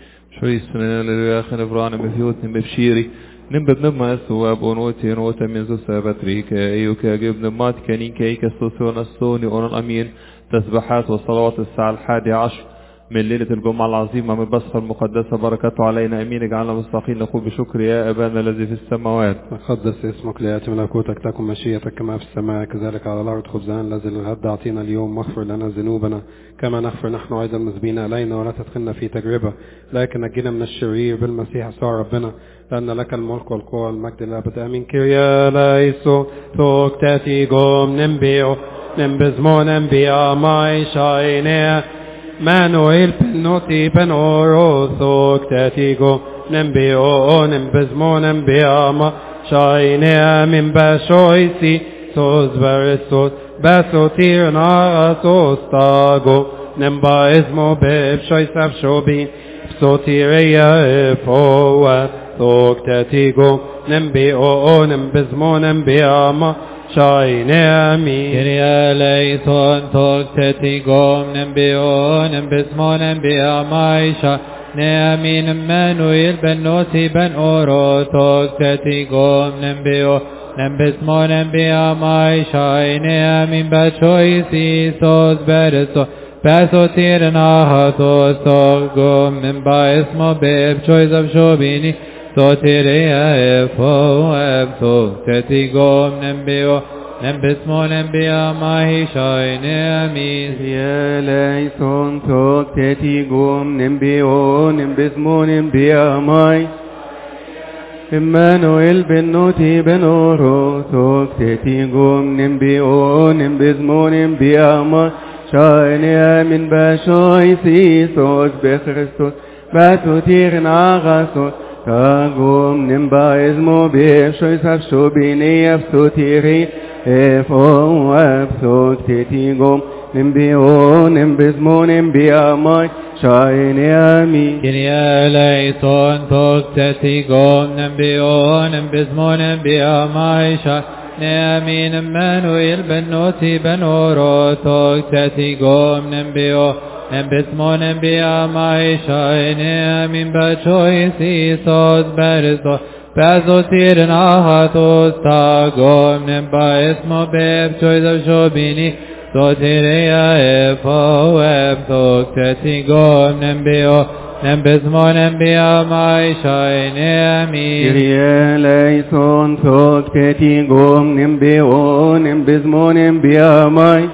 Nimbe bnimma esuwa bonoti nota min zusa batrika ايوكا جبن مات كانين كيكا سوسون الصوني اونن امين تسبحات وصلوات الساعة الحادي عشر من ليلة الجمعة العظيمة من بصفة المقدسة بركاته علينا امين. اجعلنا مستقيم نقول بشكر يا ابانا الذي في السماوات. تقدس اسمك ليأتي ملكوتك، تكن مشيئتك كما في السماء كذلك على الارض. خبزنا الذي للغد اعطينا اليوم، واغفر لنا ذنوبنا كما نغفر نحن ايضا المذنبين الينا، ولا تدخلنا في تجربة لكن نجينا من الشرير بالمسيح يسوع ربنا، لأن لك الملك والقوة والمجد للأبد آمين. كيريا لايسو توك تاتي قوم نمبيو نمبزمو نمبيا ماي شاينيا مانويل بنوتي بنورو توك تاتي قوم نمبيو نمبزمو نمبيا ما شاينيا من باشويسي سوز برسوس باسو تيرنا توستاغو نمبا اسمو ببشوي سبشوبين بسوتيريا فوات توك تاتيكو نمبي او نمبزمو نمبي اما شايني امين. كريا ليثون توك تاتيكو نمبي او نمبزمو نمبي اما شايني امين. مانويل بنوتي بن اورو توك تاتيكو نمبي او نمبزمو نمبي اما شايني امين. باتشويسي سوز برسو باسو تيرنا هاتو سوغو من با اسمو بيب شويز بشوبيني Sotiria efo efo tetigom nembio nembismo nembia mahi shaine amis Yeleison tok tetigom nembio nembismo nembia mahi Emmanuel benoti benoro tok tetigom nembio nembismo nembia mahi shaine amin bashoy si sos be Christos batutir nagasos Tagum nimba izmo bev shoy saf shobini afsotiri efo afsot tetigum nimbio nimbizmo nimbiamai shayne ami. Kyrie eleison tok tetigum nimbio nimbizmo nimbiamai shayne ami. Emmanuel ben noti ben oro tok tetigum nimbio nimbizmo nimbiamai shayne ami. Bachoisi sos beristo Pazotir nahatos tagom nimba ismo beb choice of shobini sotiria efo eb tok tetigom nimbio nimbizmo nimbiamai shayne ami. Kyrie eleison tok tetigom nimbio nimbizmo nimbiamai.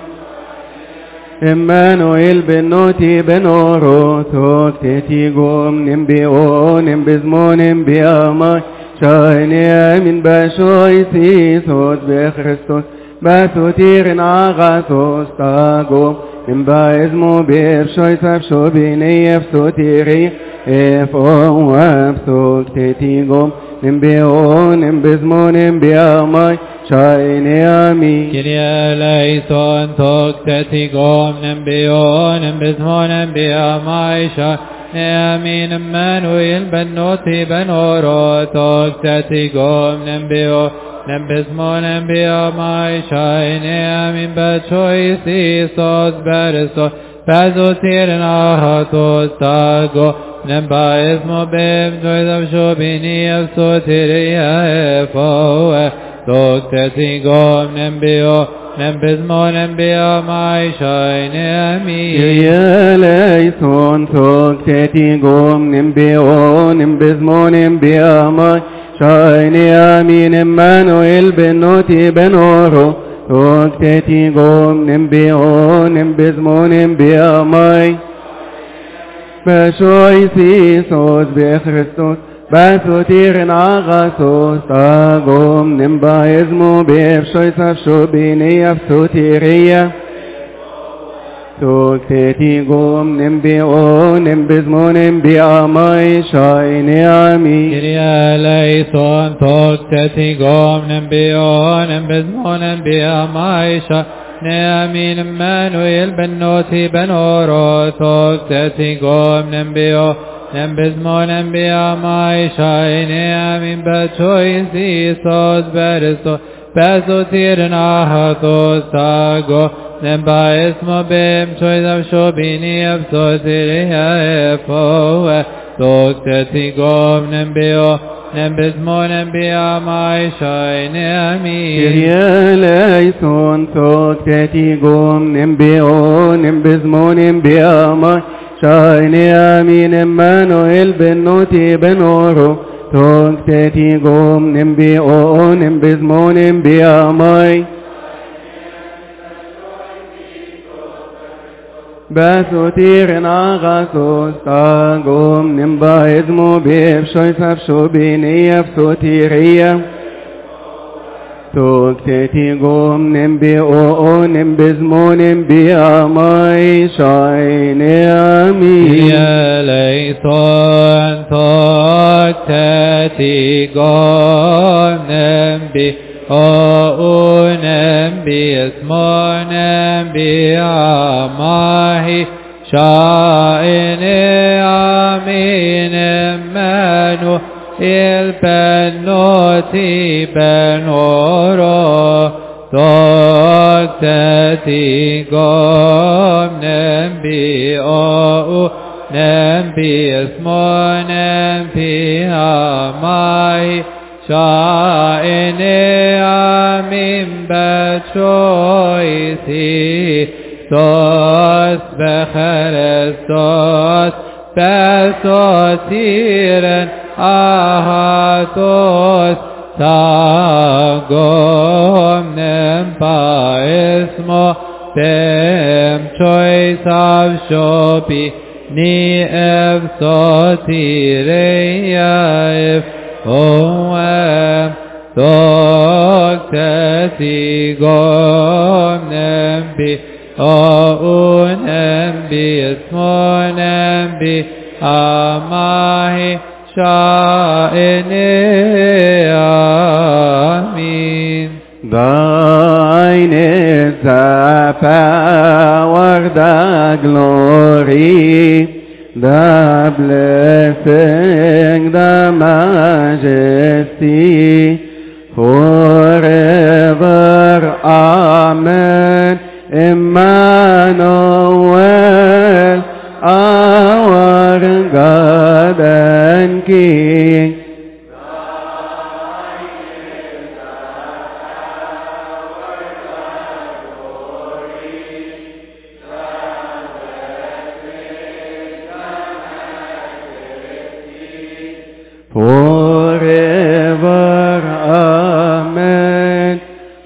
Emmanuel ben noti ben oro tok tetigom nimbio nimbizmo nimbiamai shayne amin. Bashoisi sos bechristos basutir nagasos tagom nimba izmo bev shois af shobini afsotiri efo afsot tetigom nimbio nimbizmo nimbiamai shayne ami. Kyrie eleison tok tetigom nimbio nimbizmo nimbiamai shayne ami. Emmanuel ben noti ben oro tok tetigom nimbio nimbizmo nimbiamai shayne ami. Bachoisi sos beristo Pazotir nahatos tago nimba izmo bev choice of shobini afsotiriya efo tok tetigom nimbio nimbizmo nimbiamai shayne ami. Kyrie eleison tok tetigom nimbio nimbizmo nimbiamai shayne ami. Emmanuel ben noti ben oro tok tetigom nimbio nimbizmo nimbiamai. Bashoisi sos bechristos basutir nagasos tagom nimba izmo bev shoy saf shobini afsotiriya tok tetigom nimbio nimbizmo nimbiamai shayne ami. Kyrie eleison tok tetigom nimbio nimbizmo nimbiamai shayne ami. Emmanuel ben noti ben oro tok tetigom nimbio nimbizmo nimbiamai shayne ami. Bachoisi sos beristo Pazotir nahatos tago nimba izmo bev choice of shobini afsotiriya efo tok tetigom nimbio nimbizmo nimbiamai shayne ami. Kyrie eleison tok tetigom nimbio nimbizmo nimbiamai shayne ami. Emmanuel ben noti ben oro tok tetigom nimbio nimbizmo nimbiamai. Basutir nagasos tagom nimba izmo bev shoy saf shobini afsotiriya tok tetigom nimbio nimbizmo nimbiamai shayne ami. Kyrie eleison tok tetigom nimbio nimbizmo nimbiamai shayne ami. Emmanuel ben noti ben oro tok tetigom nimbio nimbizmo nimbiamai shayne ami. Bachoisi sos bechristos basotir ahatos tagom nimba izmo bev choice of shobini afsotiriya efo tok tetigom nimbio nimbizmo nimbiamai Amen. Thine is the power, the glory, the blessing, the majesty, forever. Amen. Emmanuel, our God and King. Forever. Amen.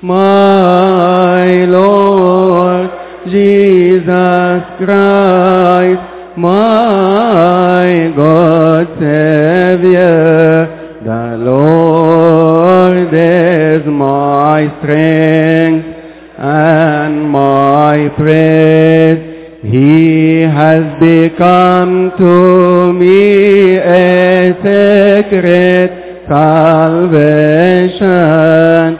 My Lord Jesus Christ, my God Savior, the Lord is my strength and my praise. He has become to me a secret salvation.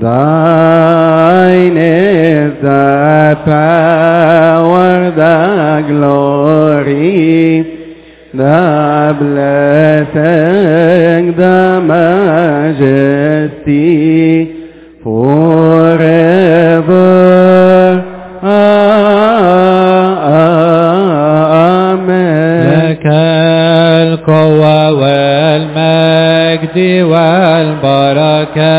Thine is the power, the glory, the blessing, the majesty, forever. Amen. لك القوة والمجد والبركة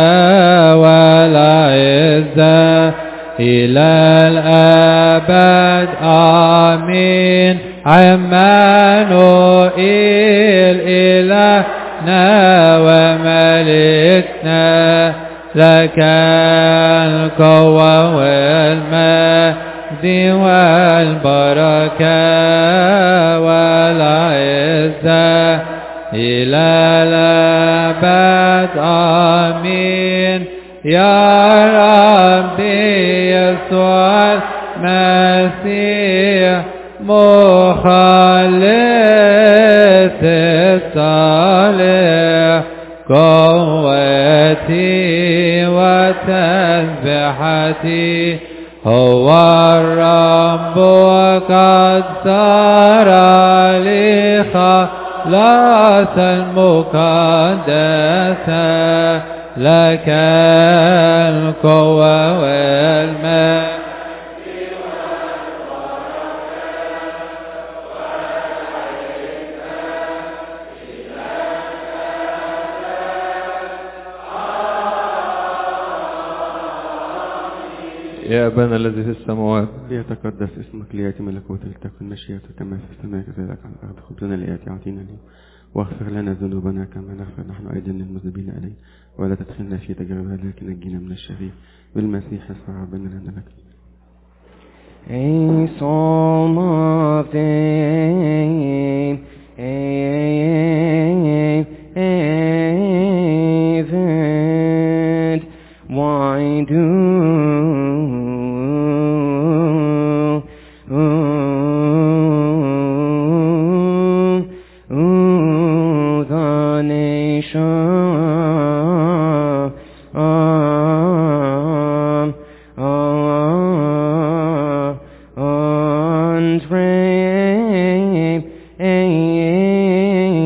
والعزة إلى الأبد. آمين. عمانوئيل إلهنا وملكنا، لك القوة والمجد والبركة والعزة إلى الأبد. آمين. يا ربي يسوع المسيح مخلص الصالح، قوتي وتسبحتي، هو الرب وقد صار لي خلاص المقدسة، لك القوة والمجد. يا أبانا الذي في السماوات، ليتقدس اسمك، ليأتي ملكوتك، لتكن مشيئتك كما في السماء كذلك على الأرض. خبزنا الآتي أعطينا اليوم، واغفر لنا ذنوبنا كما نغفر نحن أيضا للمذنبين إلينا، ولا تدخلنا في تجربة لكن نجينا من الشرير، بالمسيح يسوع ربنا لنا لك. A psalm of David, why do the nation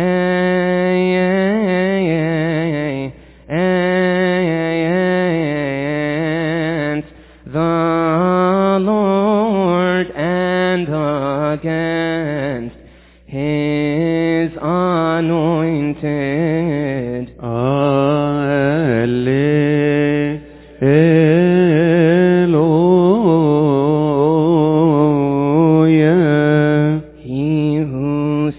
the Lord and against his anointed. Alleluia. He who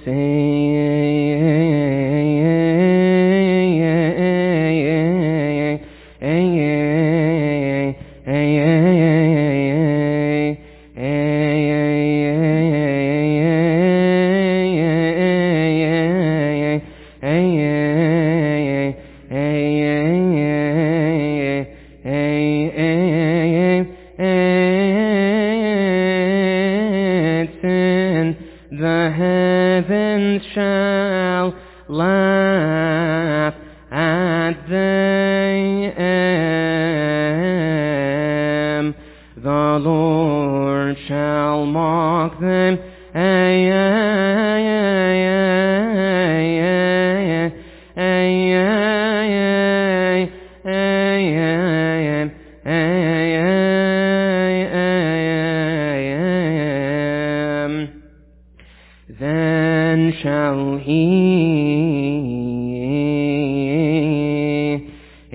the heavens shall laugh at them. The Lord shall mock them. Ay, ay, ay, ay, ay, ay, ay, ay, ay, then shall he,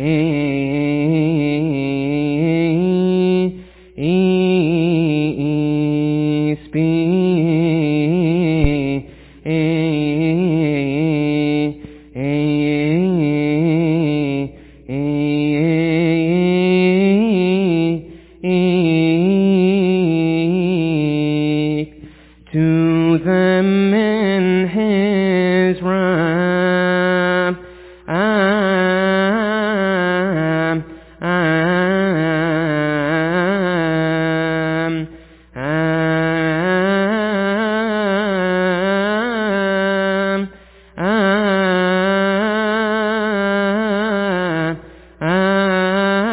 he speak, to them in his wrath. Am, am, am, am,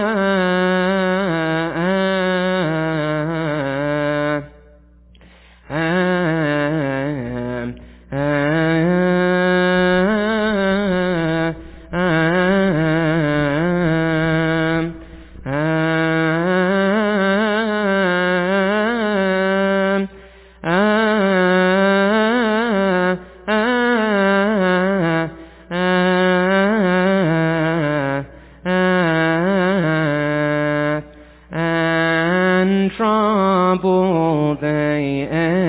and trouble they,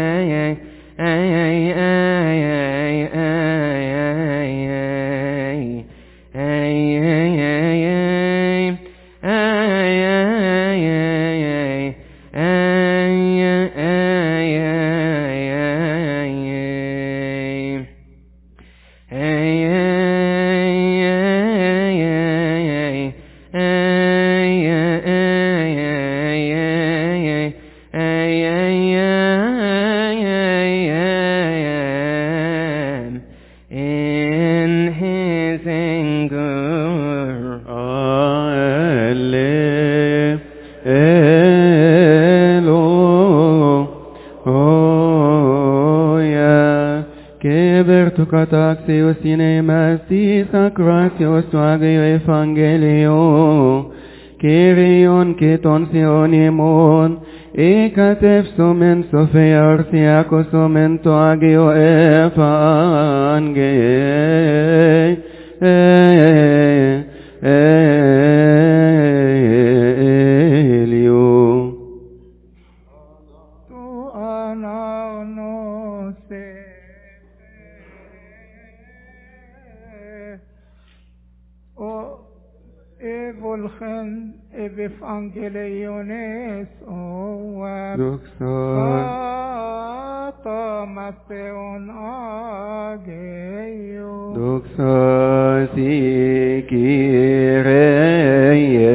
in his anger. Alleluia. Kebertu kataxios inemastis acratios tuagio evangelio. Kyrion keton sionimon. Ekatefsumen sofeartiakosumen tuagio evangelio. Tu anano se o evolgen evangeliones o Mattheon ageo. Doxa si Kyrie.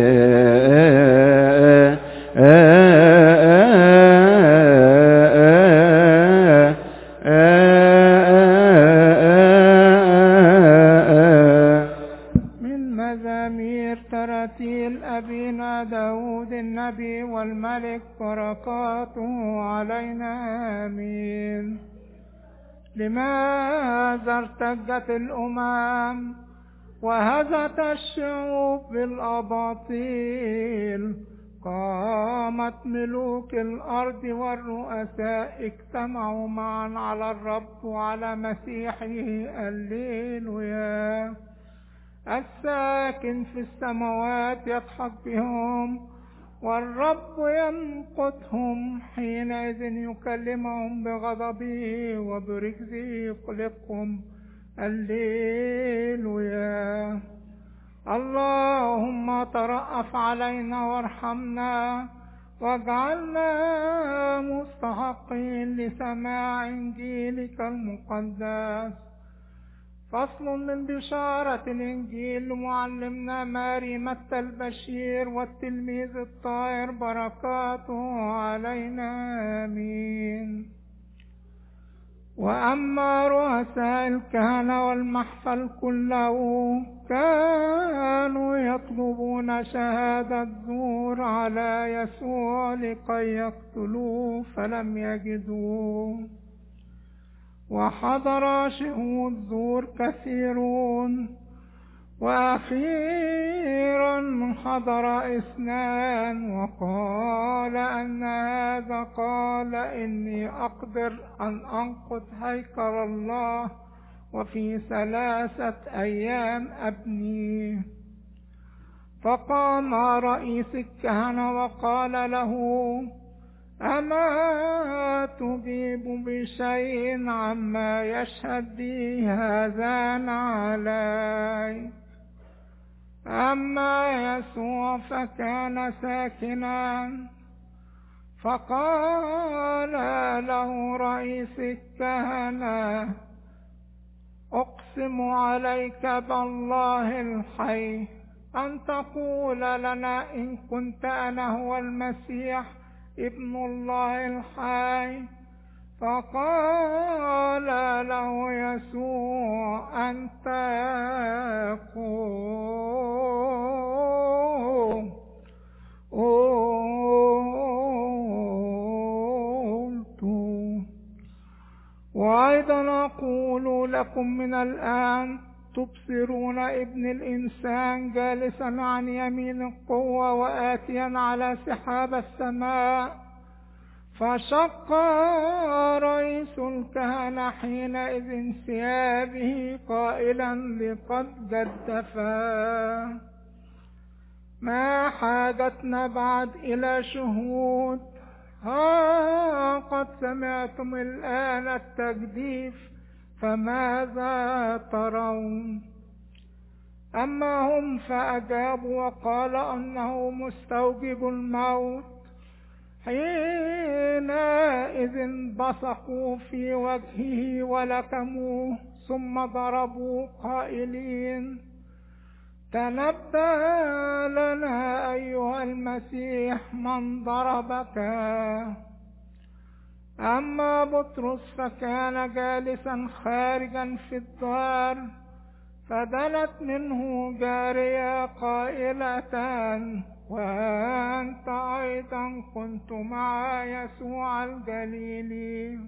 من مزامير تراتيل أبينا داود النبي والملك بركاته علينا آمين. لماذا ارتجت الأمم وهزت الشعوب بالأباطيل؟ قامت ملوك الأرض والرؤساء اجتمعوا معا على الرب وعلى مسيحه. هللويا. الساكن في السماوات يضحك بهم والرب يمقتهم، حينئذ يكلمهم بغضبه وبرجزه يقلقهم. هللويا. اللهم ترأف علينا وارحمنا واجعلنا مستحقين لسماع إنجيلك المقدس. فصل من بشارة الإنجيل لمعلمنا ماري متى البشير والتلميذ الطاهر، بركاته علينا آمين. وأما رؤساء الكهنة والمحفل كله كانوا يطلبون شهادة زور على يسوع لكي يقتلوه فلم يجدوه، وحضر شهود زور كثيرون، وأخيرا حضر اثنان وقال أن هذا قال إني أقدر أن أنقض هيكل الله وفي ثلاثة أيام أبنيه. فقام رئيس الكهنة وقال له: أما تجيب بشيء عما يشهد به هذان علي؟ أما يسوع فكان ساكنا. فقال له رئيس الكهنة: أقسم عليك بالله الحي أن تقول لنا إن كنت أنا هو المسيح ابن الله الحي. فقال له يسوع: أنت قل قلت. وأيضا أقول لكم من الآن تبصرون ابن الإنسان جالسا عن يمين القوة وآتيا على سحاب السماء. فشق رئيس الكهنة حينئذ ثيابه قائلا: لقد جدفا. ما حاجتنا بعد إلى شهود؟ ها قد سمعتم الآن التجديف، فماذا ترون؟ أما هم فأجابوا وقال أنه مستوجب الموت. حينئذ بصقوا في وجهه ولكموه ثم ضربوا قائلين: تنبأ لنا أيها المسيح من ضربك. أما بطرس فكان جالسا خارجا في الدار، فدنت منه جارية قائلة: وأنت أيضا كنت مع يسوع الجليلي.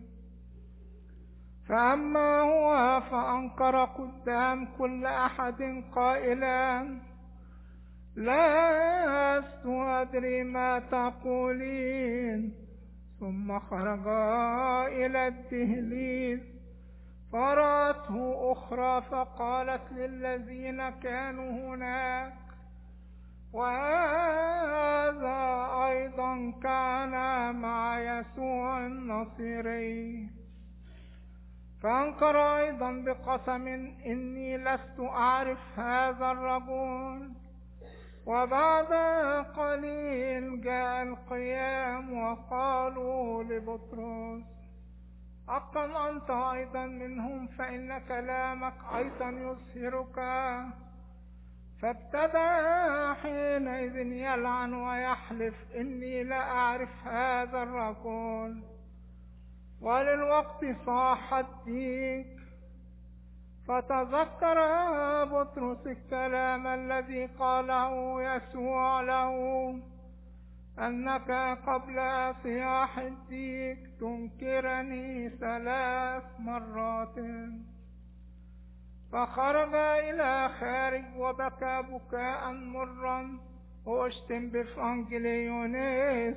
فأما هو فأنكر قدام كل أحد قائلا: لست أدري ما تقولين. ثم خرج إلى الدهليز فرأته أخرى فقالت للذين كانوا هناك: وهذا أيضا كان مع يسوع الناصري. فأنكر أيضا بقسم: إني لست أعرف هذا الرجل. وبعد قليل جاء القيام وقالوا لبطرس: حقا أنت أيضا منهم، فإن كلامك أيضا يظهرك. فابتدأ حينئذ يلعن ويحلف: إني لا أعرف هذا الرجل. وللوقت صاح الديك. فتذكر بطرس الكلام الذي قاله يسوع له: أنك قبل صياح الديك تنكرني ثلاث مرات. فخرج إلى خارج وبكى بكاء مرا واشتم بفانجليونيس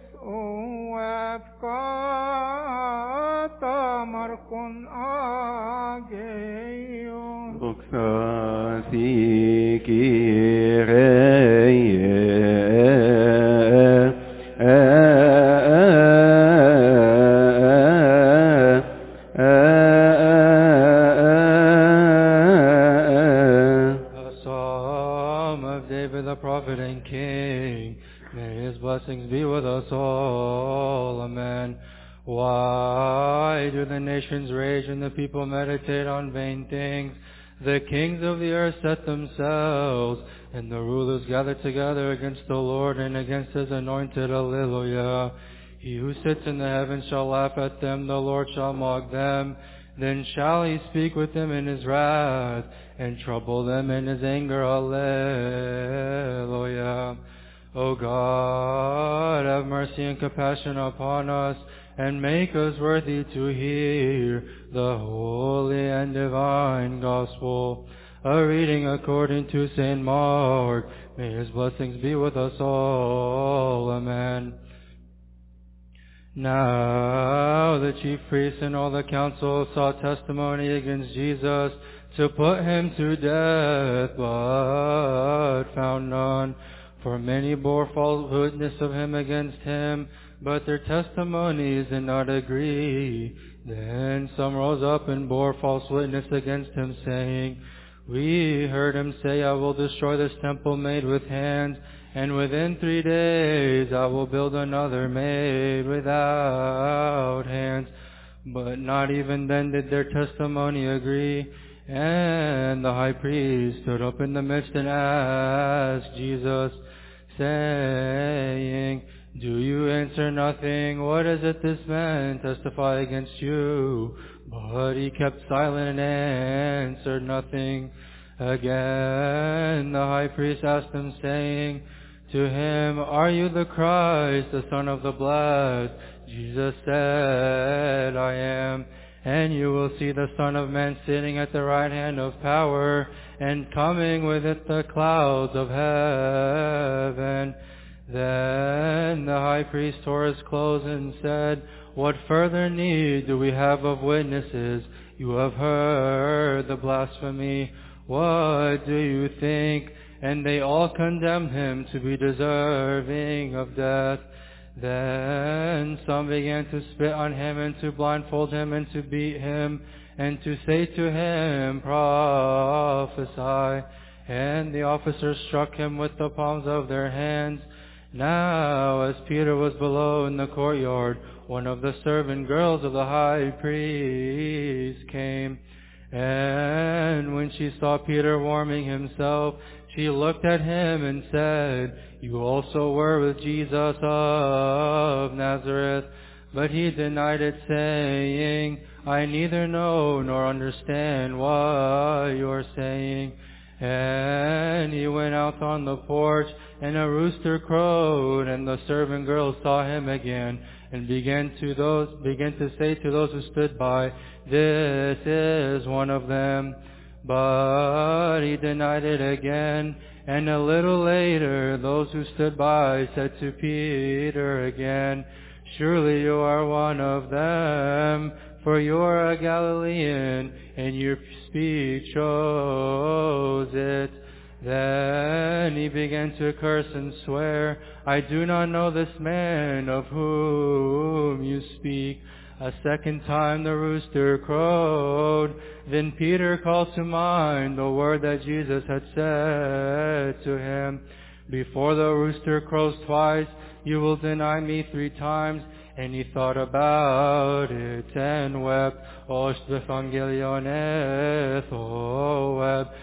وابقى مركن آجيون أكساسي كيري Prophet and King, may his blessings be with us all. Amen. Why do the nations rage and the people meditate on vain things? The kings of the earth set themselves, and the rulers gather together against the Lord and against his anointed. Alleluia. He who sits in the heavens shall laugh at them, the Lord shall mock them. Then shall he speak with them in his wrath, and trouble them in his anger. Alleluia. O God, have mercy and compassion upon us, and make us worthy to hear the holy and divine gospel. A reading according to Saint Mark. May his blessings be with us all. Amen. Now the chief priests and all the council sought testimony against Jesus to put him to death, but found none. For many bore false witness of him against him, but their testimonies did not agree. Then some rose up and bore false witness against him, saying, We heard him say, I will destroy this temple made with hands, and within three days I will build another made without hands. But not even then did their testimony agree. And the high priest stood up in the midst and asked Jesus, saying, Do you answer nothing? What is it this man testify against you? But he kept silent and answered nothing. Again the high priest asked him, saying to him, Are you the Christ, the Son of the Blessed? Jesus said, I am. And you will see the Son of Man sitting at the right hand of power, and coming with it the clouds of heaven. Then the high priest tore his clothes and said, What further need do we have of witnesses? You have heard the blasphemy. What do you think? And they all condemned him to be deserving of death. Then some began to spit on him and to blindfold him and to beat him and to say to him, Prophesy. And the officers struck him with the palms of their hands. Now as Peter was below in the courtyard, one of the servant girls of the high priest came. And when she saw Peter warming himself, she looked at him and said, You also were with Jesus of Nazareth. But he denied it, saying, I neither know nor understand what you are saying. And he went out on the porch, and a rooster crowed, and the servant girls saw him again, and began to those began to say to those who stood by, This is one of them. But he denied it again. And a little later, those who stood by said to Peter again, Surely you are one of them, for you are a Galilean, and your speech shows it. Then he began to curse and swear, I do not know this man of whom you speak. A second time the rooster crowed. Then Peter called to mind the word that Jesus had said to him, Before the rooster crows twice, you will deny me three times. And he thought about it and wept. Os evangeliones, o wept.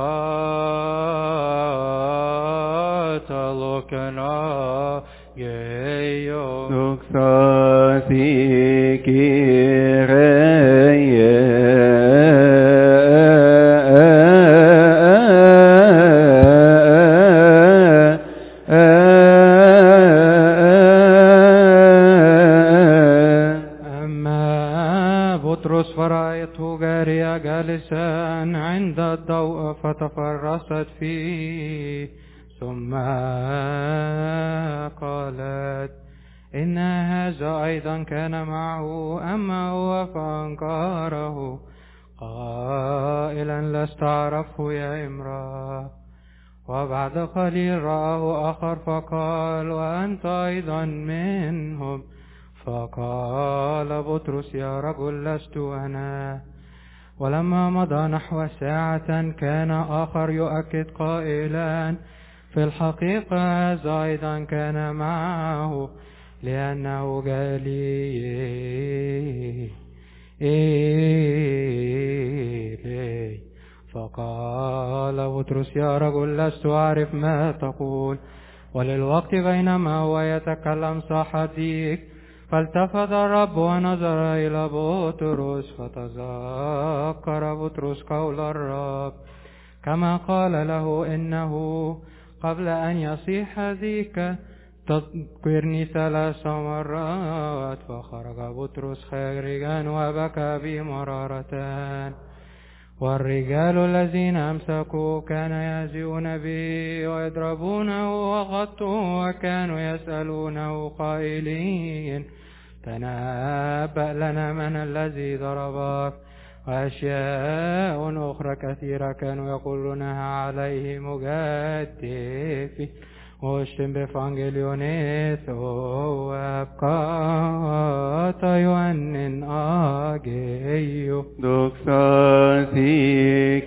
Kata lokana geyo. Doxa si kireye. فتفرست فيه ثم قالت إن هذا أيضا كان معه أما هو فأنكره قائلا لست أعرفه يا امرأة. وبعد قليل رآه آخر فقال وأنت أيضا منهم. فقال بطرس يا رجل لست أنا. ولما مضى نحو ساعة كان آخر يؤكد قائلا في الحقيقة هذا أيضا كان معه لأنه جليل. إلي. فقال بطرس يا رجل لست أعرف ما تقول. وللوقت بينما هو يتكلم صاح الديك فالتفت الرب ونظر إلى بطرس فتذكر بطرس قول الرب كما قال له إنه قبل أن يصيح ذيك تذكرني ثلاث مرات. فخرج بطرس خارجا وبكى بمرارتان. والرجال الذين أمسكوا كانوا يهزئون به ويضربونه وغطوه وكانوا يسألونه قائلين تنبأ لنا من الذي ضربك. وأشياء أخرى كثيرة كانوا يقولونها عليه مجدف واشتم بفانجليونيث وابقات يوانن آجيو دوكساتي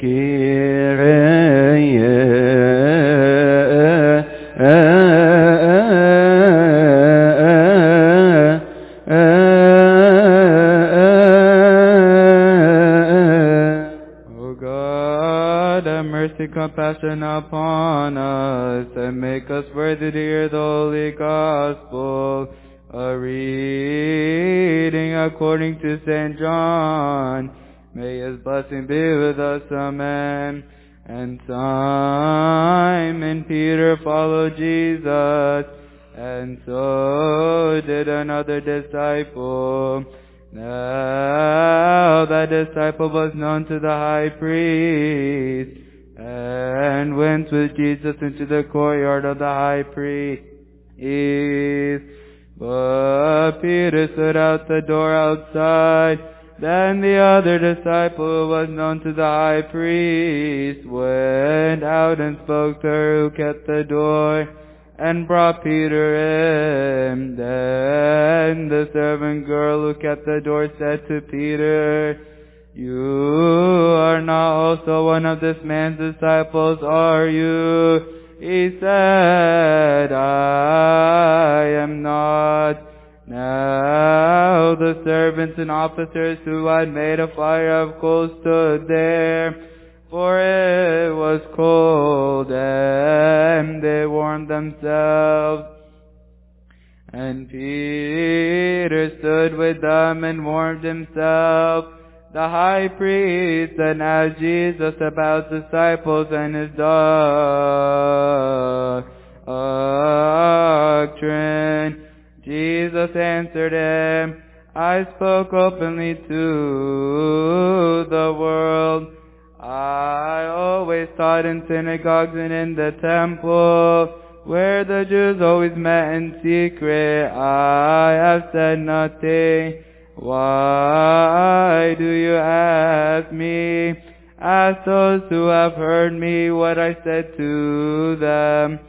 compassion upon us and make us worthy to hear the holy gospel. A reading according to Saint John. May his blessing be with us. Amen. And Simon Peter followed Jesus, and so did another disciple. Now that disciple was known to the high priest, and went with Jesus into the courtyard of the high priest. But Peter stood out the door outside. Then the other disciple who was known to the high priest went out and spoke to her who kept the door, and brought Peter in. Then the servant girl who kept the door said to Peter, "You are not also one of this man's disciples, are you?" He said, "I am not." Now the servants and officers who had made a fire of coals stood there, for it was cold, and they warmed themselves. And Peter stood with them and warmed himself. The high priest then asked Jesus about disciples and his doctrine. Jesus answered him, "I spoke openly to the world. I always taught in synagogues and in the temple, where the Jews always met in secret. I have said nothing. Why do you ask me? Ask those who have heard me what I said to them.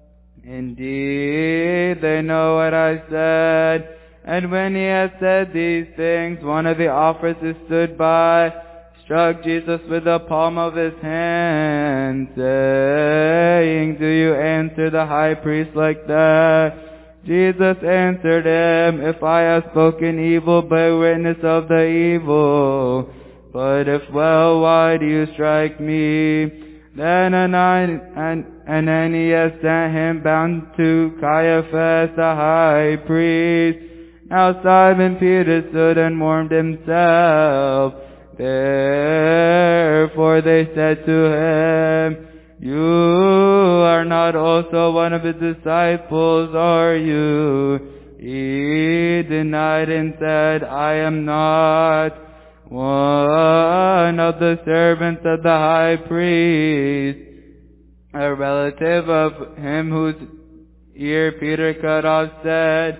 Indeed, they know what I said." And when he had said these things, one of the officers stood by, struck Jesus with the palm of his hand, saying, "Do you answer the high priest like that?" Jesus answered him, "If I have spoken evil, bear witness of the evil. But if well, why do you strike me?" Then Ananias sent him bound to Caiaphas the high priest. Now Simon Peter stood and warmed himself. Therefore they said to him, "You are not also one of his disciples, are you?" He denied and said, "I am not." one of the servants of the high priest, a relative of him whose ear Peter cut off, said,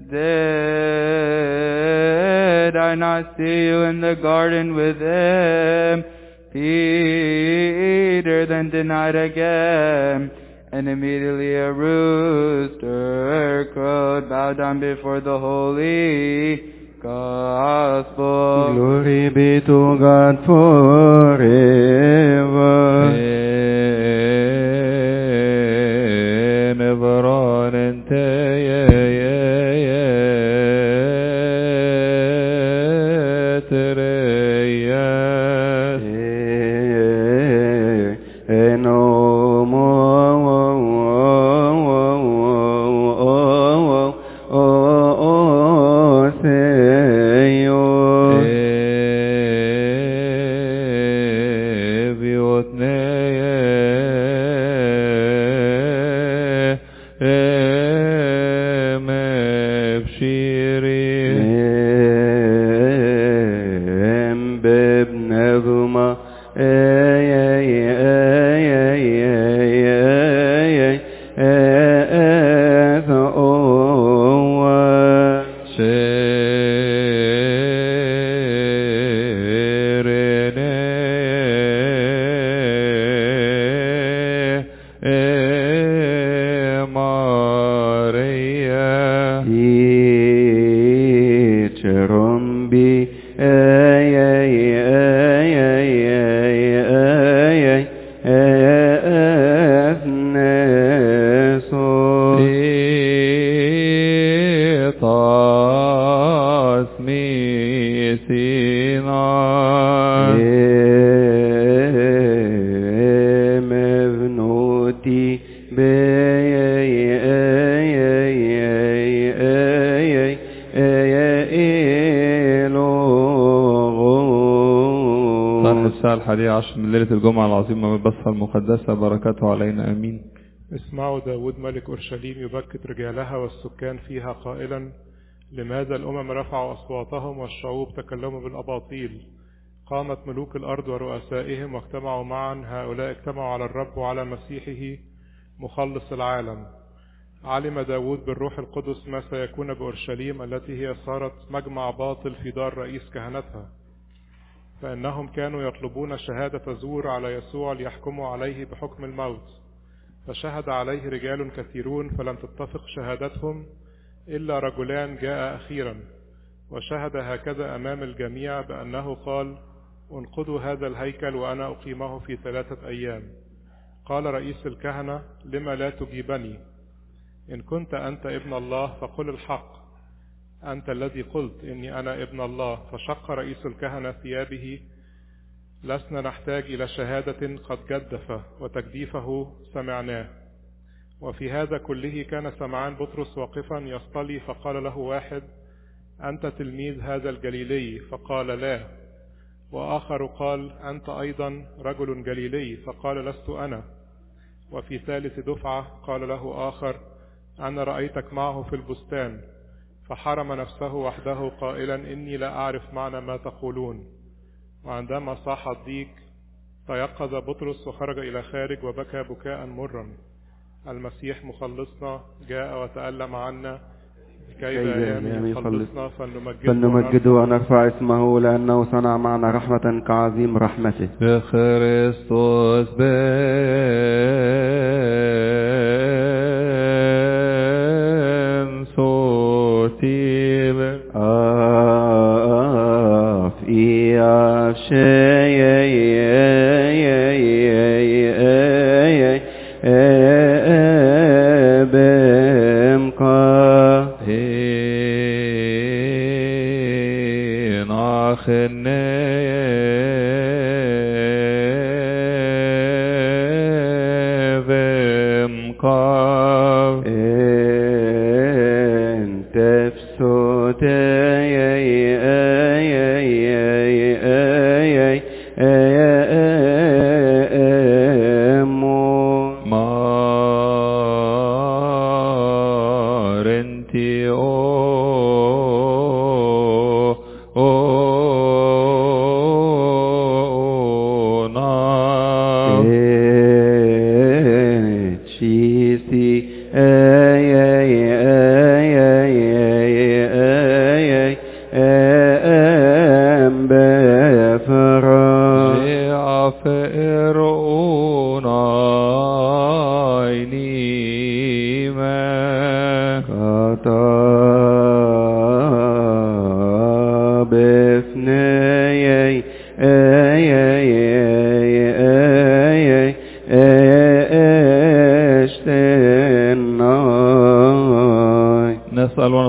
"Did I not see you in the garden with him?" Peter then denied again, and immediately a rooster crowed, bowed down before the holy gospel. Glory be to God forever. Never and الحادية عشر من ليلة الجمعة العظيمة من البصرة المقدسة، بركاته علينا آمين. اسمعوا داود ملك أورشليم يبكت رجالها والسكان فيها قائلا: لماذا الأمم رفعوا أصواتهم والشعوب تكلموا بالأباطيل؟ قامت ملوك الأرض ورؤسائهم واجتمعوا معا، هؤلاء اجتمعوا على الرب وعلى مسيحه مخلص العالم. علم داود بالروح القدس ما سيكون بأورشليم التي هي صارت مجمع باطل في دار رئيس كهنتها، فإنهم كانوا يطلبون شهادة زور على يسوع ليحكموا عليه بحكم الموت، فشهد عليه رجال كثيرون فلم تتفق شهادتهم إلا رجلان جاء أخيرا، وشهد هكذا أمام الجميع بأنه قال: انقضوا هذا الهيكل وأنا أقيمه في ثلاثة أيام. قال رئيس الكهنة: لما لا تجيبني؟ إن كنت أنت ابن الله فقل الحق، أنت الذي قلت إني أنا ابن الله. فشق رئيس الكهنة ثيابه: لسنا نحتاج إلى شهادة، قد جدف وتجديفه سمعناه. وفي هذا كله كان سمعان بطرس واقفا يصطلي، فقال له واحد: أنت تلميذ هذا الجليلي؟ فقال: لا. وآخر قال: أنت أيضا رجل جليلي؟ فقال: لست أنا. وفي ثالث دفعة قال له آخر: أنا رأيتك معه في البستان. فحرم نفسه وحده قائلا: إني لا أعرف معنى ما تقولون. وعندما صاح الضيق تيقظ بطرس وخرج إلى خارج وبكى بكاء مرا. المسيح مخلصنا جاء وتألم عنا كي بأيامه يخلصنا، فلنمجده ونرفع اسمه لأنه صنع معنا رحمة كعظيم رحمته. بخريستوس بن صوتيب آف إياف شيء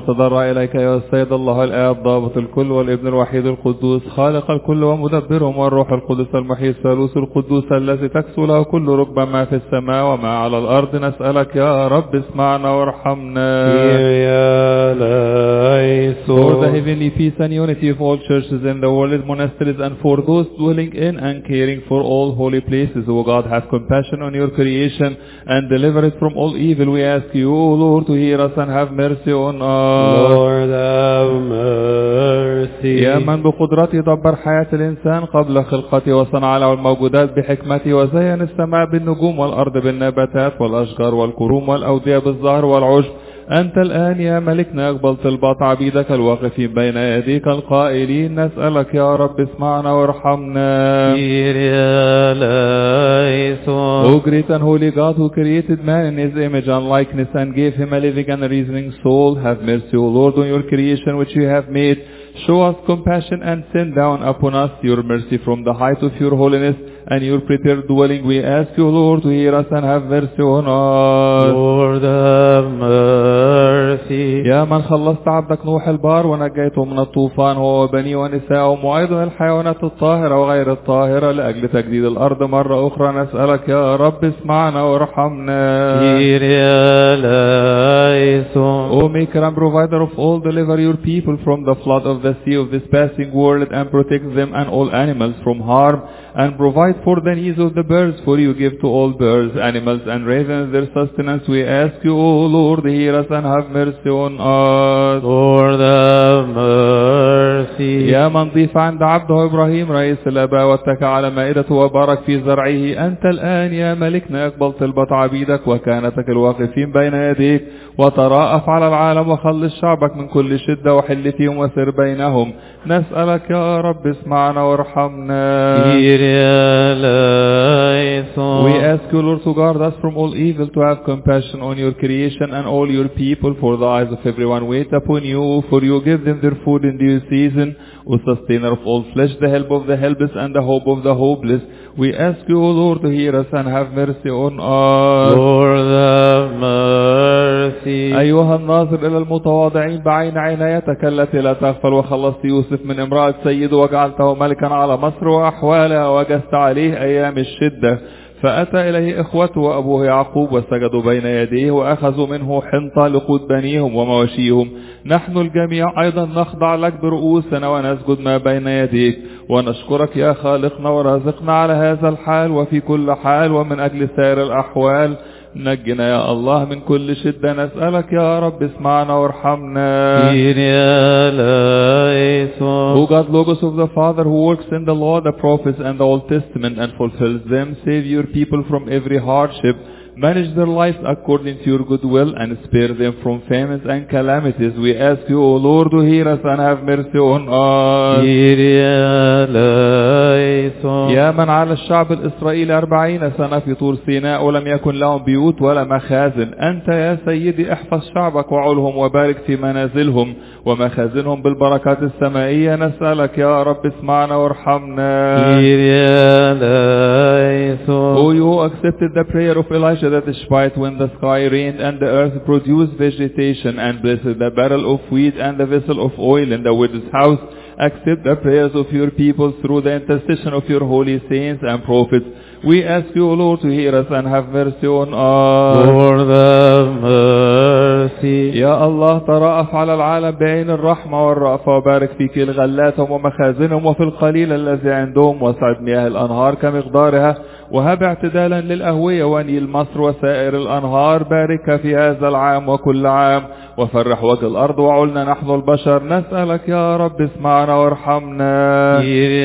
نتضرع إليك يا السيد الله الآب ضابط الكل والابن الوحيد القدوس خالق الكل ومدبرهم والروح القدس المحيي الثالوث القدوس الذي تكسو له كل ركبة ما في السماء وما على الأرض نسألك يا رب اسمعنا وارحمنا. For the heavenly peace and unity of all churches in the world, monasteries, and for those dwelling in and caring for all holy places, O God, have compassion on your creation and deliver it from all evil. We ask you, O Lord, to hear us and have mercy on us. Lord, have mercy. يا من بقدرته دبر حياة الإنسان قبل خلقته وصنع له الموجودات بحكمته وزين السماء بالنجوم والأرض بالنباتات والأشجار والكروم والأودية بالزهر والعشب. أنت الآن يا ملكنا أقبل طلبات عبيدك الواقفين بين يديك القائلين نسألك يا رب اسمعنا وارحمنا. O great and holy God, who created man in his image and likeness and gave him a living and a reasoning soul, have mercy, O Lord, on your creation which you have made. Show us compassion and send down upon us your mercy from the height of your holiness and your prepared dwelling. We ask you, Lord, to hear us and have mercy on us. Lord, have mercy. يا من خلصت عبدك نوح البار ونجيته من الطوفان هو وبنيه ونساءه وأيضا الحيوانات الطاهرة وغير الطاهرة لأجل تجديد الأرض مرة أخرى نسألك يا رب اسمعنا وارحمنا. O maker and provider of all, deliver your people from the flood of the sea of this passing world and protect them and all animals from harm and provide for the needs of the birds, for you give to all birds, animals and ravens their sustenance. We ask you, O Lord, hear us and have mercy on us. Lord, have mercy. يا من ضيف عند عبده إبراهيم رئيس الآباء واتكى على مائدته وبارك في زرعه. أنت الآن يا ملكنا اقبل طلبة عبيدك وكانتك الواقفين بين يديك وتراءف على العالم وخلص شعبك من كل شدة وحل فيهم وسر بينهم. نسألك يا رب اسمعنا وارحمنا. We ask you, Lord, to guard us from all evil, to have compassion on your creation and all your people, for the eyes of everyone wait upon you, for you give them their food in due season, O sustainer of all flesh, the help of the helpless and the hope of the hopeless. We ask you, O Lord, to hear us and have mercy on us. Lord, have mercy. أيها الناظر إلى المتواضعين بعين عنايتك التي لا تغفل وخلصت يوسف من امرأة سيده وجعلته ملكا على مصر وأحوالها وجست عليه أيام الشدة. فأتى إليه إخوته وأبوه يعقوب وسجدوا بين يديه وأخذوا منه حنطة لقود بنيهم ومواشيهم. نحن الجميع أيضا نخضع لك برؤوسنا ونسجد ما بين يديك ونشكرك يا خالقنا ورازقنا على هذا الحال وفي كل حال ومن أجل سائر الأحوال. نجنا يا الله من كل شدة نسألك يا رب اسمعنا وارحمنا. O God, Logos of the Father, who works in the law, the prophets and the Old Testament and fulfills them, save your people from every hardship, manage their lives according to your good will and spare them from famines and calamities. We ask you, O Lord, to hear us and have mercy on us. يا من على الشعب الإسرائيلي أربعين سنة في طور سيناء ولم يكن لهم بيوت ولا مخازن. أنت يا سيدي احفظ شعبك وعلهم وبارك في منازلهم ومخازنهم بالبركات السمائية. نسألك يا رب اسمعنا وارحمنا. O you accepted the prayer of Elijah that despite when the sky rained and the earth produced vegetation and blessed the barrel of wheat and the vessel of oil in the widow's house, accept the prayers of your people through the intercession of your holy saints and prophets. We ask you, O Lord, to hear us and have mercy on us. Lord, have mercy. يا الله ترأف على العالم بعين الرحمة والرأفة وبارك في كل غلاتهم ومخازنهم وفي القليل الذي عندهم وسعد مياه الأنهار كمقدارها وهب اعتدالا للأهوية ونيل مصر وسائر الأنهار. بارك في هذا العام وكل عام وفرح وجه الأرض وعلنا نحن البشر. نسألك يا رب اسمعنا وارحمنا.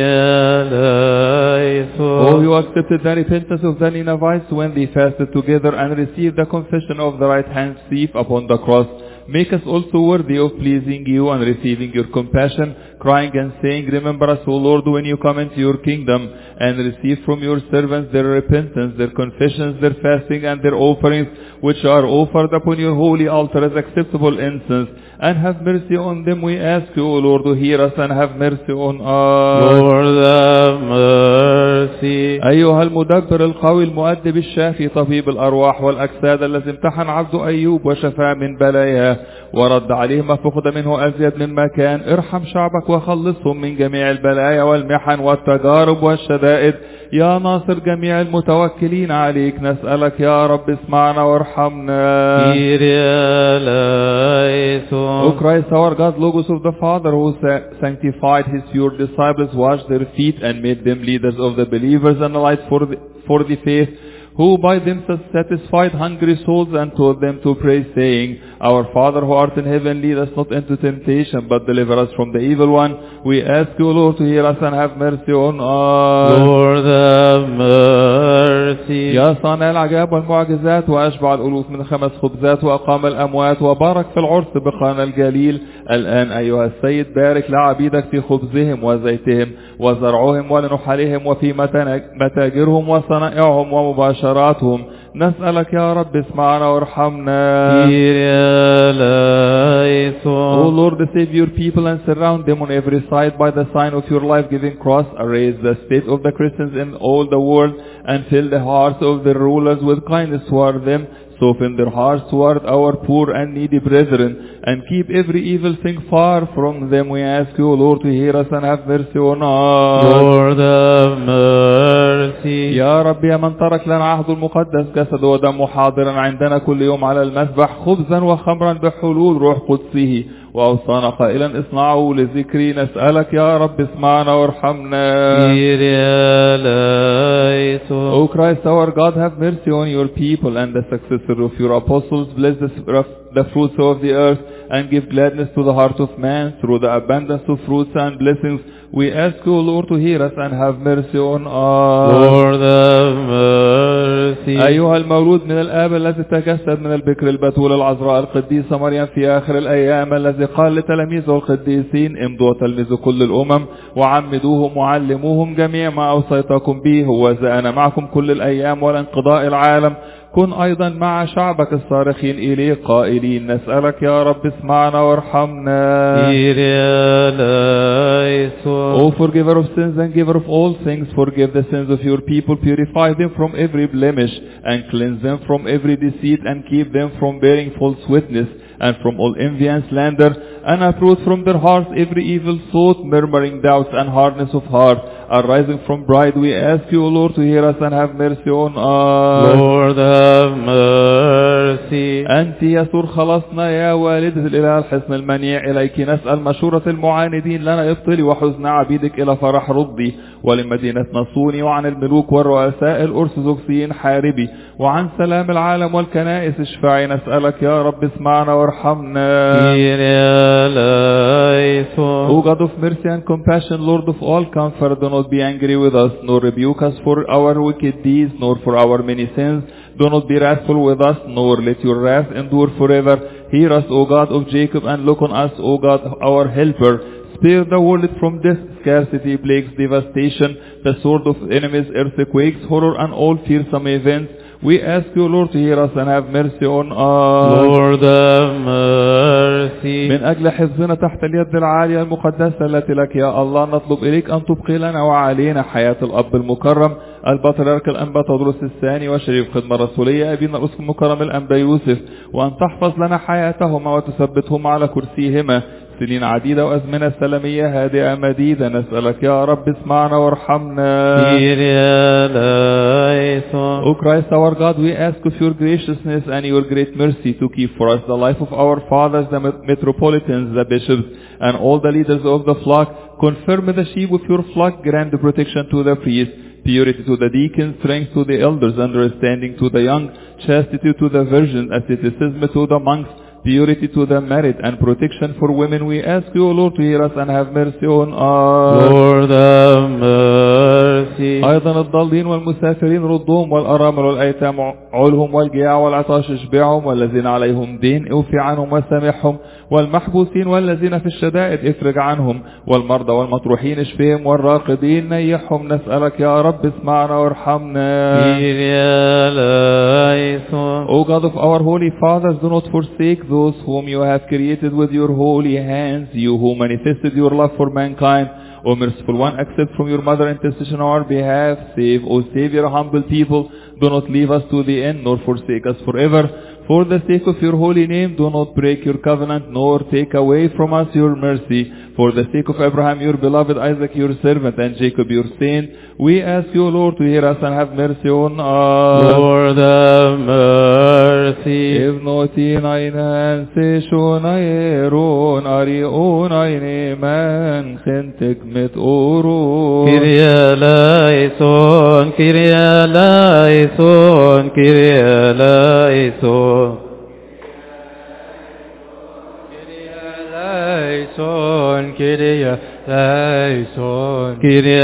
Oh, you accepted the repentance of the Ninevites when they fasted together and received the confession of the right hand thief upon the cross. Make us also worthy of pleasing you and receiving your compassion, crying and saying, remember us, O Lord, when you come into your kingdom, and receive from your servants their repentance, their confessions, their fasting, and their offerings, which are offered upon your holy altar as acceptable incense. And have mercy on them, we ask you, O Lord, to hear us and have mercy on us. Lord, have mercy. أيها المدبر القوي المؤدب الشافي طبيب الأرواح والأجساد الذي امتحن عبد أيوب وشفاه من بلاياه الحياة ورد عليه ما فقد منه أزيد مما كان. ارحم شعبك وخلصهم من جميع البلايا والمحن والتجارب والشدائد يا ناصر جميع المتوكلين عليك. نسألك يا رب اسمعنا وارحمنا. O Christ our God, Logos of the Father, who sanctified his pure disciples, washed their feet and made them leaders of the believers and a light for the, for the faith, who by themselves satisfied hungry souls and taught them to pray, saying, Our Father who art in heaven, lead us not into temptation, but deliver us from the evil one. We ask you, Lord, to hear us and have mercy on us. Lord, have mercy. يا صانع العجائب والمعجزات وأشبع الألوف من خمس خبزات وأقام الأموات وبارك في العرس بقانا الجليل. الآن أيها السيد بارك لعبيدك في خبزهم وزيتهم وزرعهم ولنحلهم وفي متاجرهم وصنائعهم ومباشراتهم. نسألك يا رب اسمعنا وارحمنا. O Lord, save your people and surround them on every side by the sign of your life-giving cross. Erase the state of the Christians in all the world and fill the hearts of the rulers with kindness toward them. Soften their hearts toward our poor and needy brethren, and keep every evil thing far from them. We ask you, Lord, to hear us and have mercy on us. Lord, have mercy. يا رب يا من ترك لنا عهد المقدس جسد ودم حاضرا عندنا كل يوم على المذبح خبزا وخمرا بحلول روح قدسه وأوصانا قائلا اصنعوا لذكري. نسألك يا رب اسمعنا وارحمنا. O Christ our God, have mercy on your people and the successor of your apostles. Bless the, the fruits of the earth and give gladness to the heart of man through the abundance of fruits and blessings. We ask you, Lord, to hear us and have mercy on us. Lord, have mercy. أيها المولود من الآب الذي تجسد من البكر البتول العذراء القديسة مريم في آخر الأيام، الذي قال لتلاميذه القديسين امضوا وتلمذوا كل الأمم وعمدوهم وعلموهم جميع ما أوصيتكم به، هو ذا أنا معكم كل الأيام ولانقضاء العالم. كن أيضا مع شعبك الصارخين إليه قائلين نسألك يا رب اسمعنا وارحمنا. O forgiver of sins and giver of all things, forgive the sins of your people, purify them from every blemish and cleanse them from every deceit and keep them from bearing false witness and from all envy and slander, and uproot from their hearts every evil thought, murmuring doubts and hardness of heart arising from pride. We ask you, Lord, to hear us and have mercy on us. Lord, have mercy. أنت يسور خلصنا يا والدة الإله الحسن المنيع، إليك نسأل مشورة المعاندين لنا ابطلي وحزن عبيدك إلى فرح رضي، ولمدينة نصوني وعن الملوك والرؤساء الأرثوذكسيين حاربي، وعن سلام العالم والكنائس اشفعي. نسألك يا رب اسمعنا وارحمنا. O God of mercy and compassion, Lord of all comfort, do not be angry with us, nor rebuke us for our wicked deeds, nor for our many sins. Do not be wrathful with us, nor let your wrath endure forever. Hear us, O God of Jacob, and look on us, O God, our helper. Spare the world from death, scarcity, plagues, devastation, the sword of enemies, earthquakes, horror, and all fearsome events. We ask you, Lord, to hear us and have mercy on us. Lord, have mercy. من أجل حفظنا تحت اليد العالية المقدسة التي لك يا الله، نطلب إليك أن تبقي لنا وعلينا حياة الأب المكرم البطريرك الأنبا تدرس الثاني وشريف خدمة رسولية أبينا الأسقف المكرم الأنبا يوسف، وأن تحفظ لنا حياتهما وتثبتهما على كرسيهما سنين عديدة وأزمنة سلامية هادئة مديدة. نسألك يا رب اسمعنا وارحمنا. O Christ our God, we ask of your graciousness and your great mercy to keep for us the life of our fathers, the metropolitans, the bishops, and all the leaders of the flock. Confirm the sheep of your flock, grant protection to the priests, purity to the deacons, strength to the elders, understanding to the young, chastity to the virgin, asceticism to the monks, purity to the married, and protection for women. We ask you, Lord, to hear us and have mercy on us. Lord, have mercy. أيضا الضالين والمسافرين ردهم، والأرامل والأيتام عولهم، والجياع والعطاش اشبعهم، والذين عليهم دين اوفي عنهم وسامحهم، والمحبوسين والذين في الشدائد افرج عنهم، والمرضى والمطروحين اشفهم، والراقدين نيحهم. نسألك يا رب اسمعنا وارحمنا. O God of our holy fathers, do not forsake those whom you have created with your holy hands, you who manifested your love for mankind O merciful one, accept from your mother intercession on our behalf. Save, O Savior, humble people. Do not leave us to the end, nor forsake us forever. For the sake of your holy name, do not break your covenant, nor take away from us your mercy. For the sake of Abraham, your beloved, Isaac, your servant, and Jacob, your saint, we ask you, Lord, to hear us and have mercy on us. Lord, have mercy. Evnotin aynen seşon ayeron arion aynemen sentek met orun. Kyrie eleison, Kyrie eleison, Kyrie eleison. Eleison, Kyrie eleison, Kyrie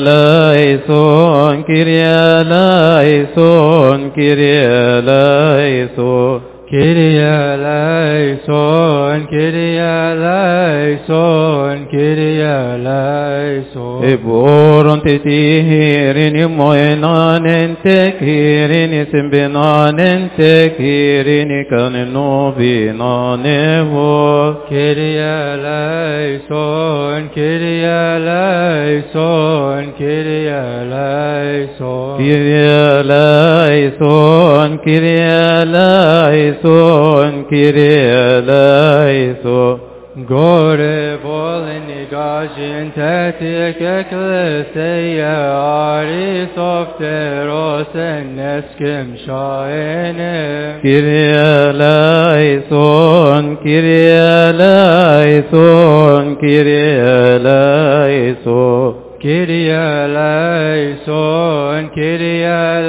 eleison, Kyrie eleison, Kyrie eleison, Kyrie eleison, Kyrie eleison, Kyrie eleison. Eboron tetihirin moenanen tekirin simbenanen tekirin kanenobiнаnevo. Kyrie eleison, Kyrie eleison, Kyrie eleison, Kyrie eleison, Kyrie eleison, Kyrie eleison. Gore voleni gajin tetik ekleseye aris ofteros eneskim şaenim. Kyrie eleison, Kyrie eleison, Kyrie eleison. Kyrie eleison, Kyrie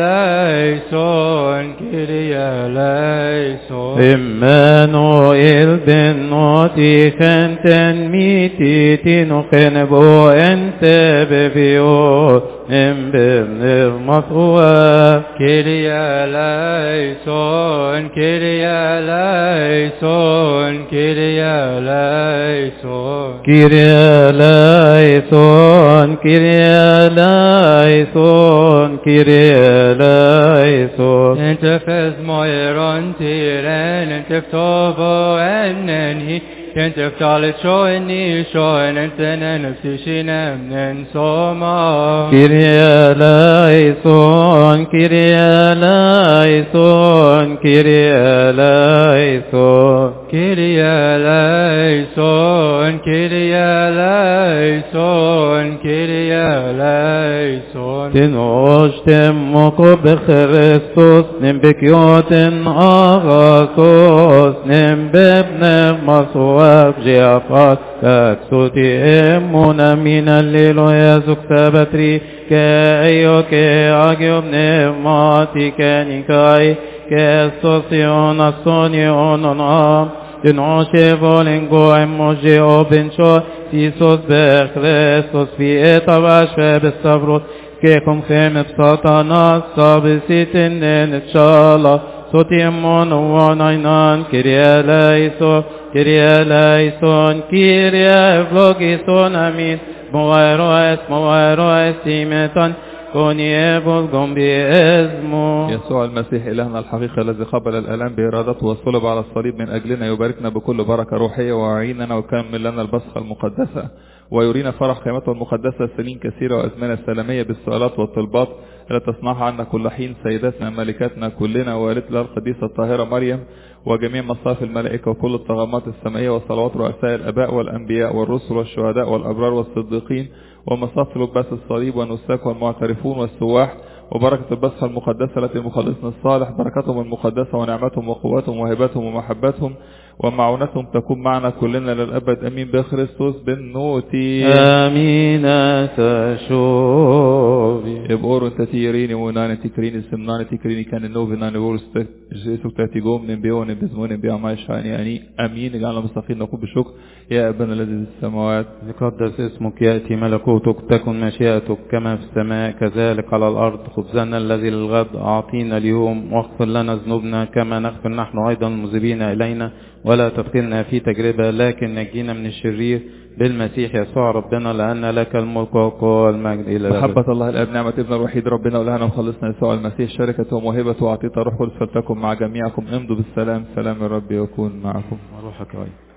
eleison, Kyrie eleison. Emmanuel ben noti khenten mititin khenbo ente bevio embem nirmatwa. Kyrie eleison, Kyrie eleison, Kyrie eleison. Kyrie eleison, Kyrie eleison, Kyrie eleison. Entefes moiron tiren, enteftovo ennenhi, enteftalit shoeni shoen, entenen psishinem nen soma. Kyrie eleison, Kyrie eleison, Kyrie eleison. Kyrie eleison, Kyrie eleison, Kyrie eleison. Tinoshtem moko b'Christos, nem bekyoten agasos, nem bebne masuaf jiafat, kaksuti emuna min allilo yazuk sabatri, ke'ayo ke'agyo pneumati ke'nikai, ke'estosion asonion onam, Tinoche volengo emoje obencho, Isos bechrestos fieta vashve bestavros, Kekum chemet satanas, sabisitin nenet shala, Sotiemon uanainan, Kyrie eleison, Kyrie eleison, Kyrie vlogison amin, Moairo es, Moairo es timetan, يسوع المسيح إلهنا الحقيقي الذي قبل الآلام بإرادته والصلب على الصليب من أجلنا يباركنا بكل بركة روحية ويعيننا ويكمل لنا البصخة المقدسة ويرينا فرح قيمته المقدسة سنين كثيرة وأزمنة سلامية بالسؤالات والطلبات التي تصنعها عنا كل حين سيداتنا ملكاتنا كلنا ووالدتنا القديسة الطاهرة مريم وجميع مصاف الملائكة وكل الطغمات السمائية وصلوات رؤساء الآباء والأنبياء والرسل والشهداء والأبرار والصديقين ومصاف لباس الصليب والنساك والمعترفون والسواح وبركة البصخة المقدسة التي مخلصنا الصالح بركتهم المقدسة ونعمتهم وقوتهم وهبتهم ومحبتهم ومعونتهم تكون معنا كلنا للأبد أمين بخريستوس بالنوتي آمين تشوفي يبقورو تتيريني وناني تكريني سمناني تكريني كان النوفي ناني بورس جيسو تاتيقوم نبيون بزمون نبيع معيشاني يعني أمين جعلنا مستقيم نقول بشكر يا أبنا الذي في السماوات يقدس اسمك يأتي ملكوتك تكن مشيئتك كما في السماء كذلك على الأرض خبزنا الذي للغد أعطينا اليوم واغفر لنا ذنوبنا كما نغفر نحن أيضا المذنبين إلينا ولا تدخلنا في تجربة لكن نجينا من الشرير بالمسيح يسوع ربنا لأن لك الملك والمجد إلى الأبد. محبة الله الآب نعمة ابن الوحيد ربنا ولهنا وخلصنا يسوع المسيح شركة وموهبة وعطية روح القدس فلتكن مع جميعكم امضوا بالسلام سلام الرب يكون معكم وروحك أيضا.